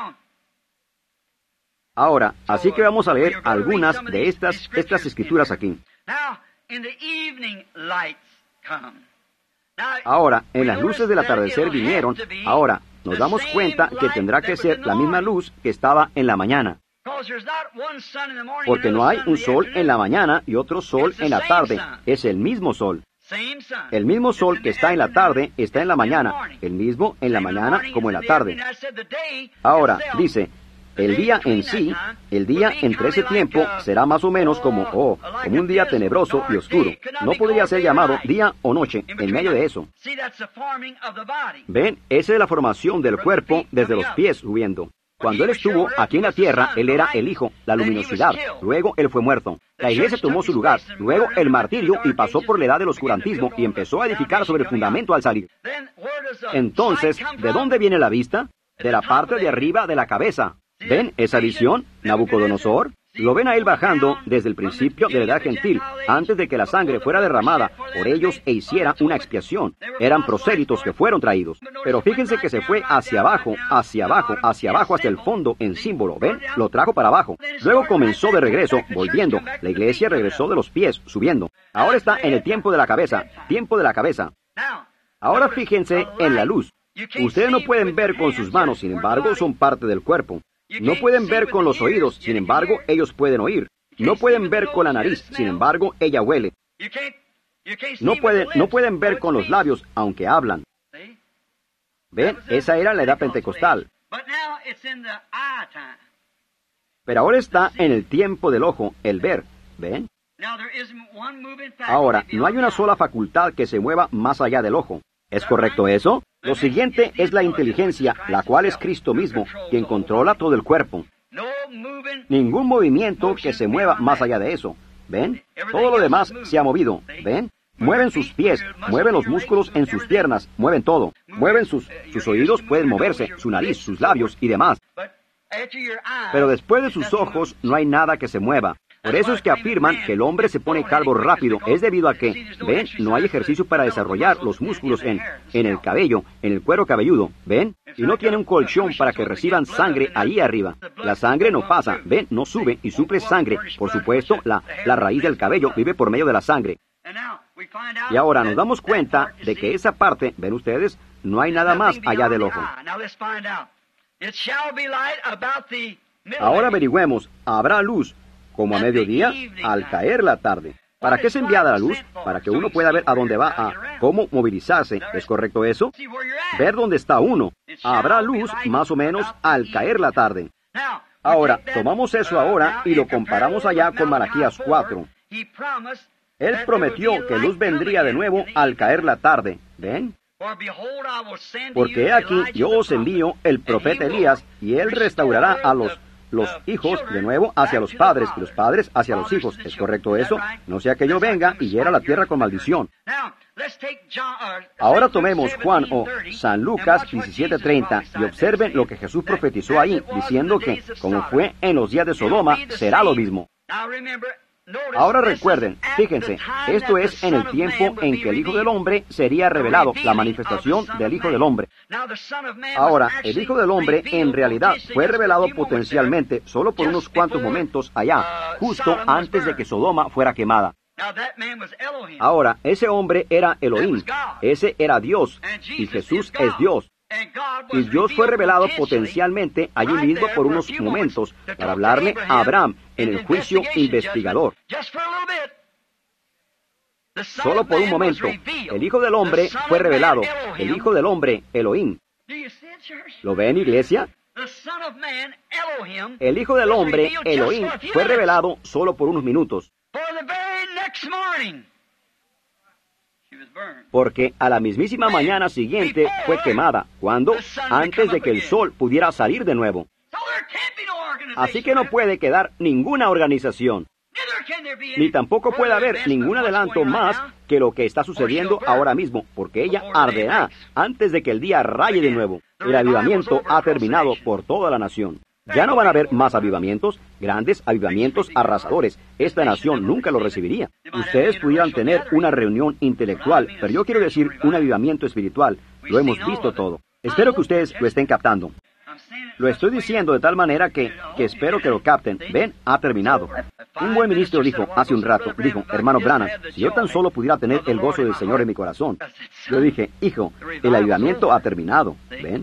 Ahora, así que vamos a leer algunas de estas escrituras aquí. Ahora, en las luces del atardecer vinieron, ahora, nos damos cuenta que tendrá que ser la misma luz que estaba en la mañana. Porque no hay un sol en la mañana y otro sol en la tarde, es el mismo sol. El mismo sol que está en la tarde está en la mañana, el mismo en la mañana como en la tarde. Ahora, dice, el día en sí, el día entre ese tiempo será más o menos como un día tenebroso y oscuro. No podría ser llamado día o noche en medio de eso. Ven, esa es la formación del cuerpo desde los pies subiendo. Cuando Él estuvo aquí en la tierra, Él era el Hijo, la luminosidad. Luego Él fue muerto. La iglesia tomó su lugar. Luego el martirio y pasó por la edad del oscurantismo y empezó a edificar sobre el fundamento al salir. Entonces, ¿de dónde viene la vista? De la parte de arriba de la cabeza. ¿Ven esa visión, Nabucodonosor? Lo ven a Él bajando desde el principio de la edad gentil, antes de que la sangre fuera derramada por ellos e hiciera una expiación. Eran prosélitos que fueron traídos. Pero fíjense que se fue hacia abajo, hacia abajo, hacia abajo hasta el fondo en símbolo. ¿Ven? Lo trajo para abajo. Luego comenzó de regreso, volviendo. La iglesia regresó de los pies, subiendo. Ahora está en el tiempo de la cabeza. Tiempo de la cabeza. Ahora fíjense en la luz. Ustedes no pueden ver con sus manos, sin embargo, son parte del cuerpo. No pueden ver con los oídos, sin embargo, ellos pueden oír. No pueden ver con la nariz, sin embargo, ella huele. No pueden ver con los labios, aunque hablan. ¿Ven? Esa era la edad pentecostal. Pero ahora está en el tiempo del ojo, el ver. ¿Ven? Ahora, no hay una sola facultad que se mueva más allá del ojo. ¿Es correcto eso? Lo siguiente es la inteligencia, la cual es Cristo mismo, quien controla todo el cuerpo. Ningún movimiento que se mueva más allá de eso. ¿Ven? Todo lo demás se ha movido. ¿Ven? Mueven sus pies, mueven los músculos en sus piernas, mueven todo. Mueven sus oídos, pueden moverse, su nariz, sus labios y demás. Pero después de sus ojos no hay nada que se mueva. Por eso es que afirman que el hombre se pone calvo rápido. Es debido a que, ¿ven? No hay ejercicio para desarrollar los músculos en el cabello, en el cuero cabelludo. ¿Ven? Y no tiene un colchón para que reciban sangre ahí arriba. La sangre no pasa, ¿ven? No sube y suple sangre. Por supuesto, la raíz del cabello vive por medio de la sangre. Y ahora nos damos cuenta de que esa parte, ¿ven ustedes? No hay nada más allá del ojo. Ahora averigüemos, ¿habrá luz como a mediodía, al caer la tarde? ¿Para qué es enviada la luz? Para que uno pueda ver a dónde va, cómo movilizarse. ¿Es correcto eso? Ver dónde está uno. Habrá luz más o menos al caer la tarde. Ahora, tomamos eso ahora y lo comparamos allá con Malaquías 4. Él prometió que luz vendría de nuevo al caer la tarde. ¿Ven? Porque he aquí, yo os envío el profeta Elías, y él restaurará a los hijos de nuevo hacia los padres, y los padres hacia los hijos. ¿Es correcto eso? No sea que yo venga y hiera la tierra con maldición. Ahora tomemos Juan o San Lucas 17:30 y observen lo que Jesús profetizó ahí, diciendo que, como fue en los días de Sodoma, será lo mismo. Ahora recuerden, fíjense, esto es en el tiempo en que el Hijo del Hombre sería revelado, la manifestación del Hijo del Hombre. Ahora, el Hijo del Hombre en realidad fue revelado potencialmente solo por unos cuantos momentos allá, justo antes de que Sodoma fuera quemada. Ahora, ese hombre era Elohim, ese era Dios, y Jesús es Dios. Y Dios fue revelado potencialmente allí mismo por unos momentos para hablarle a Abraham en el juicio investigador. Solo por un momento, el Hijo del Hombre fue revelado, el Hijo del Hombre, Elohim. ¿Lo ven, iglesia? El Hijo del Hombre, Elohim, fue revelado solo por unos minutos. Porque a la mismísima mañana siguiente fue quemada. ¿Cuándo? Antes de que el sol pudiera salir de nuevo. Así que no puede quedar ninguna organización. Ni tampoco puede haber ningún adelanto más que lo que está sucediendo ahora mismo, porque ella arderá antes de que el día raye de nuevo. El avivamiento ha terminado por toda la nación. Ya no van a haber más avivamientos, grandes avivamientos arrasadores. Esta nación nunca lo recibiría. Ustedes pudieran tener una reunión intelectual, pero yo quiero decir un avivamiento espiritual. Lo hemos visto todo. Espero que ustedes lo estén captando. Lo estoy diciendo de tal manera que espero que lo capten. Ven, ha terminado. Un buen ministro dijo hace un rato, dijo, hermano Branham, si yo tan solo pudiera tener el gozo del Señor en mi corazón. Yo dije, hijo, el avivamiento ha terminado. ¿Ven?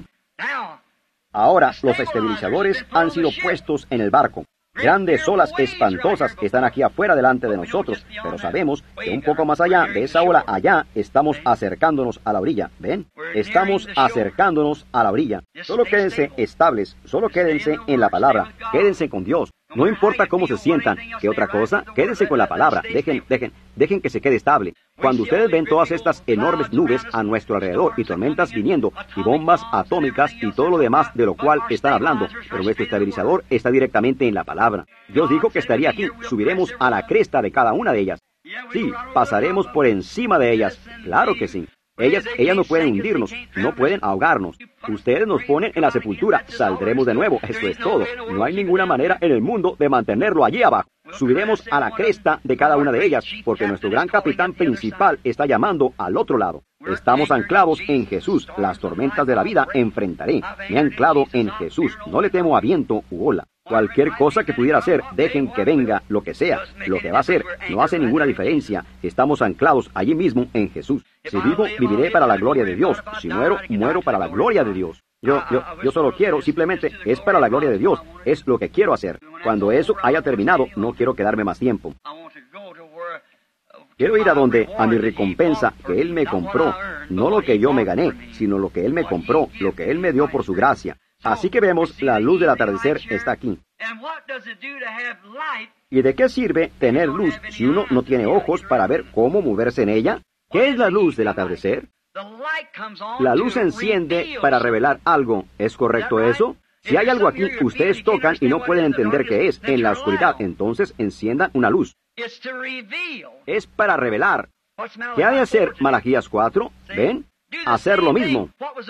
Ahora, los estabilizadores han sido puestos en el barco. Grandes olas espantosas están aquí afuera delante de nosotros, pero sabemos que un poco más allá de esa ola allá estamos acercándonos a la orilla. ¿Ven? Estamos acercándonos a la orilla. Solo quédense estables, solo quédense en la palabra, quédense con Dios. No importa cómo se sientan. ¿Qué otra cosa? Quédense con la palabra. Dejen que se quede estable. Cuando ustedes ven todas estas enormes nubes a nuestro alrededor y tormentas viniendo y bombas atómicas y todo lo demás de lo cual están hablando, pero nuestro estabilizador está directamente en la palabra. Dios dijo que estaría aquí. Subiremos a la cresta de cada una de ellas. Sí, pasaremos por encima de ellas. Claro que sí. Ellas no pueden hundirnos, no pueden ahogarnos. Ustedes nos ponen en la sepultura, saldremos de nuevo, eso es todo. No hay ninguna manera en el mundo de mantenerlo allí abajo. Subiremos a la cresta de cada una de ellas, porque nuestro gran capitán principal está llamando al otro lado. Estamos anclados en Jesús. Las tormentas de la vida enfrentaré. Me he anclado en Jesús. No le temo a viento u ola. Cualquier cosa que pudiera hacer, dejen que venga, lo que sea. Lo que va a ser, no hace ninguna diferencia. Estamos anclados allí mismo en Jesús. Si vivo, viviré para la gloria de Dios. Si muero, muero para la gloria de Dios. Yo solo quiero, simplemente, es para la gloria de Dios. Es lo que quiero hacer. Cuando eso haya terminado, no quiero quedarme más tiempo. Quiero ir a mi recompensa que Él me compró. No lo que yo me gané, sino lo que Él me compró, lo que Él me dio por su gracia. Así que vemos, la luz del atardecer está aquí. ¿Y de qué sirve tener luz si uno no tiene ojos para ver cómo moverse en ella? ¿Qué es la luz del atardecer? La luz se enciende para revelar algo. ¿Es correcto eso? Si hay algo aquí, ustedes tocan y no pueden entender qué es. En la oscuridad, entonces enciendan una luz. Es para revelar. ¿Qué ha de hacer Malaquías 4? ¿Ven? Hacer lo mismo.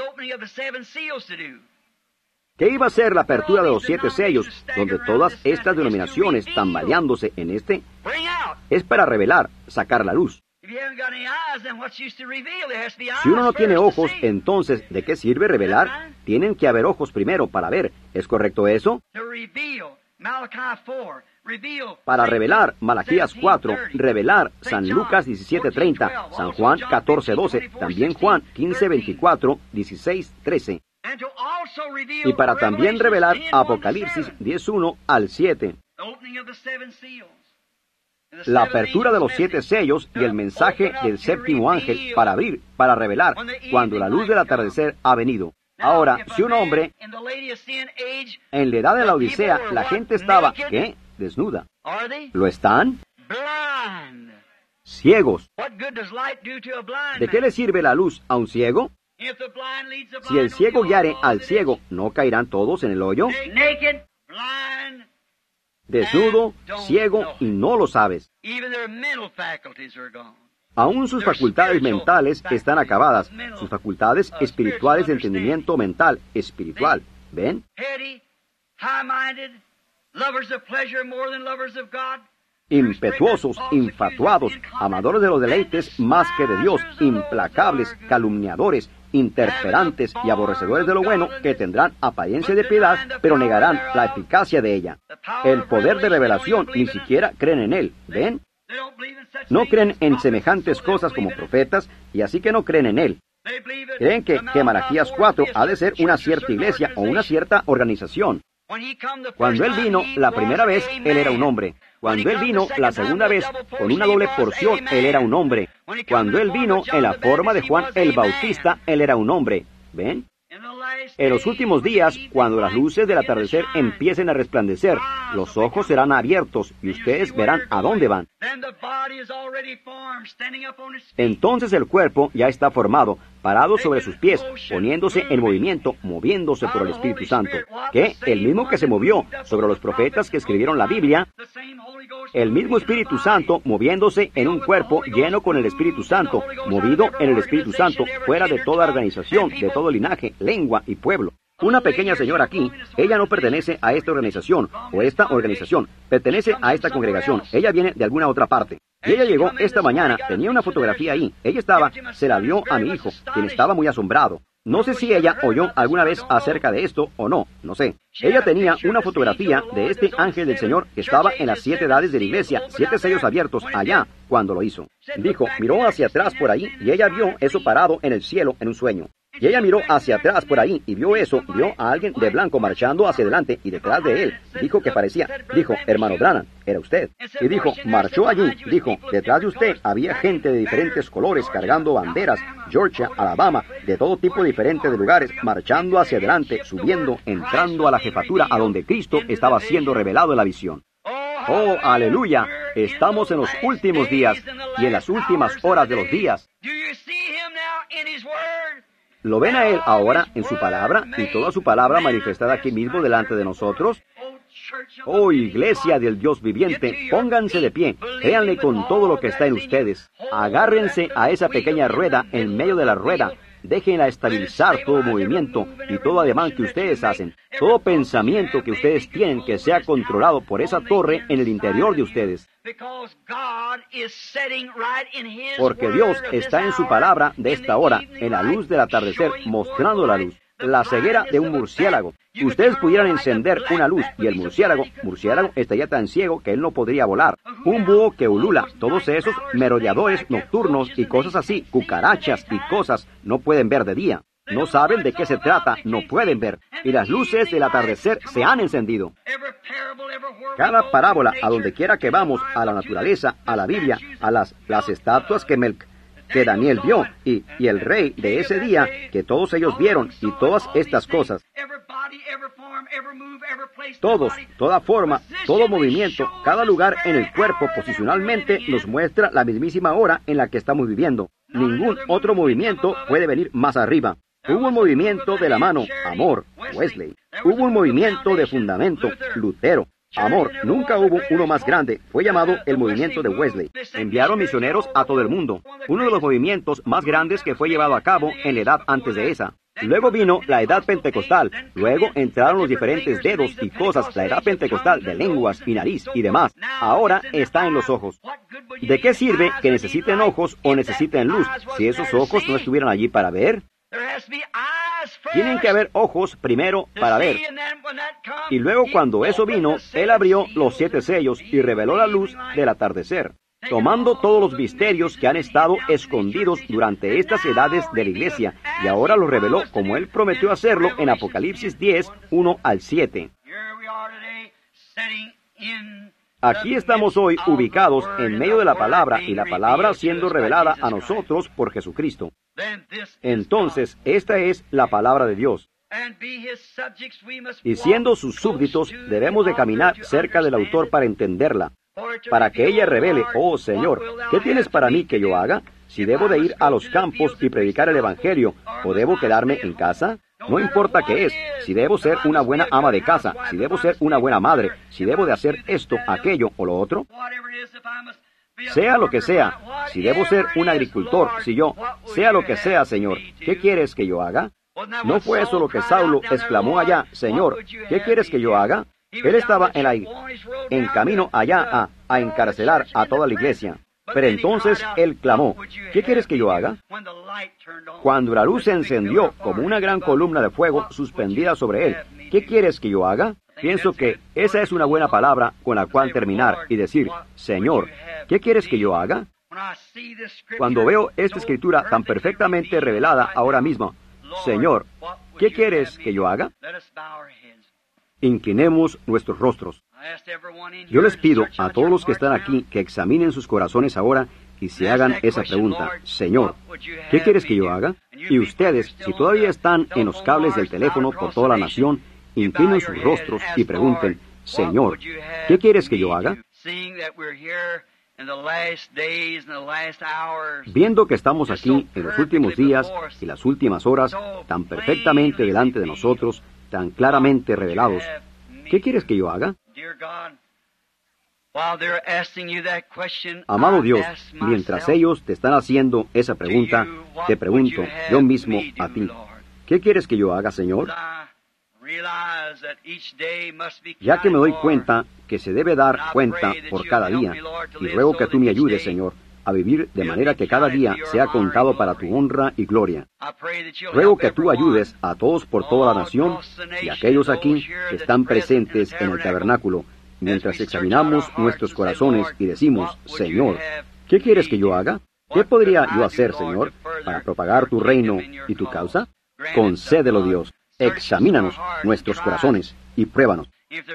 ¿Qué iba a ser la apertura de los 7 sellos, donde todas estas denominaciones tambaleándose en este? Es para revelar, sacar la luz. Si uno no tiene ojos, entonces, ¿de qué sirve revelar? Tienen que haber ojos primero para ver. ¿Es correcto eso? Para revelar, Malaquías 4, revelar, San Lucas 17:30, San Juan 14:12, también Juan 15:24, 16:13. Y para también revelar Apocalipsis 10:1 al 7. La apertura de los 7 sellos y el mensaje del séptimo ángel para abrir, para revelar, cuando la luz del atardecer ha venido. Ahora, si un hombre, en la edad de la Odisea, la gente estaba, ¿qué? Desnuda. ¿Lo están? Ciegos. ¿De qué le sirve la luz a un ciego? Si el ciego guiare al ciego, ¿no caerán todos en el hoyo? Desnudo, ciego y no lo sabes. Aún sus facultades mentales están acabadas, sus facultades espirituales de entendimiento mental, espiritual. ¿Ven? impetuosos, infatuados, amadores de los deleites más que de Dios, implacables, calumniadores, interperantes y aborrecedores de lo bueno, que tendrán apariencia de piedad, pero negarán la eficacia de ella. El poder de revelación, ni siquiera creen en él. ¿Ven? No creen en semejantes cosas como profetas, y así que no creen en él. Creen que Malaquías 4 ha de ser una cierta iglesia o una cierta organización. Cuando él vino la primera vez, él era un hombre. Cuando él vino la segunda vez con una doble porción, él era un hombre. Cuando él vino en la forma de Juan el Bautista, él era un hombre. ¿Ven? En los últimos días, cuando las luces del atardecer empiecen a resplandecer, los ojos serán abiertos y ustedes verán a dónde van. Entonces el cuerpo ya está formado, parado sobre sus pies, poniéndose en movimiento, moviéndose por el Espíritu Santo. ¿Qué? El mismo que se movió sobre los profetas que escribieron la Biblia, el mismo Espíritu Santo moviéndose en un cuerpo lleno con el Espíritu Santo, movido en el Espíritu Santo, fuera de toda organización, de todo linaje, lengua y pueblo. Una pequeña señora aquí, ella no pertenece a esta organización, o esta organización, pertenece a esta congregación, ella viene de alguna otra parte. Y ella llegó esta mañana, tenía una fotografía ahí, ella se la dio a mi hijo, quien estaba muy asombrado. No sé si ella oyó alguna vez acerca de esto o no, no sé. Ella tenía una fotografía de este ángel del Señor que estaba en las 7 edades de la iglesia, 7 sellos abiertos allá, cuando lo hizo. Dijo, miró hacia atrás por ahí y ella vio eso parado en el cielo en un sueño. Y ella miró hacia atrás por ahí y vio eso, vio a alguien de blanco marchando hacia adelante y detrás de él. Dijo que parecía, dijo, hermano Branham, era usted. Y dijo, marchó allí, dijo, detrás de usted había gente de diferentes colores cargando banderas, Georgia, Alabama, de todo tipo diferente de lugares, marchando hacia adelante, subiendo, entrando a la jefatura a donde Cristo estaba siendo revelado en la visión. Oh, aleluya, estamos en los últimos días y en las últimas horas de los días. ¿Lo ven a él ahora en su palabra y toda su palabra manifestada aquí mismo delante de nosotros? Oh, iglesia del Dios viviente, pónganse de pie, créanle con todo lo que está en ustedes. Agárrense a esa pequeña rueda en medio de la rueda. Déjenla estabilizar todo movimiento y todo ademán que ustedes hacen. Todo pensamiento que ustedes tienen que sea controlado por esa torre en el interior de ustedes. Porque Dios está en su palabra de esta hora, en la luz del atardecer, mostrando la luz. La ceguera de un murciélago. Ustedes pudieran encender una luz y el murciélago estaría tan ciego que él no podría volar. Un búho que ulula, todos esos merodeadores nocturnos y cosas así, cucarachas y cosas, no pueden ver de día. No saben de qué se trata, no pueden ver. Y las luces del atardecer se han encendido. Cada parábola, a donde quiera que vamos, a la naturaleza, a la Biblia, a las estatuas que Daniel vio, y el rey de ese día, que todos ellos vieron, y todas estas cosas. Todos, toda forma, todo movimiento, cada lugar en el cuerpo posicionalmente nos muestra la mismísima hora en la que estamos viviendo. Ningún otro movimiento puede venir más arriba. Hubo un movimiento de la mano, amor, Wesley. Hubo un movimiento de fundamento, Lutero. Amor, nunca hubo uno más grande. Fue llamado el movimiento de Wesley. Enviaron misioneros a todo el mundo. Uno de los movimientos más grandes que fue llevado a cabo en la edad antes de esa. Luego vino la edad pentecostal. Luego entraron los diferentes dedos y cosas, la edad pentecostal de lenguas y nariz y demás. Ahora está en los ojos. ¿De qué sirve que necesiten ojos o necesiten luz si esos ojos no estuvieran allí para ver? Tienen que haber ojos primero para ver. Y luego cuando eso vino, Él abrió los 7 sellos y reveló la luz del atardecer, tomando todos los misterios que han estado escondidos durante estas edades de la iglesia, y ahora los reveló como Él prometió hacerlo en Apocalipsis 10, 1 al 7. Aquí estamos hoy ubicados en medio de la palabra y la palabra siendo revelada a nosotros por Jesucristo. Entonces, esta es la palabra de Dios. Y siendo sus súbditos, debemos de caminar cerca del autor para entenderla, para que ella revele, oh Señor, ¿qué tienes para mí que yo haga? Si debo de ir a los campos y predicar el Evangelio, ¿o debo quedarme en casa? No importa qué es, si debo ser una buena ama de casa, si debo ser una buena madre, si debo de hacer esto, aquello o lo otro. Sea lo que sea, si debo ser un agricultor, sea lo que sea, Señor, ¿qué quieres que yo haga? ¿No fue eso lo que Saulo exclamó allá, Señor, ¿qué quieres que yo haga? Él estaba en camino allá a encarcelar a toda la iglesia. Pero entonces él clamó, ¿qué quieres que yo haga? Cuando la luz se encendió como una gran columna de fuego suspendida sobre él, ¿qué quieres que yo haga? Pienso que esa es una buena palabra con la cual terminar y decir, Señor, ¿qué quieres que yo haga? Cuando veo esta escritura tan perfectamente revelada ahora mismo, Señor, ¿qué quieres que yo haga? Inclinemos nuestros rostros. Yo les pido a todos los que están aquí que examinen sus corazones ahora y se hagan esa pregunta, Señor, ¿qué quieres que yo haga? Y ustedes, si todavía están en los cables del teléfono por toda la nación, inclinen sus rostros y pregunten, Señor, ¿qué quieres que yo haga? Viendo que estamos aquí en los últimos días y las últimas horas, tan perfectamente delante de nosotros, tan claramente revelados, ¿qué quieres que yo haga? Amado Dios, mientras ellos te están haciendo esa pregunta, te pregunto yo mismo a ti, ¿qué quieres que yo haga, Señor? Ya que me doy cuenta que se debe dar cuenta por cada día, y ruego que tú me ayudes, Señor, a vivir de manera que cada día sea contado para tu honra y gloria. Ruego que tú ayudes a todos por toda la nación y a aquellos aquí que están presentes en el tabernáculo, mientras examinamos nuestros corazones y decimos, Señor, ¿qué quieres que yo haga? ¿Qué podría yo hacer, Señor, para propagar tu reino y tu causa? Concédelo, Dios. Examínanos nuestros corazones y pruébanos.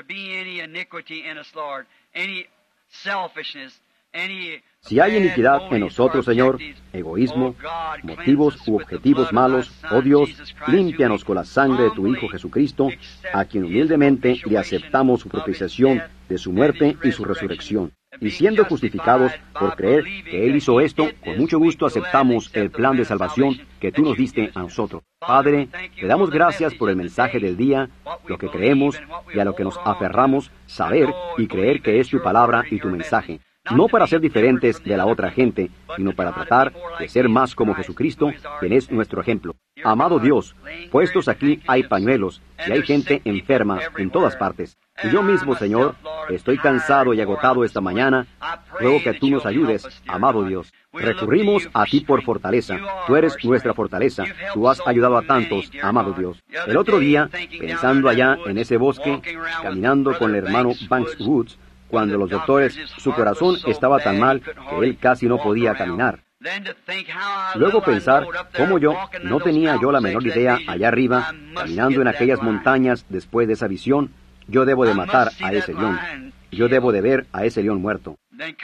Si hay iniquidad en nosotros, Señor, egoísmo, motivos u objetivos malos, oh Dios, límpianos con la sangre de tu Hijo Jesucristo, a quien humildemente le aceptamos su propiciación de su muerte y su resurrección. Y siendo justificados por creer que Él hizo esto, con mucho gusto aceptamos el plan de salvación que tú nos diste a nosotros. Padre, te damos gracias por el mensaje del día, lo que creemos y a lo que nos aferramos, saber y creer que es tu palabra y tu mensaje. No para ser diferentes de la otra gente, sino para tratar de ser más como Jesucristo, quien es nuestro ejemplo. Amado Dios, puestos aquí hay pañuelos y hay gente enferma en todas partes. Y yo mismo, Señor, estoy cansado y agotado esta mañana. Ruego que tú nos ayudes, amado Dios. Recurrimos a ti por fortaleza. Tú eres nuestra fortaleza. Tú has ayudado a tantos, amado Dios. El otro día, pensando allá en ese bosque, caminando con el hermano Banks Woods, cuando los doctores, su corazón estaba tan mal que él casi no podía caminar. Luego pensar cómo no tenía yo la menor idea allá arriba, caminando en aquellas montañas después de esa visión, yo debo de matar a ese león. Yo debo de ver a ese león muerto.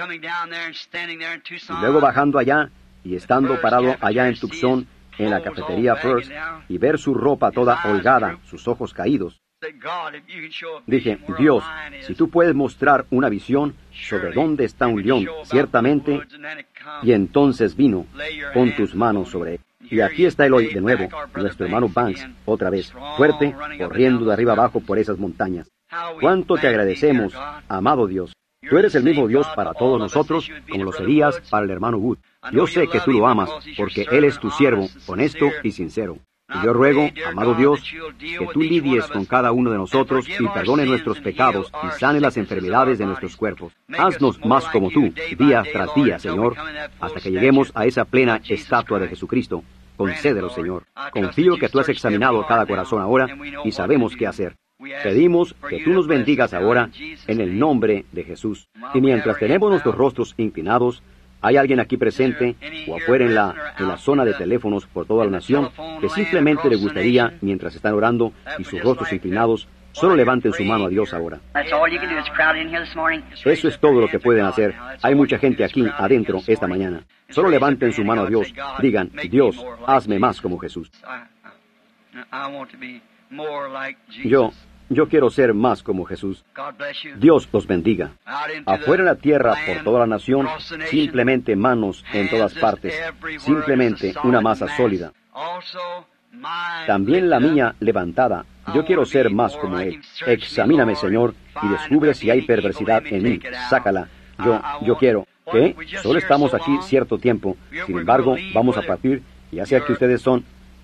Y luego bajando allá y estando parado allá en Tucson, en la cafetería First, y ver su ropa toda holgada, sus ojos caídos. Dije, Dios, si tú puedes mostrar una visión sobre dónde está un león, ciertamente, y entonces vino, pon tus manos sobre él. Y aquí está él hoy de nuevo, nuestro hermano Banks, otra vez, fuerte, corriendo de arriba abajo por esas montañas. ¿Cuánto te agradecemos, amado Dios? Tú eres el mismo Dios para todos nosotros, como lo serías para el hermano Wood. Yo sé que tú lo amas, porque él es tu siervo, honesto y sincero. Y yo ruego, amado Dios, que tú lidies con cada uno de nosotros y perdone nuestros pecados y sane las enfermedades de nuestros cuerpos. Haznos más como tú, día tras día, Señor, hasta que lleguemos a esa plena estatua de Jesucristo. Concédelo, Señor. Confío que tú has examinado cada corazón ahora y sabemos qué hacer. Pedimos que tú nos bendigas ahora en el nombre de Jesús. Y mientras tenemos nuestros rostros inclinados, ¿hay alguien aquí presente o afuera en la zona de teléfonos por toda la nación que simplemente le gustaría, mientras están orando y sus rostros inclinados, solo levanten su mano a Dios ahora? Eso es todo lo que pueden hacer. Hay mucha gente aquí adentro esta mañana. Solo levanten su mano a Dios. Digan, Dios, hazme más como Jesús. Yo quiero ser más como Jesús. Dios los bendiga. Afuera en la tierra, por toda la nación, simplemente manos en todas partes, simplemente una masa sólida. También la mía levantada. Yo quiero ser más como Él. Examíname, Señor, y descubre si hay perversidad en mí. Sácala. Yo quiero. ¿Qué? Solo estamos aquí cierto tiempo. Sin embargo, vamos a partir, ya sea que ustedes son...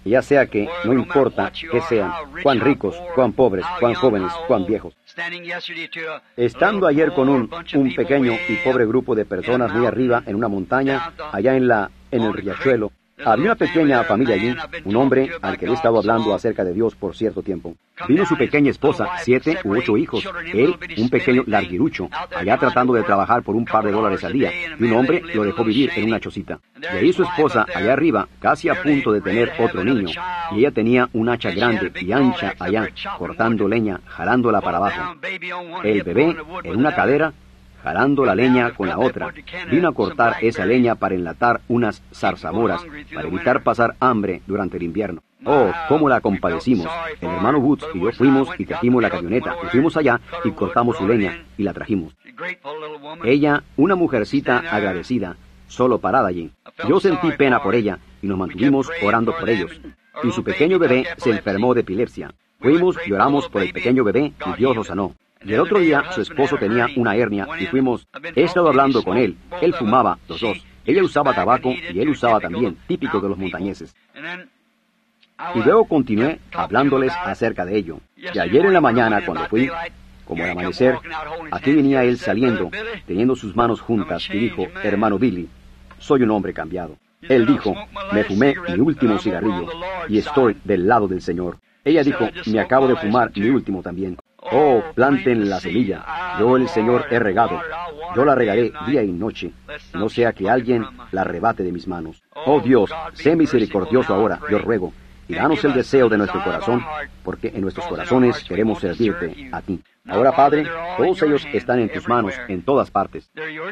ya sea que no importa que sean, cuán ricos, cuán pobres, cuán jóvenes, cuán viejos. Estando ayer con un pequeño y pobre grupo de personas muy arriba en una montaña, allá en el riachuelo, había una pequeña familia allí, un hombre al que le he estado hablando acerca de Dios por cierto tiempo. Vino su pequeña esposa, 7 u 8 hijos, él, un pequeño larguirucho, allá tratando de trabajar por un par de dólares al día, y un hombre lo dejó vivir en una chocita. Y ahí su esposa, allá arriba, casi a punto de tener otro niño, y ella tenía un hacha grande y ancha allá, cortando leña, jalándola para abajo. El bebé, en una cadera, jalando la leña con la otra, vino a cortar esa leña para enlatar unas zarzamoras, para evitar pasar hambre durante el invierno. Oh, cómo la compadecimos. El hermano Woods y yo fuimos y trajimos la camioneta, y fuimos allá y cortamos su leña y la trajimos. Ella, una mujercita agradecida, solo parada allí. Yo sentí pena por ella y nos mantuvimos orando por ellos. Y su pequeño bebé se enfermó de epilepsia. Fuimos y oramos por el pequeño bebé y Dios lo sanó. Y el otro día su esposo tenía una hernia y fuimos. He estado hablando con él. Él fumaba, los dos. Ella usaba tabaco y él usaba también, típico de los montañeses. Y luego continué hablándoles acerca de ello. Y ayer en la mañana, cuando fui, como al amanecer, aquí venía él saliendo, teniendo sus manos juntas, y dijo, hermano Billy, soy un hombre cambiado. Él dijo, me fumé mi último cigarrillo y estoy del lado del Señor. Ella dijo, me acabo de fumar mi último también. Oh, planten la semilla. Yo el Señor he regado. Yo la regaré día y noche. No sea que alguien la arrebate de mis manos. Oh Dios, sé misericordioso ahora, yo ruego. Y danos el deseo de nuestro corazón, porque en nuestros corazones queremos servirte a ti. Ahora, Padre, todos ellos están en tus manos en todas partes.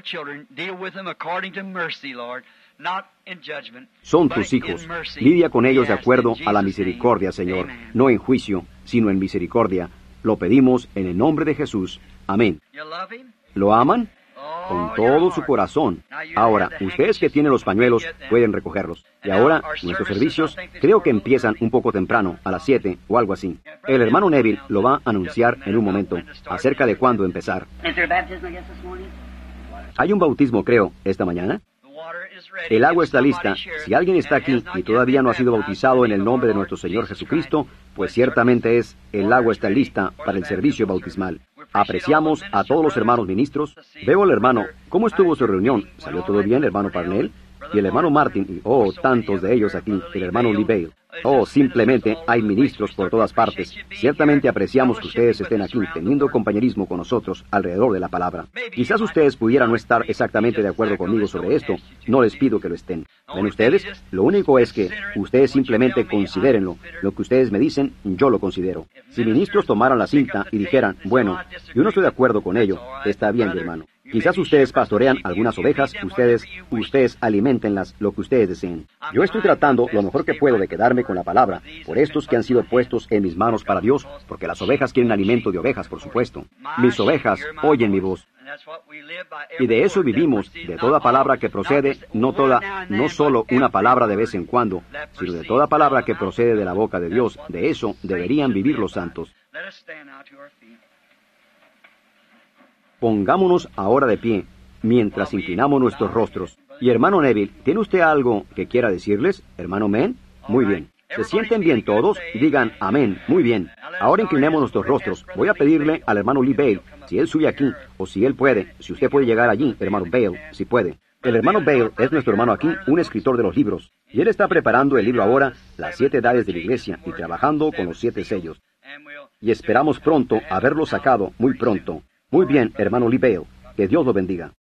Son tus hijos. Lidia con ellos de acuerdo a la misericordia, Señor, no en juicio, sino en misericordia. Lo pedimos en el nombre de Jesús. Amén. ¿Lo aman? Con todo su corazón. Ahora, ustedes que tienen los pañuelos pueden recogerlos. Y ahora, nuestros servicios creo que empiezan un poco temprano, a las 7 o algo así. El hermano Neville lo va a anunciar en un momento, acerca de cuándo empezar. ¿Hay un bautismo, creo, esta mañana? El agua está lista. Si alguien está aquí y todavía no ha sido bautizado en el nombre de nuestro Señor Jesucristo, pues ciertamente el agua está lista para el servicio bautismal. Apreciamos a todos los hermanos ministros. Veo al hermano. ¿Cómo estuvo su reunión? ¿Salió todo bien, hermano Parnell? Y el hermano Martin, y tantos de ellos aquí, el hermano Lee Bale. Simplemente hay ministros por todas partes. Ciertamente apreciamos que ustedes estén aquí, teniendo compañerismo con nosotros alrededor de la palabra. Quizás ustedes pudieran no estar exactamente de acuerdo conmigo sobre esto. No les pido que lo estén. ¿Ven ustedes? Lo único es que ustedes simplemente considérenlo. Lo que ustedes me dicen, yo lo considero. Si ministros tomaran la cinta y dijeran, bueno, yo no estoy de acuerdo con ello, está bien, mi hermano. Quizás ustedes pastorean algunas ovejas, ustedes aliméntenlas lo que ustedes deseen. Yo estoy tratando lo mejor que puedo de quedarme con la palabra, por estos que han sido puestos en mis manos para Dios, porque las ovejas quieren alimento de ovejas, por supuesto. Mis ovejas oyen mi voz. Y de eso vivimos, de toda palabra que procede, no solo una palabra de vez en cuando, sino de toda palabra que procede de la boca de Dios. De eso deberían vivir los santos. Pongámonos ahora de pie, mientras inclinamos nuestros rostros. Y hermano Neville, ¿tiene usted algo que quiera decirles, hermano Men? Muy bien. ¿Se sienten bien todos? Digan amén. Muy bien. Ahora inclinemos nuestros rostros. Voy a pedirle al hermano Lee Bale, si él sube aquí, o si él puede, si usted puede llegar allí, hermano Bale, si puede. El hermano Bale es nuestro hermano aquí, un escritor de los libros. Y él está preparando el libro ahora, Las 7 edades de la Iglesia, y trabajando con los 7 sellos. Y esperamos pronto haberlo sacado, muy pronto. Muy bien, hermano Lee Bale. Que Dios lo bendiga.